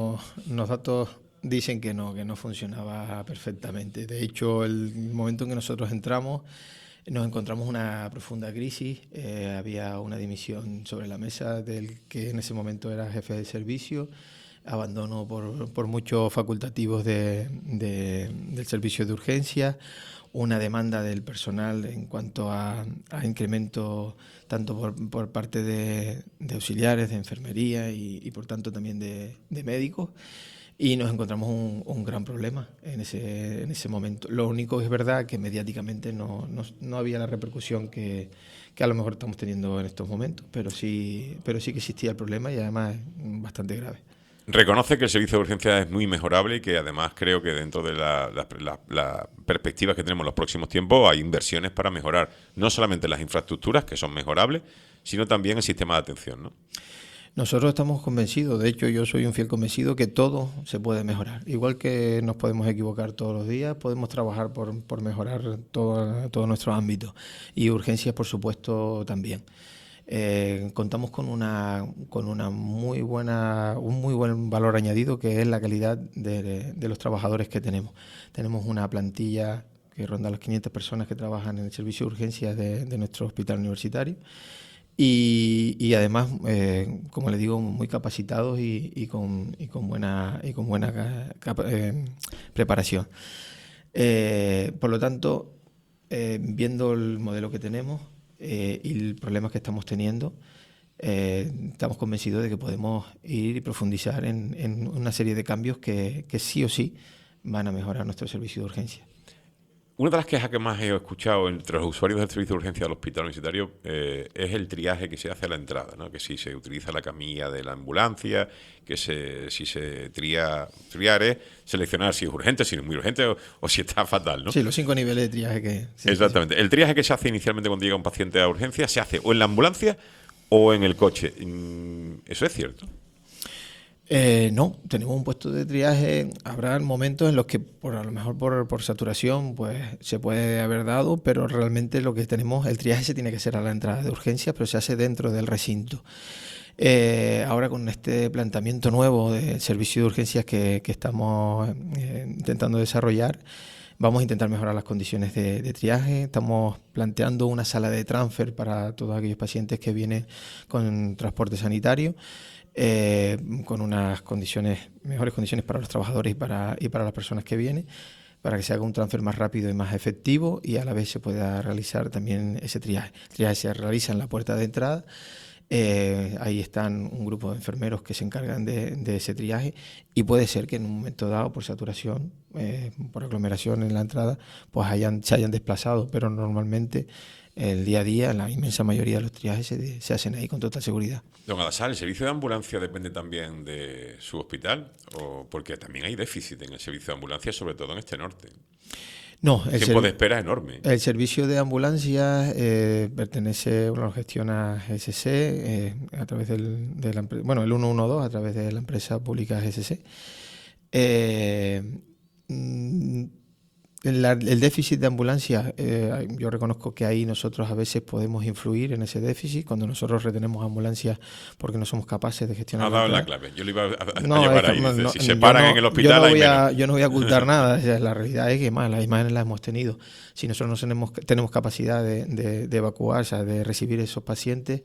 dicen que no funcionaba perfectamente. De hecho, el momento en que nosotros entramos, nos encontramos una profunda crisis. Había una dimisión sobre la mesa del que en ese momento era jefe de servicio, abandono por muchos facultativos del servicio de urgencia, una demanda del personal en cuanto a incremento tanto por parte de auxiliares, de enfermería y por tanto también de médicos. Y nos encontramos un gran problema en ese momento. Lo único es verdad que mediáticamente no había la repercusión que a lo mejor estamos teniendo en estos momentos, pero sí que existía el problema y además bastante grave. Reconoce que el servicio de urgencia es muy mejorable y que además creo que dentro de las perspectivas que tenemos en los próximos tiempos hay inversiones para mejorar no solamente las infraestructuras, que son mejorables, sino también el sistema de atención, ¿no? Nosotros estamos convencidos, de hecho yo soy un fiel convencido que todo se puede mejorar. Igual que nos podemos equivocar todos los días, podemos trabajar por mejorar todo nuestro ámbito. Y urgencias, por supuesto, también. Contamos con un muy buen valor añadido, que es la calidad de los trabajadores que tenemos. Tenemos una plantilla que ronda las 500 personas que trabajan en el servicio de urgencias de nuestro hospital universitario. Y además, como le digo, muy capacitados y con buena preparación. Por lo tanto, viendo el modelo que tenemos y el problema que estamos teniendo, estamos convencidos de que podemos ir y profundizar en una serie de cambios que sí o sí van a mejorar nuestro servicio de urgencia. Una de las quejas que más he escuchado entre los usuarios del servicio de urgencia del hospital universitario es el triaje que se hace a la entrada, ¿no? Que si se utiliza la camilla de la ambulancia, que si se triar es seleccionar si es urgente, si es muy urgente o si está fatal, ¿no? Sí, los 5 niveles de triaje que... Sí, exactamente. Sí. El triaje que se hace inicialmente cuando llega un paciente a urgencia se hace o en la ambulancia o en el coche. ¿Eso es cierto? No, tenemos un puesto de triaje. Habrá momentos en los que a lo mejor por saturación pues se puede haber dado, pero realmente lo que tenemos, el triaje se tiene que hacer a la entrada de urgencias, pero se hace dentro del recinto. Ahora con este planteamiento nuevo del servicio de urgencias que estamos intentando desarrollar, vamos a intentar mejorar las condiciones de triaje. Estamos planteando una sala de transfer para todos aquellos pacientes que vienen con transporte sanitario. con unas mejores condiciones para los trabajadores y para las personas que vienen, para que se haga un transfer más rápido y más efectivo y a la vez se pueda realizar también ese triaje. El triaje se realiza en la puerta de entrada. Ahí están un grupo de enfermeros que se encargan de ese triaje y puede ser que en un momento dado, por saturación, por aglomeración en la entrada, pues se hayan desplazado, pero normalmente el día a día, la inmensa mayoría de los triajes se hacen ahí con total seguridad. Don Adasal, ¿el servicio de ambulancia depende también de su hospital? Porque también hay déficit en el servicio de ambulancia, sobre todo en este norte. No, el tiempo de espera es enorme. El servicio de ambulancia pertenece, lo gestiona GSC a través de la empresa, bueno, el 112 a través de la empresa pública GSC. El déficit de ambulancia, yo reconozco que ahí nosotros a veces podemos influir en ese déficit cuando nosotros retenemos ambulancias porque no somos capaces de gestionar. Ha dado la clave, yo le iba a llevar ahí. No, si se paran en el hospital, yo no voy a ocultar nada. La realidad es que las imágenes las hemos tenido. Si nosotros no tenemos capacidad de evacuar, o sea, de recibir esos pacientes,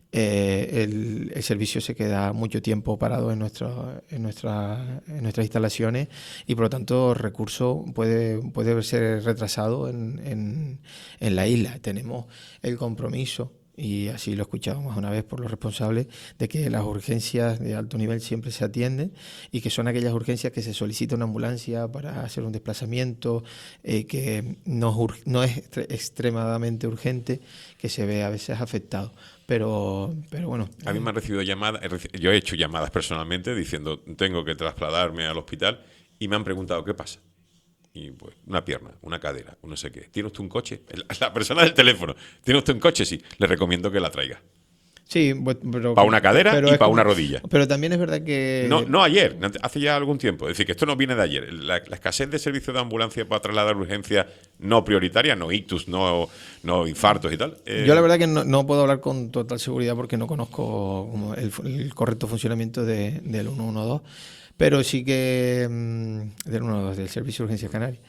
el servicio se queda mucho tiempo parado en nuestras instalaciones y por lo tanto el recurso puede verse retrasado en la isla. Tenemos el compromiso, y así lo he escuchado más una vez por los responsables, de que las urgencias de alto nivel siempre se atienden y que son aquellas urgencias que se solicita una ambulancia para hacer un desplazamiento que no es extremadamente urgente, que se ve a veces afectado. Pero bueno. A mí me han recibido llamadas, yo he hecho llamadas personalmente diciendo tengo que trasladarme al hospital y me han preguntado ¿qué pasa? Y pues una pierna, una cadera, no sé qué. ¿Tiene usted un coche? La persona del teléfono. ¿Tiene usted un coche? Sí. Le recomiendo que la traiga. Sí, pero... Para una cadera y para una rodilla. Pero también es verdad que... No ayer, hace ya algún tiempo. Es decir, que esto no viene de ayer. La escasez de servicios de ambulancia para trasladar urgencias no prioritarias, no ictus, no infartos y tal. Yo la verdad que no puedo hablar con total seguridad porque no conozco el correcto funcionamiento del 112, pero sí que... del 112, del Servicio de Urgencias Canarias.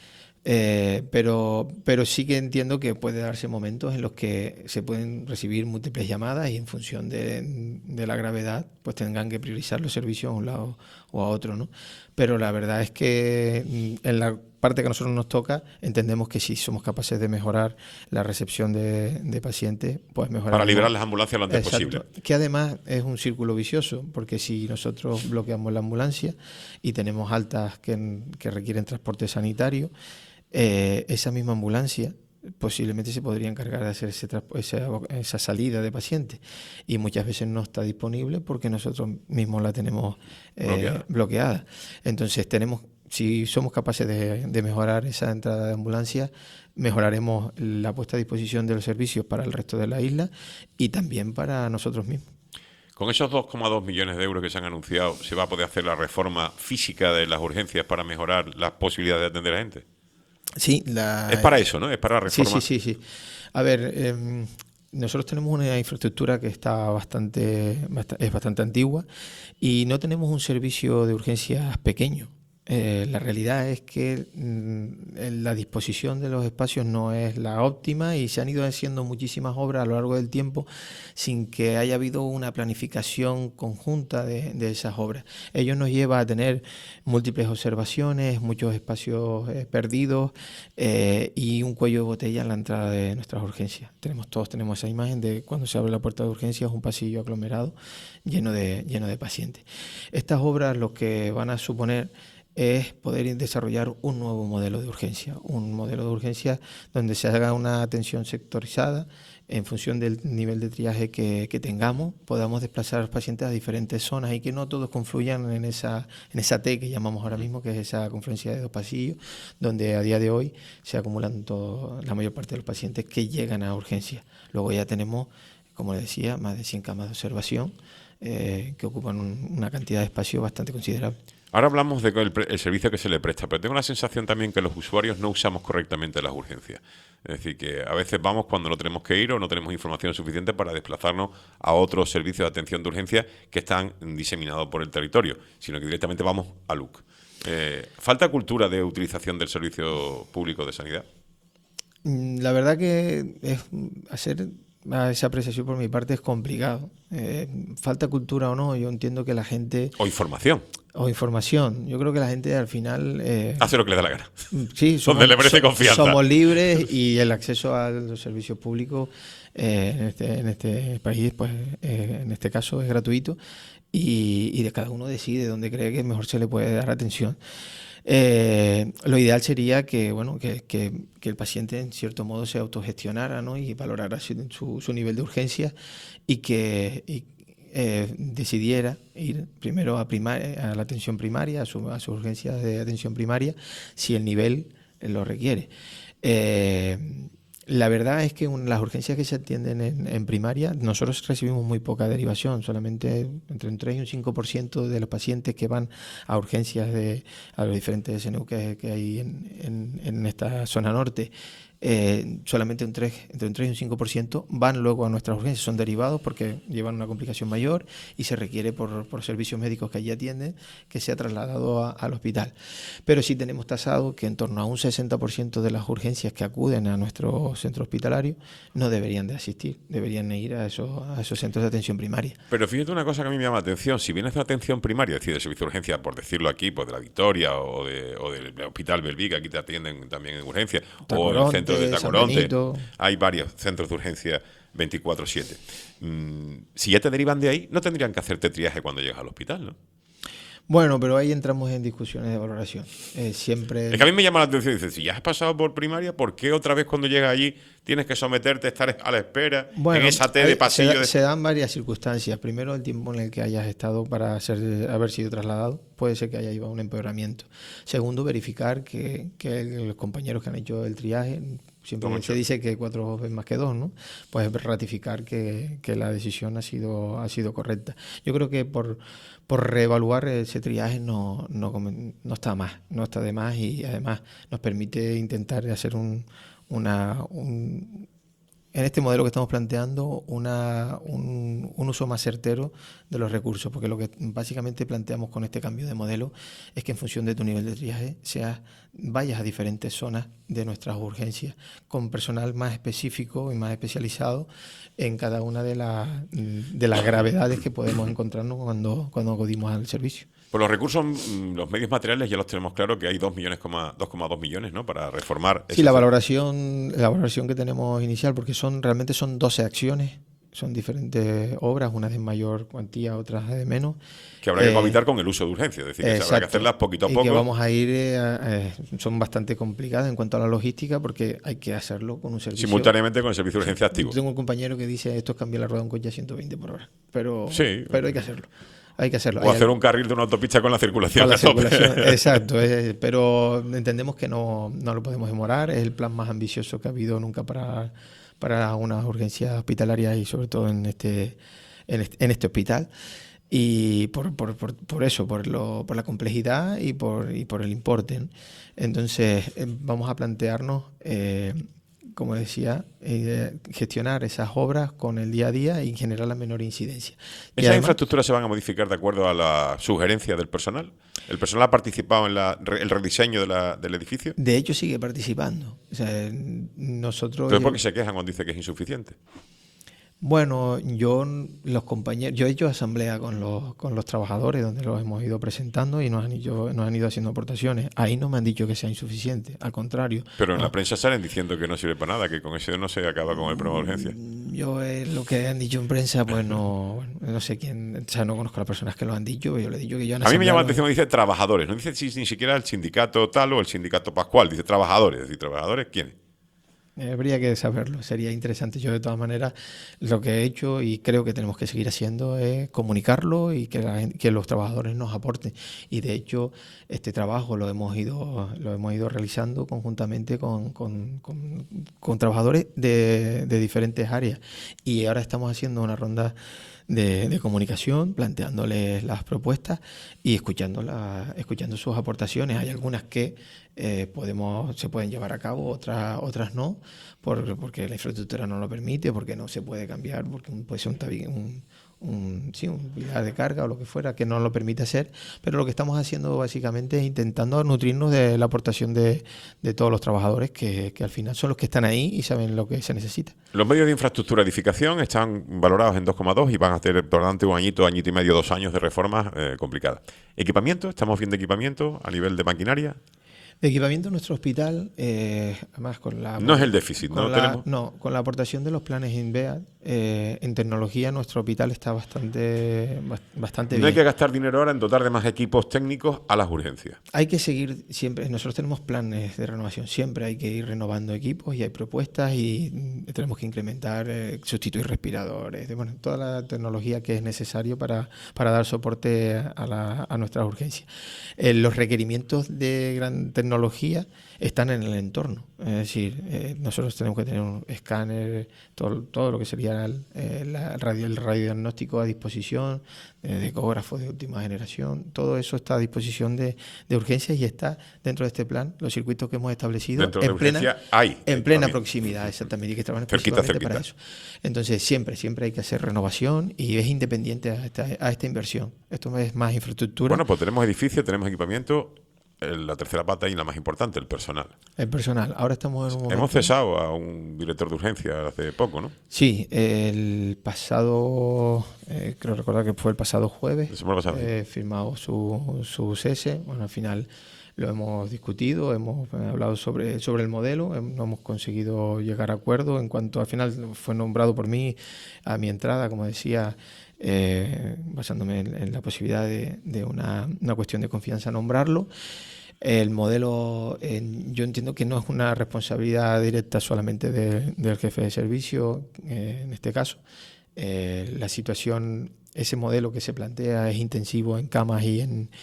Pero sí que entiendo que puede darse momentos en los que se pueden recibir múltiples llamadas y en función de la gravedad pues tengan que priorizar los servicios a un lado o a otro, ¿no? Pero la verdad es que en la parte que a nosotros nos toca entendemos que si somos capaces de mejorar la recepción de pacientes, pues mejorar. Para liberar las ambulancias lo antes posible. Que además es un círculo vicioso, porque si nosotros bloqueamos la ambulancia y tenemos altas que requieren transporte sanitario, esa misma ambulancia posiblemente se podría encargar de hacer esa salida de pacientes y muchas veces no está disponible porque nosotros mismos la tenemos bloqueada. Entonces si somos capaces de mejorar esa entrada de ambulancia, mejoraremos la puesta a disposición de los servicios para el resto de la isla y también para nosotros mismos. Con esos 2,2 millones de euros que se han anunciado, ¿se va a poder hacer la reforma física de las urgencias para mejorar las posibilidades de atender a gente? Sí, es para eso, ¿no? Es para la reforma. Sí. A ver, nosotros tenemos una infraestructura que es bastante antigua y no tenemos un servicio de urgencias pequeño. La realidad es que la disposición de los espacios no es la óptima y se han ido haciendo muchísimas obras a lo largo del tiempo sin que haya habido una planificación conjunta de esas obras. Ello nos lleva a tener múltiples observaciones, muchos espacios perdidos y un cuello de botella en la entrada de nuestras urgencias. Todos tenemos esa imagen de cuando se abre la puerta de urgencias, un pasillo aglomerado lleno de pacientes. Estas obras lo que van a suponer es poder desarrollar un nuevo modelo de urgencia, donde se haga una atención sectorizada en función del nivel de triaje que tengamos, podamos desplazar a los pacientes a diferentes zonas y que no todos confluyan en esa T que llamamos ahora mismo, que es esa confluencia de dos pasillos, donde a día de hoy se acumulan la mayor parte de los pacientes que llegan a urgencia. Luego ya tenemos, como les decía, más de 100 camas de observación que ocupan una cantidad de espacio bastante considerable. Ahora hablamos del servicio que se le presta, pero tengo la sensación también que los usuarios no usamos correctamente las urgencias. Es decir, que a veces vamos cuando no tenemos que ir o no tenemos información suficiente para desplazarnos a otros servicios de atención de urgencia que están diseminados por el territorio, sino que directamente vamos a LUC. ¿Falta cultura de utilización del servicio público de sanidad? La verdad que es hacer esa apreciación por mi parte es complicado. Falta cultura o no, yo entiendo que la gente... O información. O información. Yo creo que la gente al final... hace lo que le da la gana. Sí, donde le merece confianza. Somos libres y el acceso a los servicios públicos en este país, pues en este caso es gratuito y de cada uno decide dónde cree que mejor se le puede dar atención. Lo ideal sería que el paciente en cierto modo se autogestionara, ¿no? Y valorara su nivel de urgencia y que decidiera ir primero a la atención primaria, a sus urgencias de atención primaria, si el nivel lo requiere. La verdad es que las urgencias que se atienden en primaria, nosotros recibimos muy poca derivación, solamente entre un 3 y un 5% de los pacientes que van a urgencias a los diferentes SNU que hay en esta zona norte. Solamente entre un 3 y un 5% van luego a nuestras urgencias, son derivados porque llevan una complicación mayor y se requiere por servicios médicos que allí atienden que sea trasladado al hospital. Pero sí tenemos tasado que en torno a un 60% de las urgencias que acuden a nuestro centro hospitalario no deberían de asistir, deberían ir a esos centros de atención primaria. Pero fíjate una cosa que a mí me llama la atención, si vienes de atención primaria, es decir, de servicio de urgencia, por decirlo aquí, pues de la Victoria o del Hospital Belví, que aquí te atienden también en urgencia, o en el centro de Tacoronte, hay varios centros de urgencia 24/7. Si ya te derivan de ahí, no tendrían que hacerte triaje cuando llegas al hospital, ¿no? Bueno, pero ahí entramos en discusiones de valoración. Siempre... Es que a mí me llama la atención, dice, si ya has pasado por primaria, ¿por qué otra vez cuando llegas allí tienes que someterte a estar a la espera en esa T de pasillo? Se dan varias circunstancias. Primero, el tiempo en el que hayas estado para haber sido trasladado. Puede ser que haya llevado un empeoramiento. Segundo, verificar que los compañeros que han hecho el triaje, siempre se dice que 4 es más que 2, ¿no? Pues ratificar que la decisión ha sido correcta. Yo creo que por reevaluar ese triaje no está de más y además nos permite intentar hacer en este modelo que estamos planteando un uso más certero de los recursos, porque lo que básicamente planteamos con este cambio de modelo es que en función de tu nivel de triaje vayas a diferentes zonas de nuestras urgencias con personal más específico y más especializado en cada una de las gravedades que podemos encontrarnos cuando acudimos al servicio. Pues los recursos, los medios materiales ya los tenemos claro que hay 2,2 millones, ¿no? Para reformar. Sí, la valoración que tenemos inicial, porque realmente son 12 acciones, son diferentes obras, unas de mayor cuantía, otras de menos. Que habrá que cohabitar con el uso de urgencia, es decir, que habrá que hacerlas poquito a poco. Y que vamos a ir, son bastante complicadas en cuento a la logística, porque hay que hacerlo con un servicio. Simultáneamente con el servicio de urgencia activo. Tengo un compañero que dice, esto es cambiar la rueda de un coche a 120 por hora, pero hay que hacerlo. Hay que hacerlo. O hacer un carril de una autopista con la circulación. Exacto, pero entendemos que no lo podemos demorar. Es el plan más ambicioso que ha habido nunca para unas urgencias hospitalarias y sobre todo en este hospital. Y por eso, por la complejidad y por el importe, ¿no? Entonces vamos a plantearnos, como decía, gestionar esas obras con el día a día y generar la menor incidencia. ¿Esas infraestructuras se van a modificar de acuerdo a la sugerencia del personal? ¿El personal ha participado en el rediseño del edificio? De hecho, sigue participando. O sea, nosotros... ¿Pero por qué se quejan cuando dice que es insuficiente? Bueno, yo he hecho asamblea con los trabajadores donde los hemos ido presentando y nos han ido haciendo aportaciones. Ahí no me han dicho que sea insuficiente, al contrario. Pero en la prensa salen diciendo que no sirve para nada, que con eso no se acaba con el problema de urgencia. Yo lo que han dicho en prensa, pues no sé quién, o sea, no conozco a las personas que lo han dicho, pero yo le he dicho que yo en a mí me llama la atención, dice trabajadores, no dice ni siquiera el sindicato tal o el sindicato Pascual, dice trabajadores, es decir, ¿trabajadores quiénes? Habría que saberlo, sería interesante. Yo de todas maneras lo que he hecho y creo que tenemos que seguir haciendo es comunicarlo y que los trabajadores nos aporten. Y de hecho este trabajo lo hemos ido realizando conjuntamente con trabajadores de diferentes áreas. Y ahora estamos haciendo una ronda de comunicación, planteándoles las propuestas y escuchando sus aportaciones. Hay algunas que se pueden llevar a cabo, otras no, porque la infraestructura no lo permite, porque no se puede cambiar, porque puede ser un pilar de carga o lo que fuera que no lo permite hacer, pero lo que estamos haciendo básicamente es intentando nutrirnos de la aportación de todos los trabajadores que al final son los que están ahí y saben lo que se necesita. Los medios de infraestructura de edificación están valorados en 2,2 y van a tener durante un añito y medio, 2 años de reformas complicadas. ¿Equipamiento? ¿Estamos viendo equipamiento a nivel de maquinaria? De equipamiento, nuestro hospital, además con la... No es el déficit, ¿no? Con la aportación de los planes INVEA, en tecnología nuestro hospital está bastante bien. No hay que gastar dinero ahora en dotar de más equipos técnicos a las urgencias. Hay que seguir siempre, nosotros tenemos planes de renovación, siempre hay que ir renovando equipos y hay propuestas y tenemos que incrementar, sustituir respiradores, toda la tecnología que es necesario para dar soporte a nuestras urgencias. Los requerimientos de gran tecnología están en el entorno, es decir, nosotros tenemos que tener un escáner, todo lo que sería el radiodiagnóstico a disposición, de ecógrafos de última generación, todo eso está a disposición de urgencias y está dentro de este plan, los circuitos que hemos establecido en plena proximidad, exactamente, y que trabajan exclusivamente para eso. Entonces siempre hay que hacer renovación y es independiente a esta inversión. Esto es más infraestructura. Bueno, pues tenemos edificios, tenemos equipamiento. La tercera pata y la más importante, el personal. El personal. Ahora estamos en un momento... Hemos cesado a un director de urgencia hace poco, ¿no? Sí, el pasado, creo recordar que fue el pasado jueves, firmado su cese. Bueno, al final lo hemos discutido, hemos hablado sobre el modelo, no hemos conseguido llegar a acuerdo en cuanto al final fue nombrado por mí a mi entrada, como decía, basándome en la posibilidad de una cuestión de confianza nombrarlo. El modelo, yo entiendo que no es una responsabilidad directa solamente del jefe de servicio, en este caso. La situación, ese modelo que se plantea es intensivo en camas y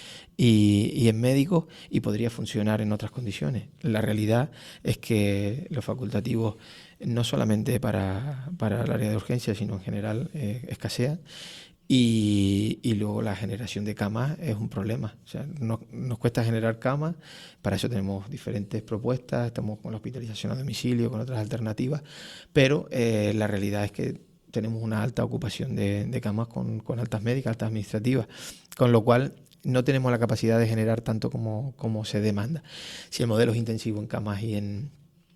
en médicos y podría funcionar en otras condiciones. La realidad es que los facultativos, no solamente para el área de urgencia, sino en general, escasean. Y luego la generación de camas es un problema. O sea, nos cuesta generar camas, para eso tenemos diferentes propuestas, estamos con la hospitalización a domicilio, con otras alternativas, pero la realidad es que tenemos una alta ocupación de camas con altas médicas, altas administrativas, con lo cual no tenemos la capacidad de generar tanto como se demanda. Si el modelo es intensivo en camas y en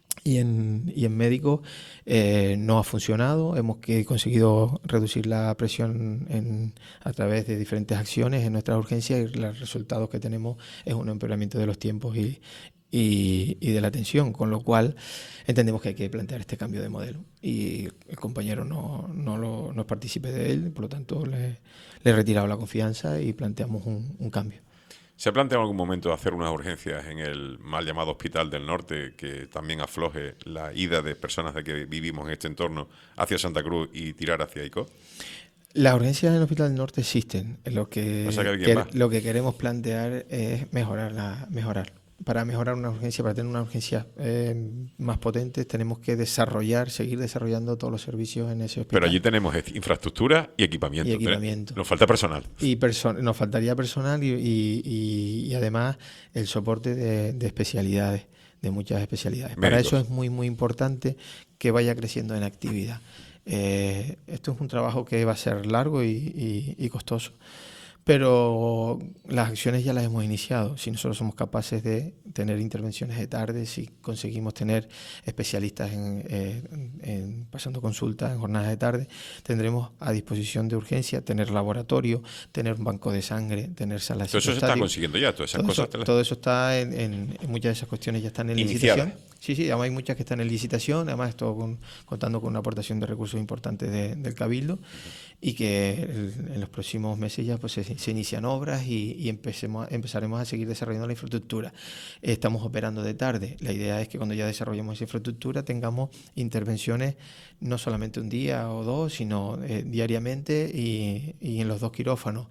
médicos no ha funcionado, hemos conseguido reducir la presión a través de diferentes acciones en nuestras urgencias y los resultados que tenemos es un empeoramiento de los tiempos y de la atención, con lo cual entendemos que hay que plantear este cambio de modelo y el compañero no es partícipe de él, por lo tanto le he retirado la confianza y planteamos un cambio. ¿Se ha planteado en algún momento hacer unas urgencias en el mal llamado Hospital del Norte que también afloje la ida de personas de que vivimos en este entorno hacia Santa Cruz y tirar hacia ICO? Las urgencias en el Hospital del Norte existen. Lo que queremos plantear es mejorar. Para mejorar una urgencia, para tener una urgencia más potente, tenemos que seguir desarrollando todos los servicios en ese hospital. Pero allí tenemos infraestructura y equipamiento. Nos falta personal. Nos faltaría personal y además el soporte de especialidades, de muchas especialidades. Médicos. Para eso es muy, muy importante que vaya creciendo en actividad. Esto es un trabajo que va a ser largo y costoso. Pero las acciones ya las hemos iniciado. Si nosotros somos capaces de tener intervenciones de tarde, si conseguimos tener especialistas pasando consultas en jornadas de tarde, tendremos a disposición de urgencia, tener laboratorio, tener un banco de sangre, tener salas. Todo eso se está consiguiendo ya, todas esas cosas. Todo eso está en muchas de esas cuestiones ya están en licitación. Sí, además hay muchas que están en licitación, además esto contando con una aportación de recursos importantes del Cabildo y que en los próximos meses ya pues se inician obras y empezaremos a seguir desarrollando la infraestructura. Estamos operando de tarde. La idea es que cuando ya desarrollemos esa infraestructura tengamos intervenciones no solamente un día o dos, sino diariamente y en los 2 quirófanos.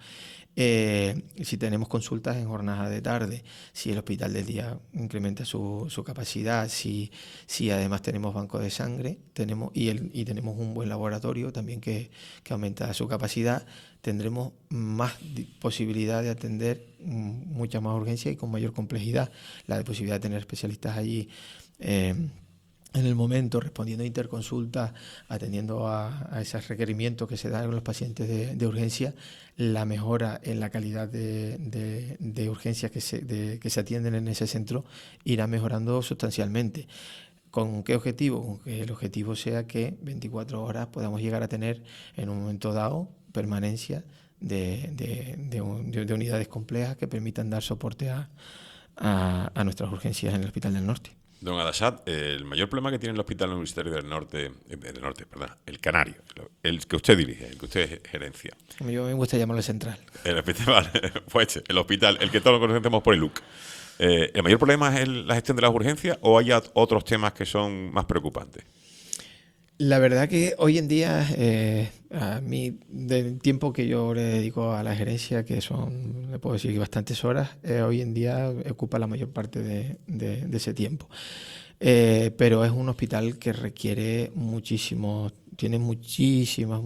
Si tenemos consultas en jornada de tarde, si el hospital del día incrementa su capacidad, si además tenemos banco de sangre tenemos un buen laboratorio también que aumenta su capacidad, tendremos más posibilidad de atender mucha más urgencia y con mayor complejidad. La posibilidad de tener especialistas allí en el momento, respondiendo a interconsultas, atendiendo a esos requerimientos que se dan en los pacientes de urgencia, la mejora en la calidad de urgencias que se atienden en ese centro irá mejorando sustancialmente. ¿Con qué objetivo? Con que el objetivo sea que 24 horas podamos llegar a tener en un momento dado permanencia de unidades complejas que permitan dar soporte a nuestras urgencias en el Hospital del Norte. Don Adassat, el mayor problema que tiene el Hospital Universitario del Norte, el Canario, el que usted dirige, el que usted gerencia. Yo me gusta llamarlo central. El hospital, pues el hospital, el que todos lo conocemos por el LUC. ¿El mayor problema es la gestión de las urgencias o hay otros temas que son más preocupantes? La verdad que hoy en día, a mí, del tiempo que yo le dedico a la gerencia, que son, le puedo decir, bastantes horas, hoy en día ocupa la mayor parte de ese tiempo. Pero es un hospital que requiere muchísimo, tiene muchísima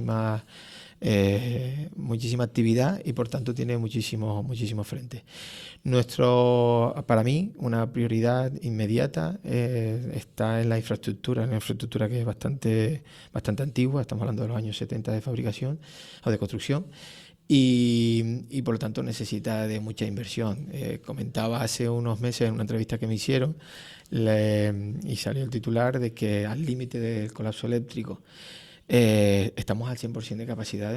actividad y por tanto tiene muchísimos frentes. Para mí, una prioridad inmediata está en la infraestructura que es bastante antigua, estamos hablando de los años 70 de fabricación o de construcción. Y por lo tanto necesita de mucha inversión. Comentaba hace unos meses en una entrevista que me hicieron y salió el titular de que al límite del colapso eléctrico estamos al 100% de capacidad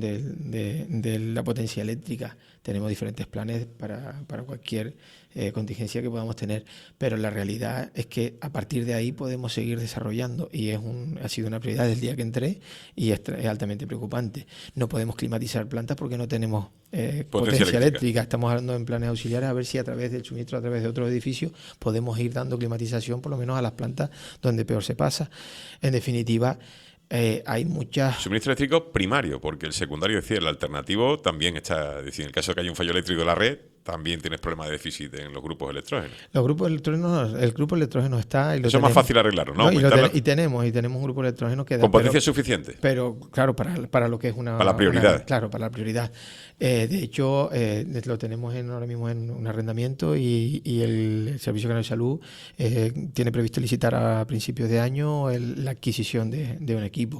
de la potencia eléctrica. Tenemos diferentes planes para cualquier contingencia que podamos tener, pero la realidad es que a partir de ahí podemos seguir desarrollando y ha sido una prioridad desde el día que entré y es altamente preocupante. No podemos climatizar plantas porque no tenemos potencia eléctrica. Estamos hablando en planes auxiliares a ver si a través del suministro, a través de otros edificios, podemos ir dando climatización por lo menos a las plantas donde peor se pasa. En definitiva, hay muchas... Suministro eléctrico primario, porque el secundario, es decir, el alternativo también está... Es decir, en el caso de que haya un fallo eléctrico de la red, también tienes problemas de déficit en los grupos electrógenos. Los grupos electrógenos, el grupo electrógeno está... Eso es más fácil arreglarlo, ¿no? Y tenemos un grupo electrógeno que... ¿Con potencia suficiente? Pero, claro, para lo que es una... Para la prioridad. Claro, para la prioridad. De hecho, lo tenemos ahora mismo en un arrendamiento y el Servicio Canario de Salud tiene previsto licitar a principios de año la adquisición de un equipo.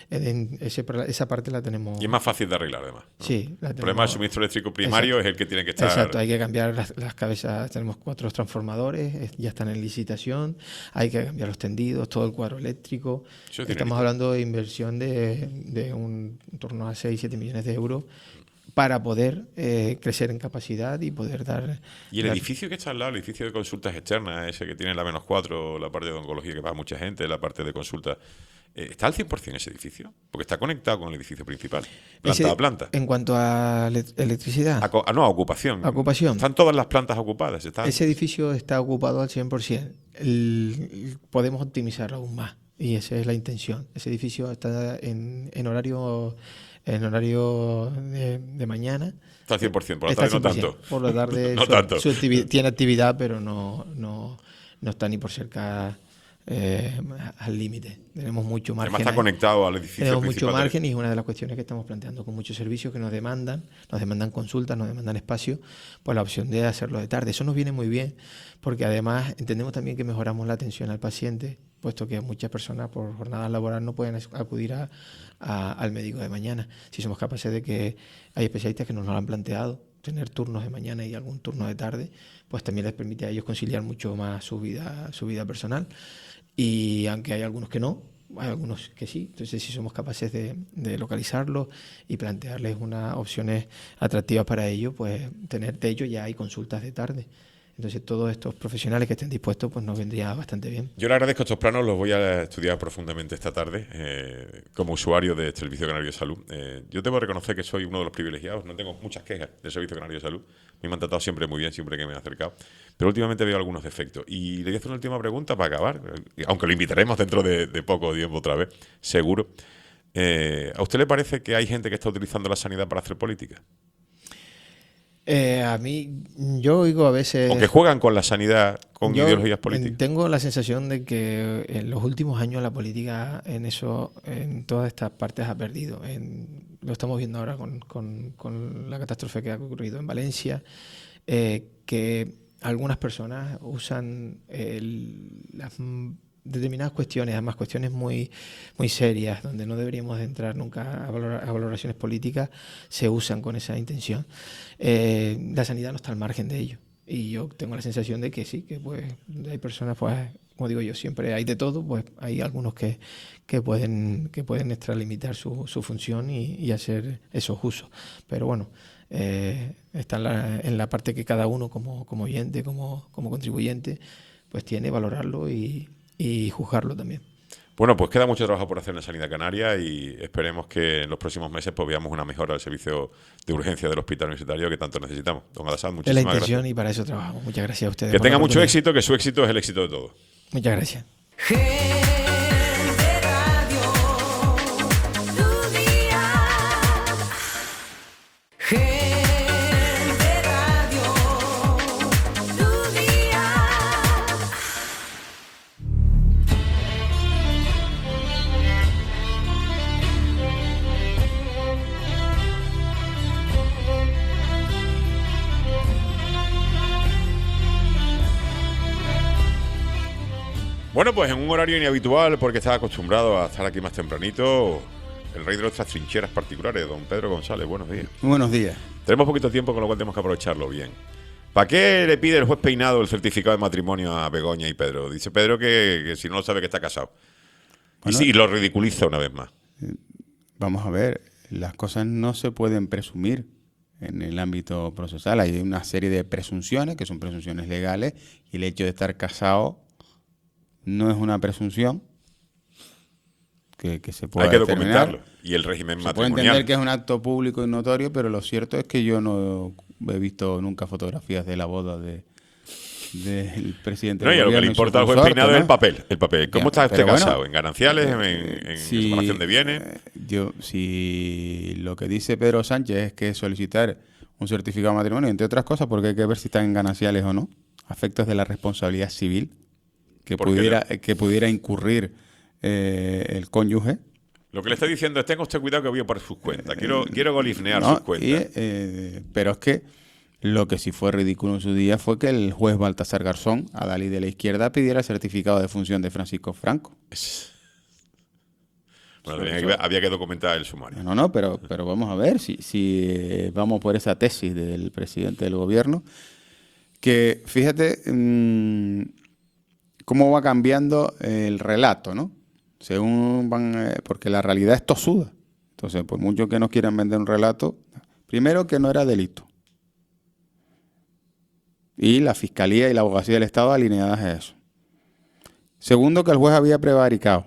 Esa parte la tenemos... Y es más fácil de arreglar, además, ¿no? Sí. El problema del suministro eléctrico primario es el que tiene que estar... Exacto, hay que cambiar las cabezas. Tenemos 4 transformadores, ya están en licitación. Hay que cambiar los tendidos, todo el cuadro eléctrico. Estamos hablando de inversión de en torno a 6-7 millones de euros para poder crecer en capacidad y poder dar... ¿Y el edificio que está al lado, el edificio de consultas externas, ese que tiene la -4, la parte de oncología que va a mucha gente, la parte de consultas, ¿está al 100% ese edificio? Porque está conectado con el edificio principal, planta a planta. En cuanto a electricidad. No, a ocupación. Ocupación. Están todas las plantas ocupadas. Ese edificio está ocupado al 100%. Podemos optimizarlo aún más y esa es la intención. Ese edificio está en horario de mañana. Está al 100%, por la tarde no tanto. Por la tarde no tanto. Tiene actividad, pero no está ni por cerca al límite. Tenemos mucho margen. Además está conectado al edificio Tenemos principal. Mucho margen y es una de las cuestiones que estamos planteando con muchos servicios que nos demandan consultas, nos demandan espacio, pues la opción de hacerlo de tarde. Eso nos viene muy bien porque además entendemos también que mejoramos la atención al paciente, puesto que muchas personas por jornada laboral no pueden acudir al médico de mañana. Si somos capaces de que hay especialistas que nos lo han planteado, tener turnos de mañana y algún turno de tarde, pues también les permite a ellos conciliar mucho más su vida personal. Y aunque hay algunos que no, hay algunos que sí. Entonces, si somos capaces de localizarlos y plantearles unas opciones atractivas para ellos, pues de ello ya hay consultas de tarde. Entonces, todos estos profesionales que estén dispuestos, pues nos vendría bastante bien. Yo le agradezco estos planos, los voy a estudiar profundamente esta tarde como usuario del Servicio Canario de Salud. Yo debo reconocer que soy uno de los privilegiados, no tengo muchas quejas del Servicio Canario de Salud. Me han tratado siempre muy bien, siempre que me he acercado. Pero últimamente veo algunos defectos. Y le voy a hacer una última pregunta para acabar, aunque lo invitaremos dentro de poco tiempo otra vez, seguro. ¿A usted le parece que hay gente que está utilizando la sanidad para hacer política? A mí, yo oigo a veces... ¿O que juegan con la sanidad, con ideologías políticas? Tengo la sensación de que en los últimos años la política en todas estas partes ha perdido. Lo estamos viendo ahora con la catástrofe que ha ocurrido en Valencia, que algunas personas usan las determinadas cuestiones, además cuestiones muy, muy serias, donde no deberíamos de entrar nunca a valoraciones políticas, se usan con esa intención. La sanidad no está al margen de ello. Y yo tengo la sensación de que sí, que pues hay personas, pues, como digo yo, siempre hay de todo, pues hay algunos que pueden extralimitar su función y hacer esos usos. Pero bueno, está en la parte que cada uno como oyente, como contribuyente, pues tiene que valorarlo y juzgarlo también. Bueno, pues queda mucho trabajo por hacer en la sanidad canaria y esperemos que en los próximos meses pues veamos una mejora del servicio de urgencia del hospital universitario que tanto necesitamos. Don Alassane, muchísimas Es la intención gracias. y para eso trabajamos. Muchas gracias a ustedes. Que tenga mucho éxito, que su éxito es el éxito de todos. Muchas gracias. Bueno, pues en un horario inhabitual, porque estaba acostumbrado a estar aquí más tempranito, el rey de nuestras trincheras particulares, don Pedro González. Buenos días. Buenos días. Tenemos poquito tiempo, con lo cual tenemos que aprovecharlo bien. ¿Para qué le pide el juez Peinado el certificado de matrimonio a Begoña y Pedro? Dice Pedro que si no lo sabe que está casado. Bueno, y sí, lo ridiculiza una vez más. Vamos a ver, las cosas no se pueden presumir en el ámbito procesal. Hay una serie de presunciones, que son presunciones legales, y el hecho de estar casado no es una presunción que se pueda Hay que determinar. documentarlo. Y el régimen Se matrimonial. puede entender que es un acto público y notorio, pero lo cierto es que yo no he visto nunca fotografías de la boda del presidente No, y del a lo que gobierno le y su importa al juez consorte, Peinado ¿no? es el papel. El papel. ¿Cómo Ya, está usted pero bueno, casado? ¿En gananciales? ¿En separación de bienes? Si lo que dice Pedro Sánchez es que solicitar un certificado de matrimonio, entre otras cosas, porque hay que ver si están en gananciales o no, a efectos de la responsabilidad civil que pudiera incurrir el cónyuge. Lo que le está diciendo es: tenga usted cuidado que voy por sus cuentas. Quiero golifnear sus cuentas. Pero es que lo que sí fue ridículo en su día fue que el juez Baltasar Garzón, adalid de la izquierda, pidiera el certificado de función de Francisco Franco. Bueno, había que documentar el sumario. No, pero vamos a ver si vamos por esa tesis del presidente del gobierno, que fíjate cómo va cambiando el relato, ¿no? Según porque la realidad es tosuda. Entonces, por mucho que nos quieran vender un relato, primero que no era delito. Y la Fiscalía y la Abogacía del Estado alineadas a eso. Segundo, que el juez había prevaricado.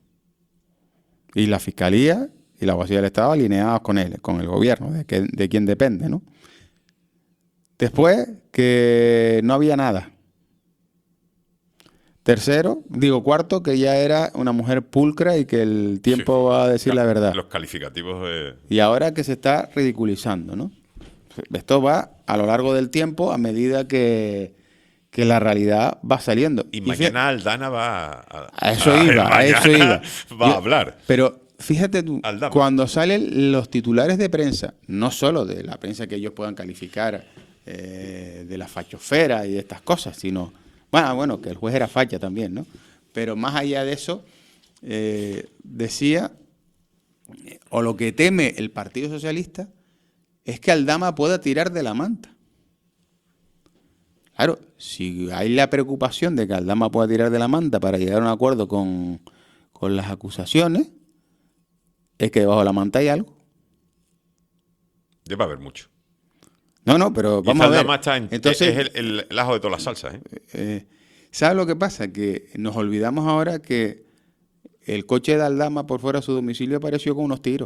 Y la Fiscalía y la Abogacía del Estado alineadas con él, con el gobierno, de quien depende, ¿no? Después, que no había nada. Cuarto, que ya era una mujer pulcra y que el tiempo va a decir la verdad. Los calificativos de... Y ahora que se está ridiculizando, ¿no? Esto va a lo largo del tiempo a medida que la realidad va saliendo. Y mañana Aldana va a eso iba. Va a hablar. Pero fíjate tú, cuando salen los titulares de prensa, no solo de la prensa que ellos puedan calificar de la fachosfera y de estas cosas, sino... Bueno, que el juez era facha también, ¿no? Pero más allá de eso, decía, o lo que teme el Partido Socialista, es que Aldama pueda tirar de la manta. Claro, si hay la preocupación de que Aldama pueda tirar de la manta para llegar a un acuerdo con las acusaciones, es que debajo de la manta hay algo. Debe haber mucho. No, pero vamos a ver. Entonces, es el ajo de todas las salsas. ¿Sabes lo que pasa? Que nos olvidamos ahora que el coche de Aldama por fuera de su domicilio apareció con unos tiros.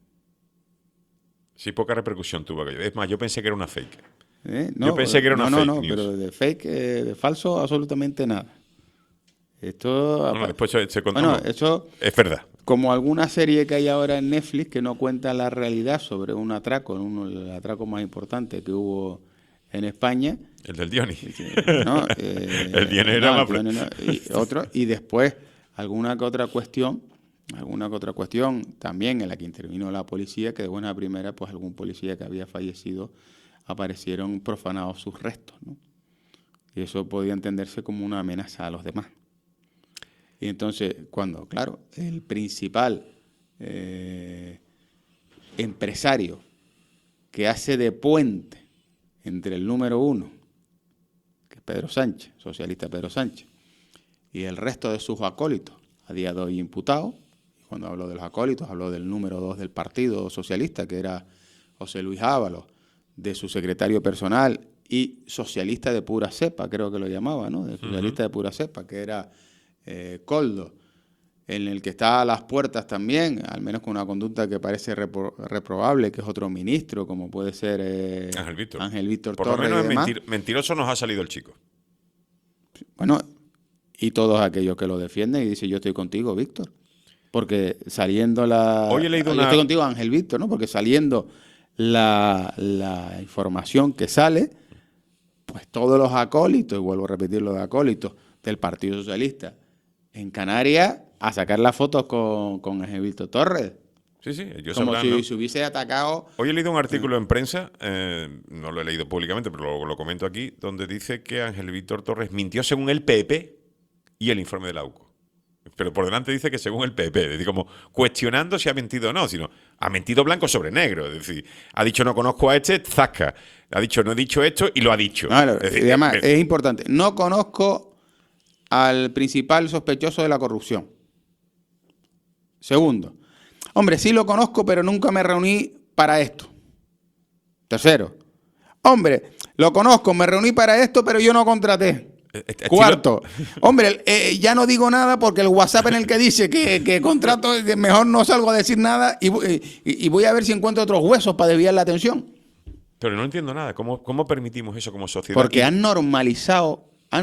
Sí, poca repercusión tuvo aquello. Es más, yo pensé que era una fake. Yo pensé que era una fake news. pero de fake, de falso, absolutamente nada. Esto... después se contó. Bueno, eso es verdad. Como alguna serie que hay ahora en Netflix que no cuenta la realidad sobre un atraco, el atraco más importante que hubo en España. El del Dioni. ¿No? El Dioni era más... Y después alguna que otra cuestión también en la que intervino la policía, que de buena primera, pues algún policía que había fallecido aparecieron profanados sus restos, ¿no? Y eso podía entenderse como una amenaza a los demás. Y entonces, cuando, claro, el principal empresario que hace de puente entre el número 1, que es Pedro Sánchez, socialista Pedro Sánchez, y el resto de sus acólitos, a día de hoy imputados, y cuando hablo de los acólitos, hablo del número 2 del Partido Socialista, que era José Luis Ábalos, de su secretario personal y socialista de pura cepa, creo que lo llamaba, ¿no? De socialista de pura cepa, que era Koldo, en el que está a las puertas también, al menos con una conducta que parece reprobable, que es otro ministro, como puede ser Ángel Víctor Por Torres. lo menos mentiroso nos ha salido el chico. Bueno, y todos aquellos que lo defienden y dicen, yo estoy contigo, Víctor. Porque saliendo Hoy he leído yo estoy contigo, Ángel Víctor, ¿no? Porque saliendo la información que sale, pues todos los acólitos, y vuelvo a repetir lo de acólitos, del Partido Socialista en Canarias, a sacar las fotos con Ángel Víctor Torres. Sí, sí, ellos como sabrán, si ¿no? se hubiese atacado. Hoy he leído un artículo en prensa, no lo he leído públicamente, pero lo comento aquí, donde dice que Ángel Víctor Torres mintió según el PP y el informe de la UCO. Pero por delante dice que según el PP, es decir, como cuestionando si ha mentido o no, sino ha mentido blanco sobre negro. Es decir, ha dicho no conozco a este, zasca. Ha dicho no he dicho esto y lo ha dicho. Claro, es decir, y además, es importante. No conozco al principal sospechoso de la corrupción. Segundo, hombre, sí lo conozco, pero nunca me reuní para esto. Tercero, hombre, lo conozco, me reuní para esto, pero yo no contraté. Cuarto, hombre, ya no digo nada porque el WhatsApp en el que dice que contrato, mejor no salgo a decir nada y voy a ver si encuentro otros huesos para desviar la atención. Pero no entiendo nada. ¿Cómo permitimos eso como sociedad? Porque han normalizado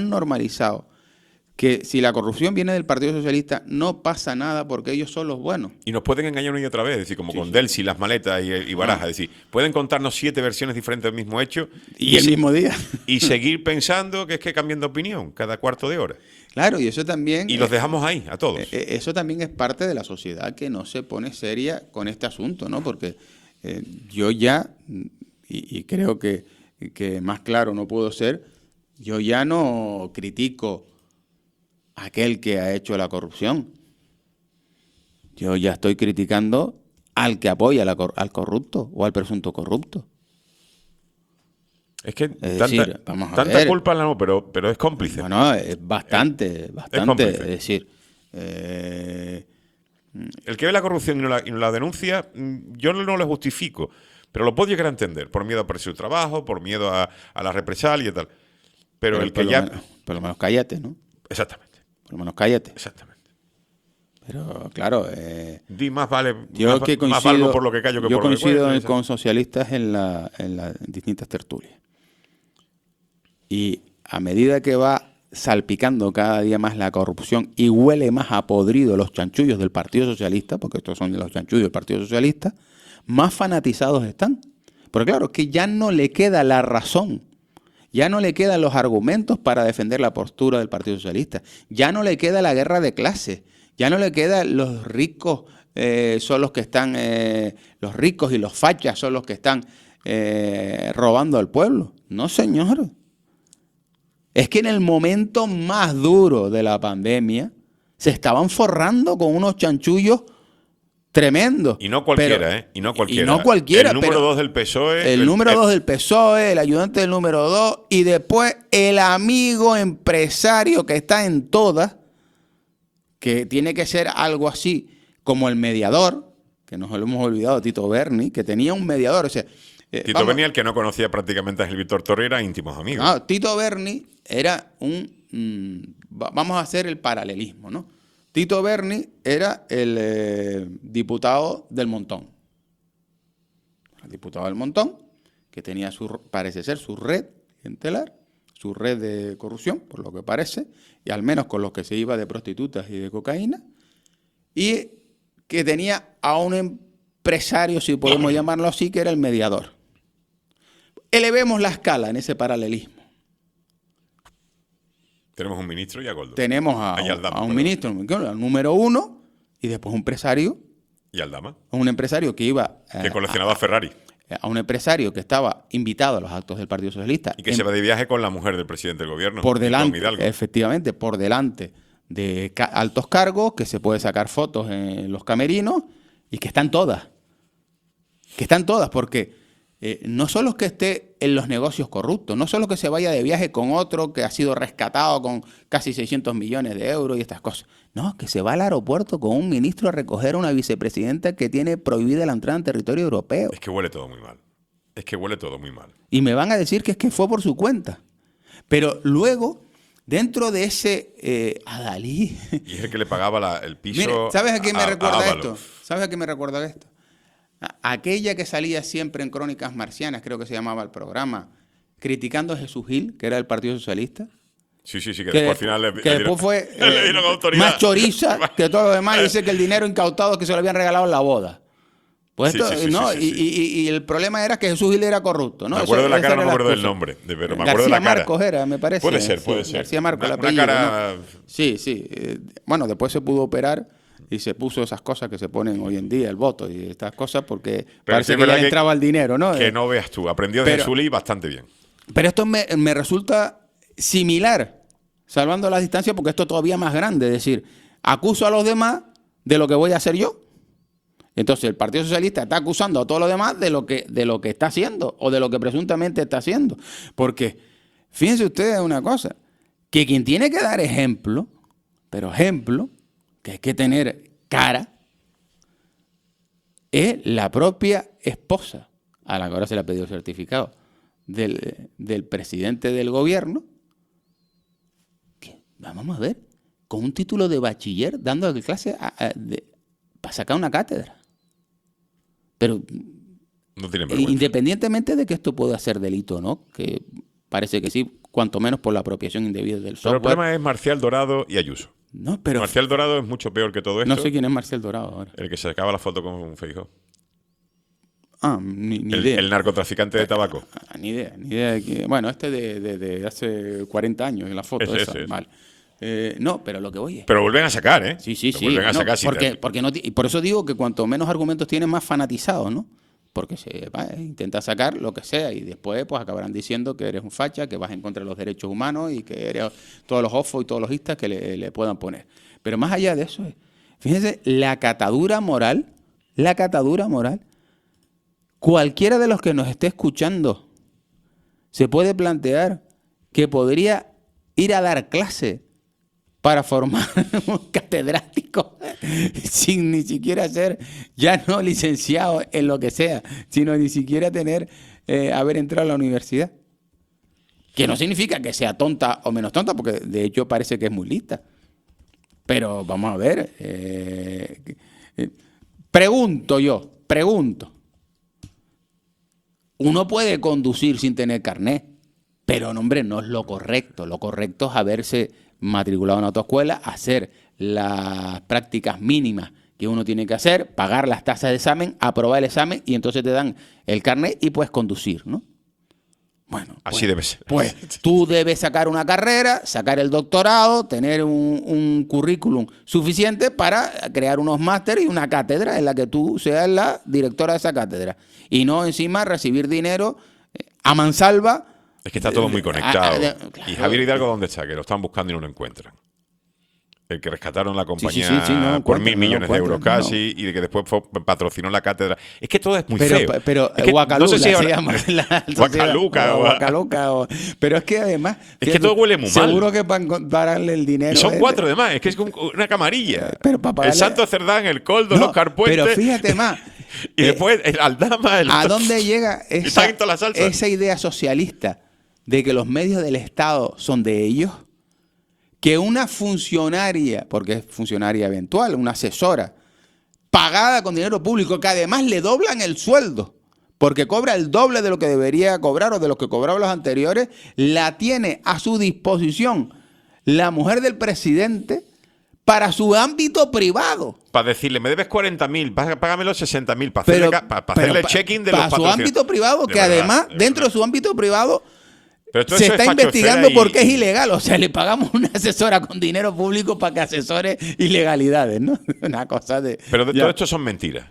que si la corrupción viene del Partido Socialista no pasa nada porque ellos son los buenos. Y nos pueden engañar una y otra vez, es decir, como con Delsi, las maletas y Baraja, es decir, pueden contarnos 7 versiones diferentes del mismo hecho y el mismo día. Y seguir pensando que es que cambian de opinión cada cuarto de hora. Claro, y eso también... Y los dejamos ahí, a todos. Eso también es parte de la sociedad que no se pone seria con este asunto, ¿no? Porque yo ya, y creo que más claro no puedo ser, yo ya no critico a aquel que ha hecho la corrupción. Yo ya estoy criticando al que apoya al corrupto o al presunto corrupto. Es que decir, tanta culpa no, pero es cómplice. Bueno, es bastante. Es decir, el que ve la corrupción y no la denuncia, yo no lo justifico, pero lo puedo llegar a entender, por miedo a perder su trabajo, por miedo a la represalia y tal. Pero el que ya... Por lo menos cállate, ¿no? Exactamente. Por lo menos cállate. Exactamente. Pero claro... Di más vale, yo más valgo por lo que callo que por lo que cuento. Yo coincido con socialistas en las distintas tertulias. Y a medida que va salpicando cada día más la corrupción y huele más a podrido los chanchullos del Partido Socialista, porque estos son los chanchullos del Partido Socialista, más fanatizados están. Porque claro, es que ya no le queda la razón, ya no le quedan los argumentos para defender la postura del Partido Socialista, ya no le queda la guerra de clases, ya no le quedan los ricos son los que están, los ricos y los fachas son los que están robando al pueblo. No, señor. Es que en el momento más duro de la pandemia se estaban forrando con unos chanchullos tremendos. Y no cualquiera, Y no cualquiera. El número 2 del PSOE. El número 2 del PSOE, el ayudante del número 2 y después el amigo empresario que está en todas, que tiene que ser algo así como el mediador, que nos lo hemos olvidado, Tito Berni, que tenía un mediador. O sea, Tito Berni, el que no conocía prácticamente a Ángel Víctor Torres, era íntimos amigos. No, Tito Berni era vamos a hacer el paralelismo, ¿no? Tito Berni era el diputado del Montón. El diputado del Montón, que tenía parece ser su red clientelar, su red de corrupción, por lo que parece, y al menos con los que se iba de prostitutas y de cocaína, y que tenía a un empresario, si podemos llamarlo así, que era el mediador. Elevemos la escala en ese paralelismo. Tenemos un ministro y a Goldo. Tenemos a un ministro, al número 1, y después un empresario. Y Aldama. Un empresario que iba... que coleccionaba Ferrari. A un empresario que estaba invitado a los actos del Partido Socialista. Y que se va de viaje con la mujer del presidente del gobierno. Por delante, efectivamente, por delante altos cargos, que se puede sacar fotos en los camerinos y que están todas. Que están todas, porque no solo es que esté en los negocios corruptos, no solo que se vaya de viaje con otro que ha sido rescatado con casi 600 millones de euros y estas cosas. No, que se va al aeropuerto con un ministro a recoger a una vicepresidenta que tiene prohibida la entrada en territorio europeo. Es que huele todo muy mal. Es que huele todo muy mal. Y me van a decir que es que fue por su cuenta. Pero luego, dentro de ese adalí... Y es el que le pagaba el piso. Mire, ¿sabes a qué me recuerda Ábalos. esto? ¿Sabes a qué me recuerda esto? Aquella que salía siempre en Crónicas Marcianas, creo que se llamaba el programa, criticando a Jesús Gil, que era del Partido Socialista. Sí, que después al final le después fue le dieron autoridad. más choriza que todo lo demás. Dice que el dinero incautado es que se lo habían regalado en la boda. Pues esto, ¿no? Y el problema era que Jesús Gil era corrupto, ¿no? Me acuerdo de la cara, no me acuerdo del excusa. nombre. Pero me acuerdo de la cara. García Marcos era, me parece. Puede ser. García Marcos, el Una apellido, cara... ¿no? Sí. Bueno, después se pudo operar y se puso esas cosas que se ponen hoy en día, el voto y estas cosas, porque parece que ya le entraba el dinero, ¿no? Que no veas tú. Aprendió de Jesús Gil bastante bien. Pero esto me resulta similar, salvando las distancias, porque esto es todavía más grande. Es decir, acuso a los demás de lo que voy a hacer yo. Entonces el Partido Socialista está acusando a todos los demás de lo que está haciendo o de lo que presuntamente está haciendo. Porque fíjense ustedes una cosa, que quien tiene que dar ejemplo, pero ejemplo, que hay que tener cara, es la propia esposa, a la que ahora se le ha pedido certificado, del presidente del gobierno, que, vamos a ver, con un título de bachiller dando clase para sacar una cátedra. Pero no tiene vergüenza. Independientemente de que esto pueda ser delito, ¿no? Que parece que sí, cuanto menos por la apropiación indebida del software. Pero el problema es Marcial Dorado y Ayuso. No, pero Marcial Dorado es mucho peor que todo esto. No sé quién es Marcial Dorado ahora. El que se sacaba la foto con Feijóo. Ni idea. El narcotraficante de tabaco. Ni idea. Bueno, de hace 40 años en la foto. Ese. Vale. No, pero lo que voy es... Pero vuelven a sacar, ¿eh? Sí. Vuelven a sacar, porque no, y por eso digo que cuanto menos argumentos tienen, más fanatizados, ¿no? Porque intenta sacar lo que sea y después pues acabarán diciendo que eres un facha, que vas en contra de los derechos humanos y que eres todos los ofos y todos los istas que le puedan poner. Pero más allá de eso, fíjense, la catadura moral, cualquiera de los que nos esté escuchando se puede plantear que podría ir a dar clase para formar un catedrático sin ni siquiera ser ya no licenciado en lo que sea, sino ni siquiera haber entrado a la universidad. Que no significa que sea tonta o menos tonta, porque de hecho parece que es muy lista. Pero vamos a ver. Pregunto. Uno puede conducir sin tener carnet, pero no, hombre, no es lo correcto. Lo correcto es haberse matriculado en autoescuela, hacer las prácticas mínimas que uno tiene que hacer, pagar las tasas de examen, aprobar el examen y entonces te dan el carnet y puedes conducir, ¿no? Bueno, así debe ser. Pues tú debes sacar una carrera, sacar el doctorado, tener un currículum suficiente para crear unos másteres y una cátedra en la que tú seas la directora de esa cátedra. Y no encima recibir dinero a mansalva. Es que está todo muy conectado. Claro. ¿Y Javier Hidalgo dónde está? Que lo están buscando y no lo encuentran. El que rescataron la compañía por 1.000 millones de euros casi y de que después patrocinó la cátedra. Es que todo es muy feo. Pero es que Guacaluca no sé si se llama. Guacaluca. Pero es que además... Es que todo huele muy mal. Seguro que para darle el dinero... Y son 4 de más. Es que es una camarilla. Pero para el Santo Cerdán, el Coldo, los Carpuentes... Pero fíjate más. Y después el Aldama... ¿A dónde llega esa idea socialista de que los medios del Estado son de ellos? Que una funcionaria, porque es funcionaria eventual, una asesora, pagada con dinero público, que además le doblan el sueldo, porque cobra el doble de lo que debería cobrar o de lo que cobraba los anteriores, la tiene a su disposición la mujer del presidente para su ámbito privado. Para decirle, me debes 40.000, págame los 60.000 para hacerle el check-in de los patrocinadores. Para su ámbito privado, que además, dentro de su ámbito privado... Se está investigando porque es ilegal. O sea, le pagamos una asesora con dinero público para que asesore ilegalidades, ¿no? Una cosa de... Pero todo esto son mentiras.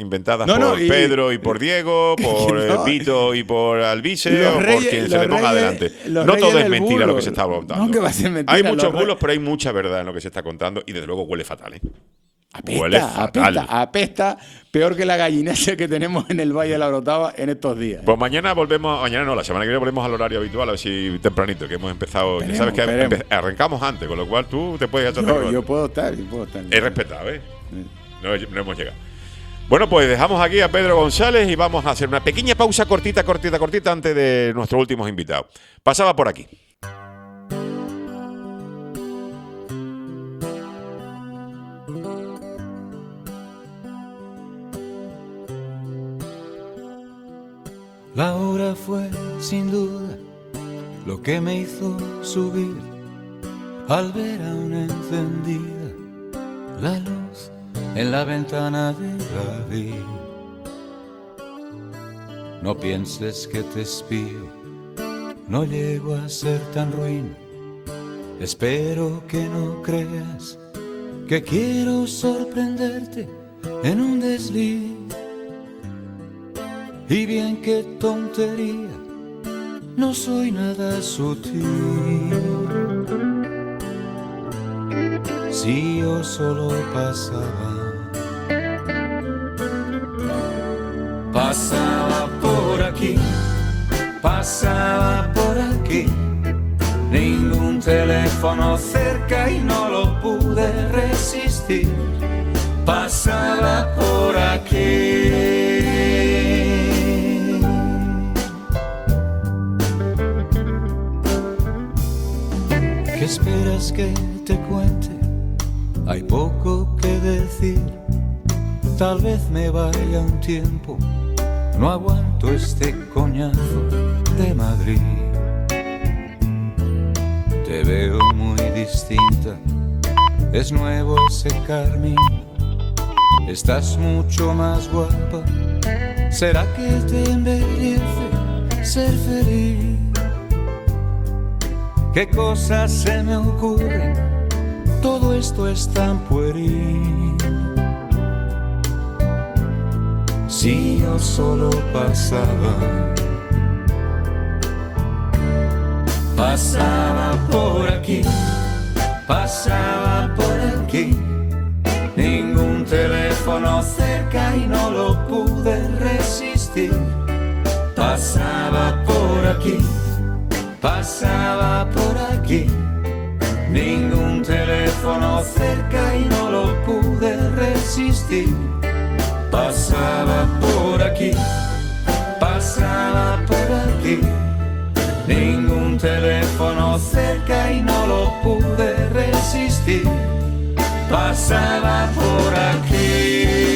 inventadas No, no, por y- Pedro y por Diego, por no, Vito y por Alvise, los o por reyes- quien se los le ponga reyes- adelante. los No reyes todo es del mentira lo bulo. que se está contando. No, que va a ser mentira, Hay los muchos re- bulos, pero hay mucha verdad en lo que se está contando y desde luego huele fatal, ¿eh? Apesta, Huele fatal. apesta peor que la gallinesa que tenemos en el Valle de la Orotava en estos días. Pues mañana la semana que viene volvemos al horario habitual, a ver si tempranito, que hemos empezado. Ya sabes que Esperemos. arrancamos antes, con lo cual tú te puedes echar Yo puedo estar. He respetado, ¿eh? No hemos llegado. Bueno, pues dejamos aquí a Pedro González y vamos a hacer una pequeña pausa cortita antes de nuestros últimos invitados. Pasaba por aquí. La hora fue sin duda lo que me hizo subir al ver aún encendida la luz en la ventana de David. No pienses que te espío, no llego a ser tan ruin. Espero que no creas que quiero sorprenderte en un desliz. Y bien, qué tontería, no soy nada sutil. Si yo solo pasaba por aquí, pasaba por aquí. Ningún teléfono cerca y no lo pude resistir. Pasaba por aquí. ¿Qué esperas que te cuente? Hay poco que decir. Tal vez me vaya un tiempo. No aguanto este coñazo de Madrid. Te veo muy distinta. Es nuevo ese carmín. Estás mucho más guapa. ¿Será que te embellece ser feliz? ¿Qué cosas se me ocurren? Todo esto es tan pueril. Si yo solo pasaba por aquí, pasaba por aquí. Ningún teléfono cerca y no lo pude resistir. Pasaba por aquí, pasaba por aquí. Ningún teléfono cerca y no lo pude resistir. Pasaba por aquí, pasaba por aquí. Ningún teléfono cerca y no lo pude resistir. Pasaba por aquí.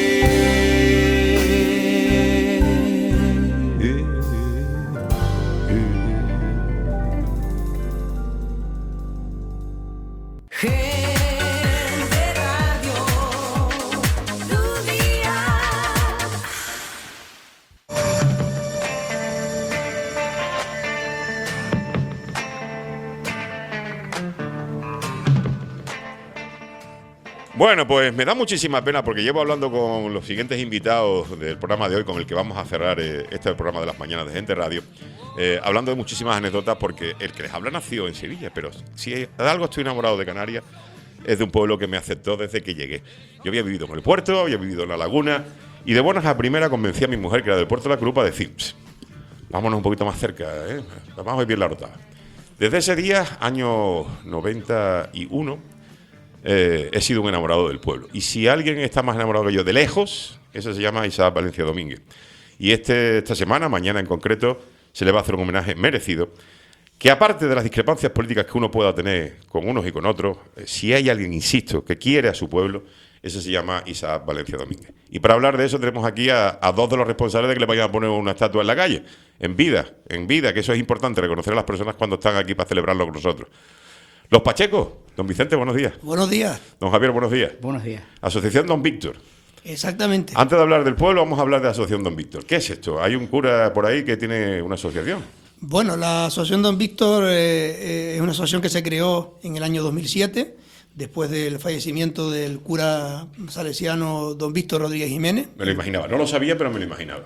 Bueno, pues me da muchísima pena porque llevo hablando con los siguientes invitados del programa de hoy, con el que vamos a cerrar este programa de las mañanas de Gente Radio, hablando de muchísimas anécdotas, porque el que les habla nació en Sevilla, pero si de algo estoy enamorado de Canarias, es de un pueblo que me aceptó desde que llegué. Yo había vivido en el puerto, había vivido en la laguna, y de buenas a primera convencí a mi mujer, que era del puerto de la Cruz, a decir, vámonos un poquito más cerca, vamos a vivir la Orotava. Desde ese día, año 91, he sido un enamorado del pueblo. Y si alguien está más enamorado que yo de lejos, eso se llama Isaac Valencia Domínguez. Y esta semana, mañana en concreto, se le va a hacer un homenaje merecido, que aparte de las discrepancias políticas que uno pueda tener con unos y con otros, si hay alguien, insisto, que quiere a su pueblo, ese se llama Isaac Valencia Domínguez. Y para hablar de eso tenemos aquí a dos de los responsables de que le vayan a poner una estatua en la calle, en vida, que eso es importante, reconocer a las personas cuando están aquí para celebrarlo con nosotros. Los Pachecos, don Vicente, buenos días. Buenos días. Don Javier, buenos días. Buenos días. Asociación Don Víctor. Exactamente. Antes de hablar del pueblo, vamos a hablar de la Asociación Don Víctor. ¿Qué es esto? Hay un cura por ahí que tiene una asociación. Bueno, la Asociación Don Víctor es una asociación que se creó en el año 2007 después del fallecimiento del cura salesiano don Víctor Rodríguez Jiménez. Me lo imaginaba, no lo sabía, pero me lo imaginaba.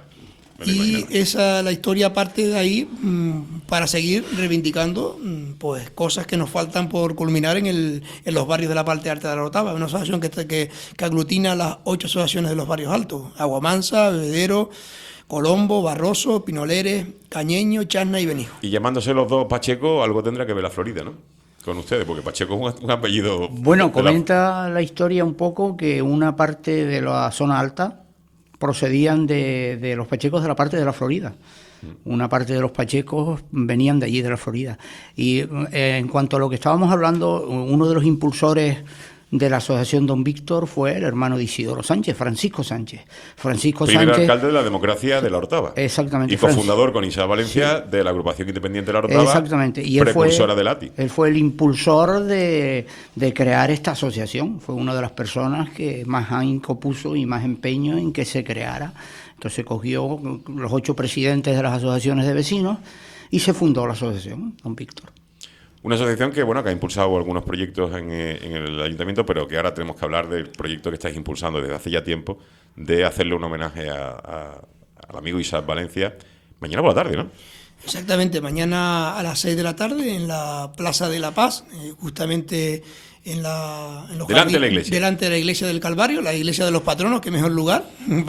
Y la historia parte de ahí para seguir reivindicando pues cosas que nos faltan por culminar en los barrios de la parte alta de la Orotava, una asociación que aglutina las 8 asociaciones de los barrios altos: Aguamansa, Bebedero, Colombo, Barroso, Pinoleres, Cañeño, Chasna y Benijo. Y llamándose los dos Pacheco, algo tendrá que ver la Florida, ¿no? Con ustedes, porque Pacheco es un apellido... Bueno, comenta la historia un poco que una parte de la zona alta procedían de los pachecos de la parte de la Florida. Una parte de los pachecos venían de allí, de la Florida. Y en cuanto a lo que estábamos hablando, uno de los impulsores de la asociación Don Víctor fue el hermano de Isidoro Sánchez, Francisco Sánchez. Primer alcalde de la democracia de la Orotava. Exactamente. Y cofundador con Isabel Valencia de la agrupación independiente de la Orotava. Exactamente. Y precursora del ATI. Él fue el impulsor de crear esta asociación. Fue una de las personas que más ahínco puso y más empeño en que se creara. Entonces cogió los 8 presidentes de las asociaciones de vecinos y se fundó la asociación Don Víctor. Una asociación que que ha impulsado algunos proyectos en el ayuntamiento, pero que ahora tenemos que hablar del proyecto que estáis impulsando desde hace ya tiempo, de hacerle un homenaje al amigo Isaac Valencia, mañana por la tarde, ¿no? Exactamente, mañana a las 6 de la tarde en la Plaza de la Paz, justamente delante de la iglesia del Calvario, la iglesia de los patronos, que mejor lugar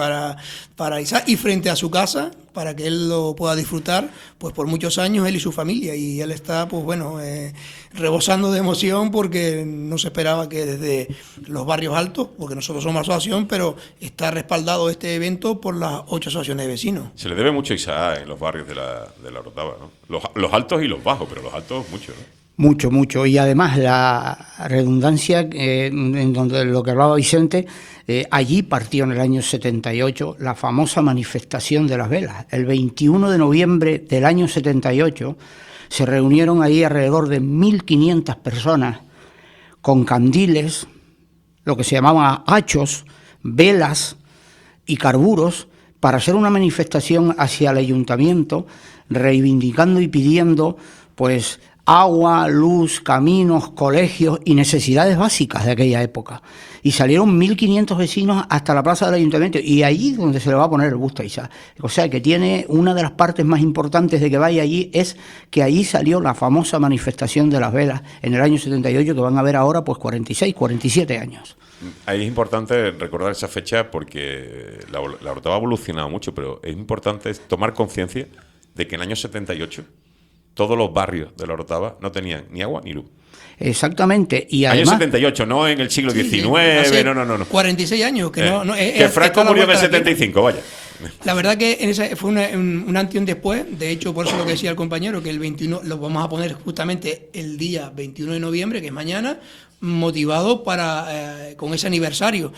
para Isaac, y frente a su casa, para que él lo pueda disfrutar pues por muchos años, él y su familia. Y él está pues bueno, rebosando de emoción, porque no se esperaba que desde los barrios altos, porque nosotros somos asociación, pero está respaldado este evento por las 8 asociaciones de vecinos. Se le debe mucho a Isaac en los barrios de la Orotava, ¿no? Los altos y los bajos, pero los altos mucho, ¿no? Mucho, mucho. Y además la redundancia en donde lo que hablaba Vicente, allí partió en el año 78 la famosa manifestación de las velas. El 21 de noviembre del año 78 se reunieron ahí alrededor de 1.500 personas con candiles, lo que se llamaba hachos, velas y carburos, para hacer una manifestación hacia el ayuntamiento, reivindicando y pidiendo pues agua, luz, caminos, colegios y necesidades básicas de aquella época. Y salieron 1.500 vecinos hasta la plaza del ayuntamiento, y allí es donde se le va a poner el busto a Isaac. O sea que tiene una de las partes más importantes de que vaya allí, es que allí salió la famosa manifestación de las velas en el año 78, que van a ver ahora pues 46, 47 años. Ahí es importante recordar esa fecha, porque la Orotava ha evolucionado mucho, pero es importante tomar conciencia de que en el año 78 todos los barrios de la Orotava no tenían ni agua ni luz. Exactamente. Y además, año 78, no en el siglo XIX, no. 46 años, que que Franco murió en el 75, vaya. La verdad que fue un antes y un después. De hecho, por eso lo que decía el compañero, que el 21 lo vamos a poner justamente el día 21 de noviembre, que es mañana, motivado con ese aniversario.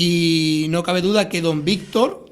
Y no cabe duda que don Víctor,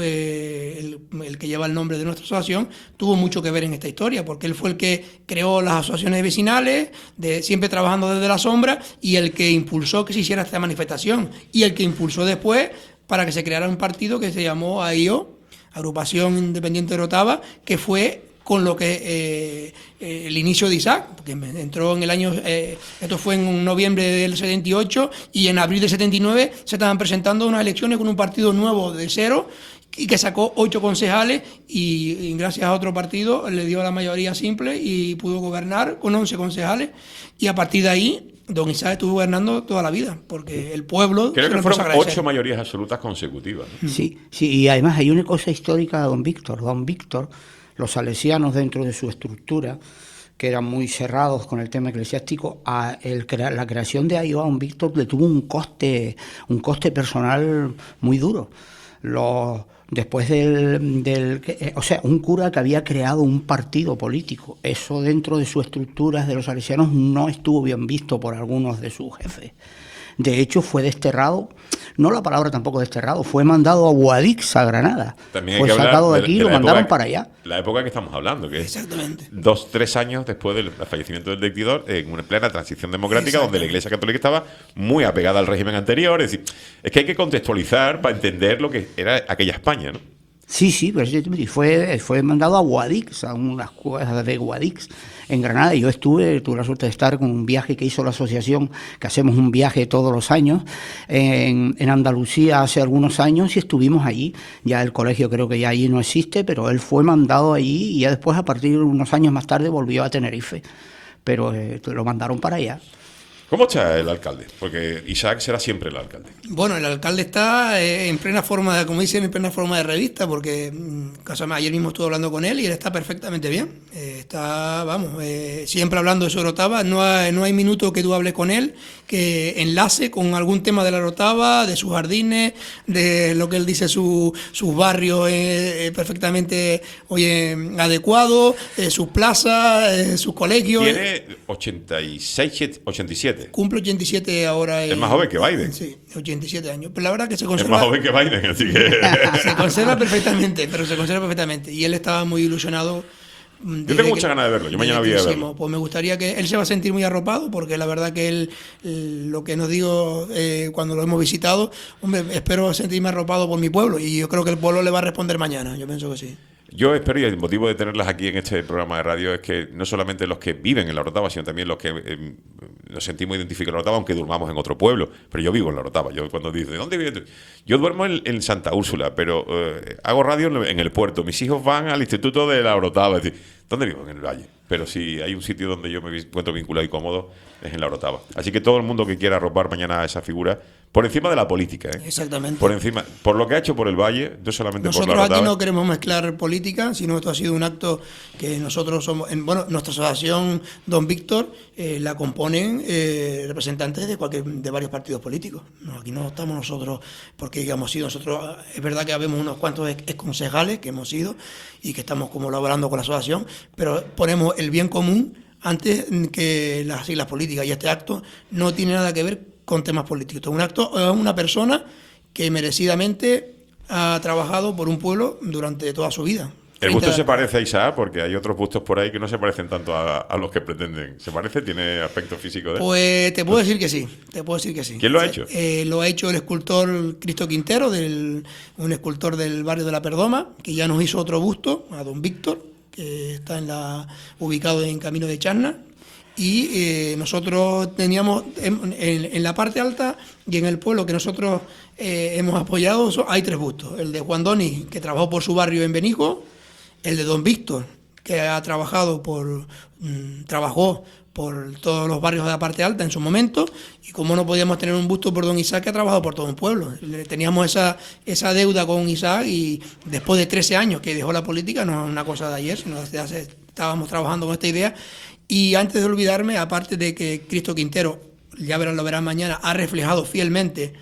el que lleva el nombre de nuestra asociación, tuvo mucho que ver en esta historia, porque él fue el que creó las asociaciones vecinales, siempre trabajando desde la sombra, y el que impulsó que se hiciera esta manifestación, y el que impulsó después para que se creara un partido que se llamó AIO, Agrupación Independiente de Orotava, que fue con lo que el inicio de Isaac, porque entró en el año, esto fue en noviembre del 78, y en abril del 79 se estaban presentando unas elecciones con un partido nuevo de cero, y que sacó 8 concejales, y gracias a otro partido le dio la mayoría simple y pudo gobernar con 11 concejales, y a partir de ahí don Isaac estuvo gobernando toda la vida, porque el pueblo... Creo que fueron 8 mayorías absolutas consecutivas, ¿no? Sí, y además hay una cosa histórica de don Víctor. Don Víctor, los salesianos dentro de su estructura, que eran muy cerrados con el tema eclesiástico, la creación de AIO a don Víctor le tuvo un coste personal muy duro. Después o sea, un cura que había creado un partido político, eso dentro de sus estructuras de los salesianos no estuvo bien visto por algunos de sus jefes. De hecho, fue desterrado, no la palabra tampoco desterrado, fue mandado a Guadix, a Granada. También fue sacado de aquí y lo mandaron para allá. La época que estamos hablando, que es exactamente 2-3 años después del fallecimiento del dictador, en una plena transición democrática, donde la Iglesia Católica estaba muy apegada al régimen anterior. Es decir, es que hay que contextualizar para entender lo que era aquella España, ¿no? Sí, pero fue mandado a Guadix, a unas cuevas de Guadix, en Granada. Y yo tuve la suerte de estar con un viaje que hizo la asociación, que hacemos un viaje todos los años, en Andalucía hace algunos años, y estuvimos allí. Ya el colegio creo que ya allí no existe, pero él fue mandado allí y ya después, a partir de unos años más tarde, volvió a Tenerife. Pero lo mandaron para allá. ¿Cómo está el alcalde? Porque Isaac será siempre el alcalde. Bueno, el alcalde está en plena forma, como dicen, en plena forma de revista, porque ayer mismo estuve hablando con él y él está perfectamente bien. Está, siempre hablando de su Orotava. No hay minuto que tú hables con él que enlace con algún tema de la Orotava, de sus jardines, de lo que él dice, sus barrios perfectamente adecuados, sus plazas, sus colegios. Tiene 86, 87. Cumple 87 ahora. Es más joven que Biden. Sí, 87 años. Pero la verdad que se conserva. Es más joven que Biden, así que. Se conserva perfectamente, Y él estaba muy ilusionado. Yo tengo muchas ganas de verlo. Yo mañana voy a verlo. Pues me gustaría que él se va a sentir muy arropado, porque la verdad que él, lo que nos digo cuando lo hemos visitado, hombre, espero sentirme arropado por mi pueblo, y yo creo que el pueblo le va a responder mañana. Yo pienso que sí. Yo espero, y el motivo de tenerlas aquí en este programa de radio es que no solamente los que viven en la Orotava, sino también los que nos sentimos identificados en la Orotava, aunque durmamos en otro pueblo. Pero yo vivo en la Orotava. Yo cuando dice, ¿dónde vives? Yo duermo en Santa Úrsula, pero hago radio en el puerto. Mis hijos van al instituto de la Orotava. Es decir, ¿dónde vivo? En el valle. Pero si hay un sitio donde yo me encuentro vinculado y cómodo, es en la Orotava. Así que todo el mundo que quiera arropar mañana a esa figura, por encima de la política, Exactamente. Por encima, por lo que ha hecho por el Valle, no solamente nosotros por la Orotava. Aquí no queremos mezclar política, sino esto ha sido un acto que nosotros somos, nuestra asociación Don Víctor la componen representantes de varios partidos políticos. No, aquí no estamos nosotros porque digamos sido nosotros, es verdad que habemos unos cuantos exconcejales que hemos ido y que estamos colaborando con la asociación, pero ponemos el bien común antes que las siglas políticas, y este acto no tiene nada que ver con temas políticos. Esto es un acto, es una persona que merecidamente ha trabajado por un pueblo durante toda su vida. El busto se parece a Isaac, porque hay otros bustos por ahí que no se parecen tanto a los que pretenden. ¿Se parece? ¿Tiene aspecto físico de él? Pues te puedo decir que sí. ¿Quién lo ha hecho? Lo ha hecho el escultor Cristo Quintero, un escultor del barrio de La Perdoma, que ya nos hizo otro busto, a Don Víctor, que está ubicado en Camino de Charna. Y nosotros teníamos en la parte alta y en el pueblo que nosotros hemos apoyado, hay 3 bustos. El de Juan Doni, que trabajó por su barrio en Benijo; el de Don Víctor, que trabajó por todos los barrios de la parte alta en su momento, y como no podíamos tener un busto por Don Isaac, que ha trabajado por todo un pueblo. Teníamos esa deuda con Isaac, y después de 13 años que dejó la política, no es una cosa de ayer, sino desde hace, estábamos trabajando con esta idea. Y antes de olvidarme, aparte de que Cristo Quintero, lo verán mañana, ha reflejado fielmente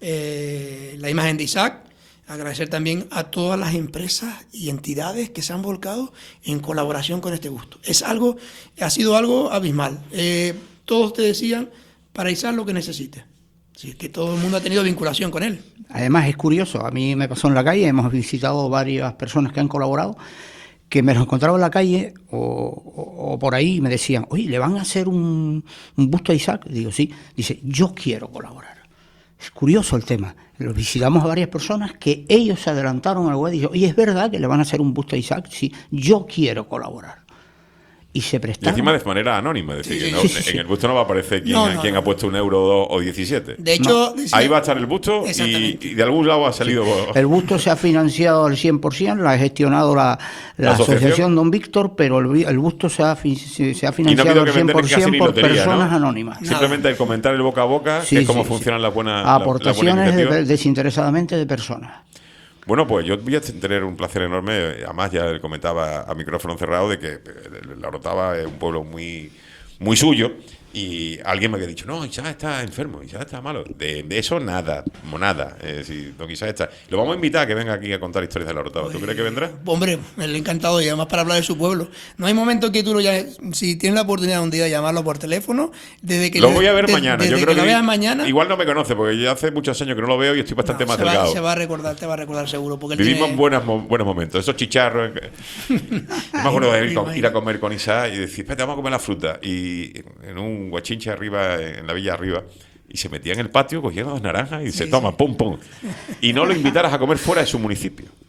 la imagen de Isaac, agradecer también a todas las empresas y entidades que se han volcado en colaboración con este busto. Ha sido algo abismal. Todos te decían, para Isaac lo que necesites. Así que todo el mundo ha tenido vinculación con él. Además es curioso, a mí me pasó en la calle, hemos visitado varias personas que han colaborado, que me los encontraba en la calle o por ahí y me decían, oye, ¿le van a hacer un busto a Isaac? Digo, sí. Dice, yo quiero colaborar. Es curioso el tema. Los visitamos a varias personas que ellos se adelantaron al web y dijeron, oye, ¿es verdad que le van a hacer un busto a Isaac? Sí, yo quiero colaborar. Y se prestaron. Y encima de manera anónima, es decir, en el busto no va a aparecer quién ha puesto 1 euro o 17. De hecho, ahí va a estar el busto y de algún lado ha salido. El busto se ha financiado al 100%, la ha gestionado la asociación Don Víctor, pero el busto se ha financiado al 100% por personas anónimas. Simplemente el comentar el boca a boca, que es cómo funcionan las buenas aportaciones desinteresadamente de personas. Bueno, pues yo voy a tener un placer enorme. Además, ya comentaba a micrófono cerrado de que la Orotava es un pueblo muy, muy suyo. Y alguien me había dicho, no, Isaac está enfermo, Isaac está malo. De eso nada, monada. Don Isaac está. Lo vamos a invitar a que venga aquí a contar historias de la Orotava. ¿Tú crees que vendrá? Hombre, él encantado, y además para hablar de su pueblo. No hay momento que tú lo llames, si tienes la oportunidad un día de llamarlo por teléfono, desde que lo voy a ver mañana. Yo creo que lo veas mañana. Igual no me conoce, porque ya hace muchos años que no lo veo y estoy bastante más delgado. Te va a recordar seguro. Porque vivimos buenos momentos. Esos chicharros. Me acuerdo de ir a comer con Isaac y decir, espérate, vamos a comer la fruta. Y en un guachinche arriba, en la villa arriba, y se metía en el patio, cogía 2 naranjas y se toma, pum, pum. Y no lo invitaras a comer fuera de su municipio.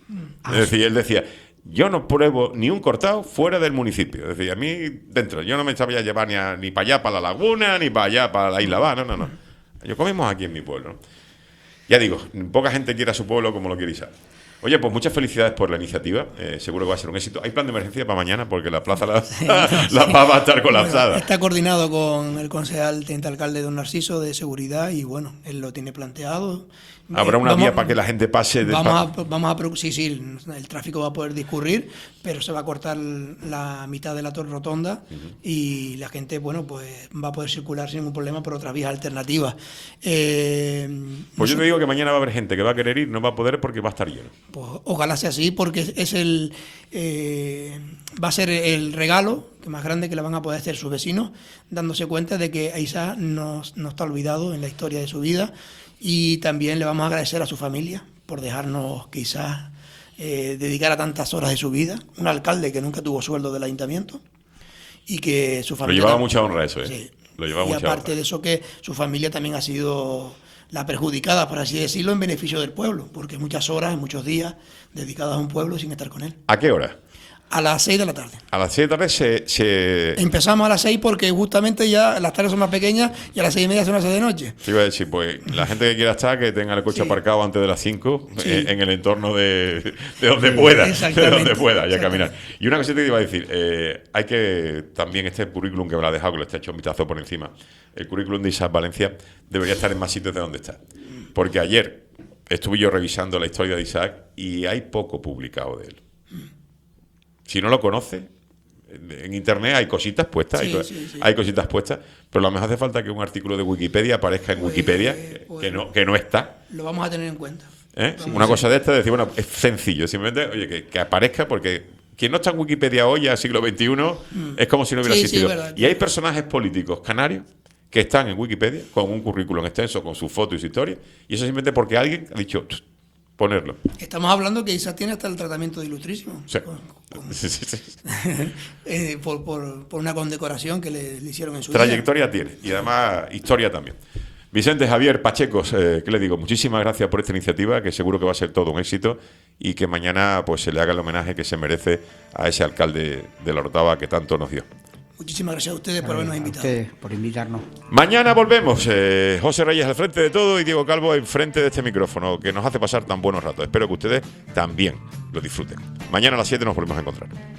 Es decir, él decía, yo no pruebo ni un cortado fuera del municipio. Es decir, a mí dentro, yo no me sabía llevar ni para allá, para la laguna, ni para allá, para la isla Va, no. Yo comemos aquí en mi pueblo, ¿no? Ya digo, poca gente quiere a su pueblo como lo quiere Isaac. Oye, pues muchas felicidades por la iniciativa. Seguro que va a ser un éxito. ¿Hay plan de emergencia para mañana? Porque la plaza la va a estar colapsada. Bueno, está coordinado con el concejal teniente alcalde don Narciso de seguridad y bueno, él lo tiene planteado. ¿Habrá una vía para que la gente pase? Sí, el tráfico va a poder discurrir, pero se va a cortar la mitad de la torre rotonda y la gente, bueno, pues va a poder circular sin ningún problema por otras vías alternativas. Pues yo te digo que mañana va a haber gente que va a querer ir, no va a poder porque va a estar lleno. Pues ojalá sea así, porque va a ser el regalo más grande que le van a poder hacer sus vecinos, dándose cuenta de que Isaac no está olvidado en la historia de su vida. Y también le vamos a agradecer a su familia por dejarnos quizás dedicar a tantas horas de su vida. Un alcalde que nunca tuvo sueldo del ayuntamiento y que su familia... Lo llevaba mucha honra eso, ¿eh? Sí. Lo llevaba y mucha aparte honra. de eso, que su familia también ha sido la perjudicada, por así decirlo, en beneficio del pueblo, porque muchas horas, muchos días dedicados a un pueblo sin estar con él. ¿A qué hora? A las 6 de la tarde. A las 6 de la tarde Empezamos a las 6 porque justamente ya las tardes son más pequeñas y a las 6:30 son las 6 de noche. Te iba a decir, pues la gente que quiera estar, que tenga el coche aparcado antes de las 5 en el entorno de donde pueda. De donde pueda, ya caminar. Y una cosita que te iba a decir, hay que también este currículum que me lo ha dejado, que lo está hecho un vistazo por encima, el currículum de Isaac Valencia debería estar en más sitios de donde está. Porque ayer estuve yo revisando la historia de Isaac y hay poco publicado de él. Si no lo conoce, en internet hay cositas puestas, hay cositas puestas, pero a lo mejor hace falta que un artículo de Wikipedia aparezca en Wikipedia, que no está. Lo vamos a tener en cuenta. Una cosa de esta, decir, bueno, es sencillo, simplemente, oye, que aparezca, porque quien no está en Wikipedia hoy, al siglo XXI, es como si no hubiera existido. Y hay personajes políticos canarios que están en Wikipedia con un currículum extenso, con su foto y su historia, y eso simplemente porque alguien ha dicho... ponerlo. Estamos hablando que Isaac tiene hasta el tratamiento de ilustrísimo. Sí. Por una condecoración que le hicieron en su trayectoria tiene y además historia también. Vicente, Javier, Pachecos, ¿qué le digo? Muchísimas gracias por esta iniciativa, que seguro que va a ser todo un éxito y que mañana pues se le haga el homenaje que se merece a ese alcalde de La Orotava que tanto nos dio. Muchísimas gracias a ustedes por habernos invitado. A ustedes por invitarnos. Mañana volvemos. José Reyes al frente de todo y Diego Calvo enfrente de este micrófono, que nos hace pasar tan buenos ratos. Espero que ustedes también lo disfruten. Mañana a las 7 nos volvemos a encontrar.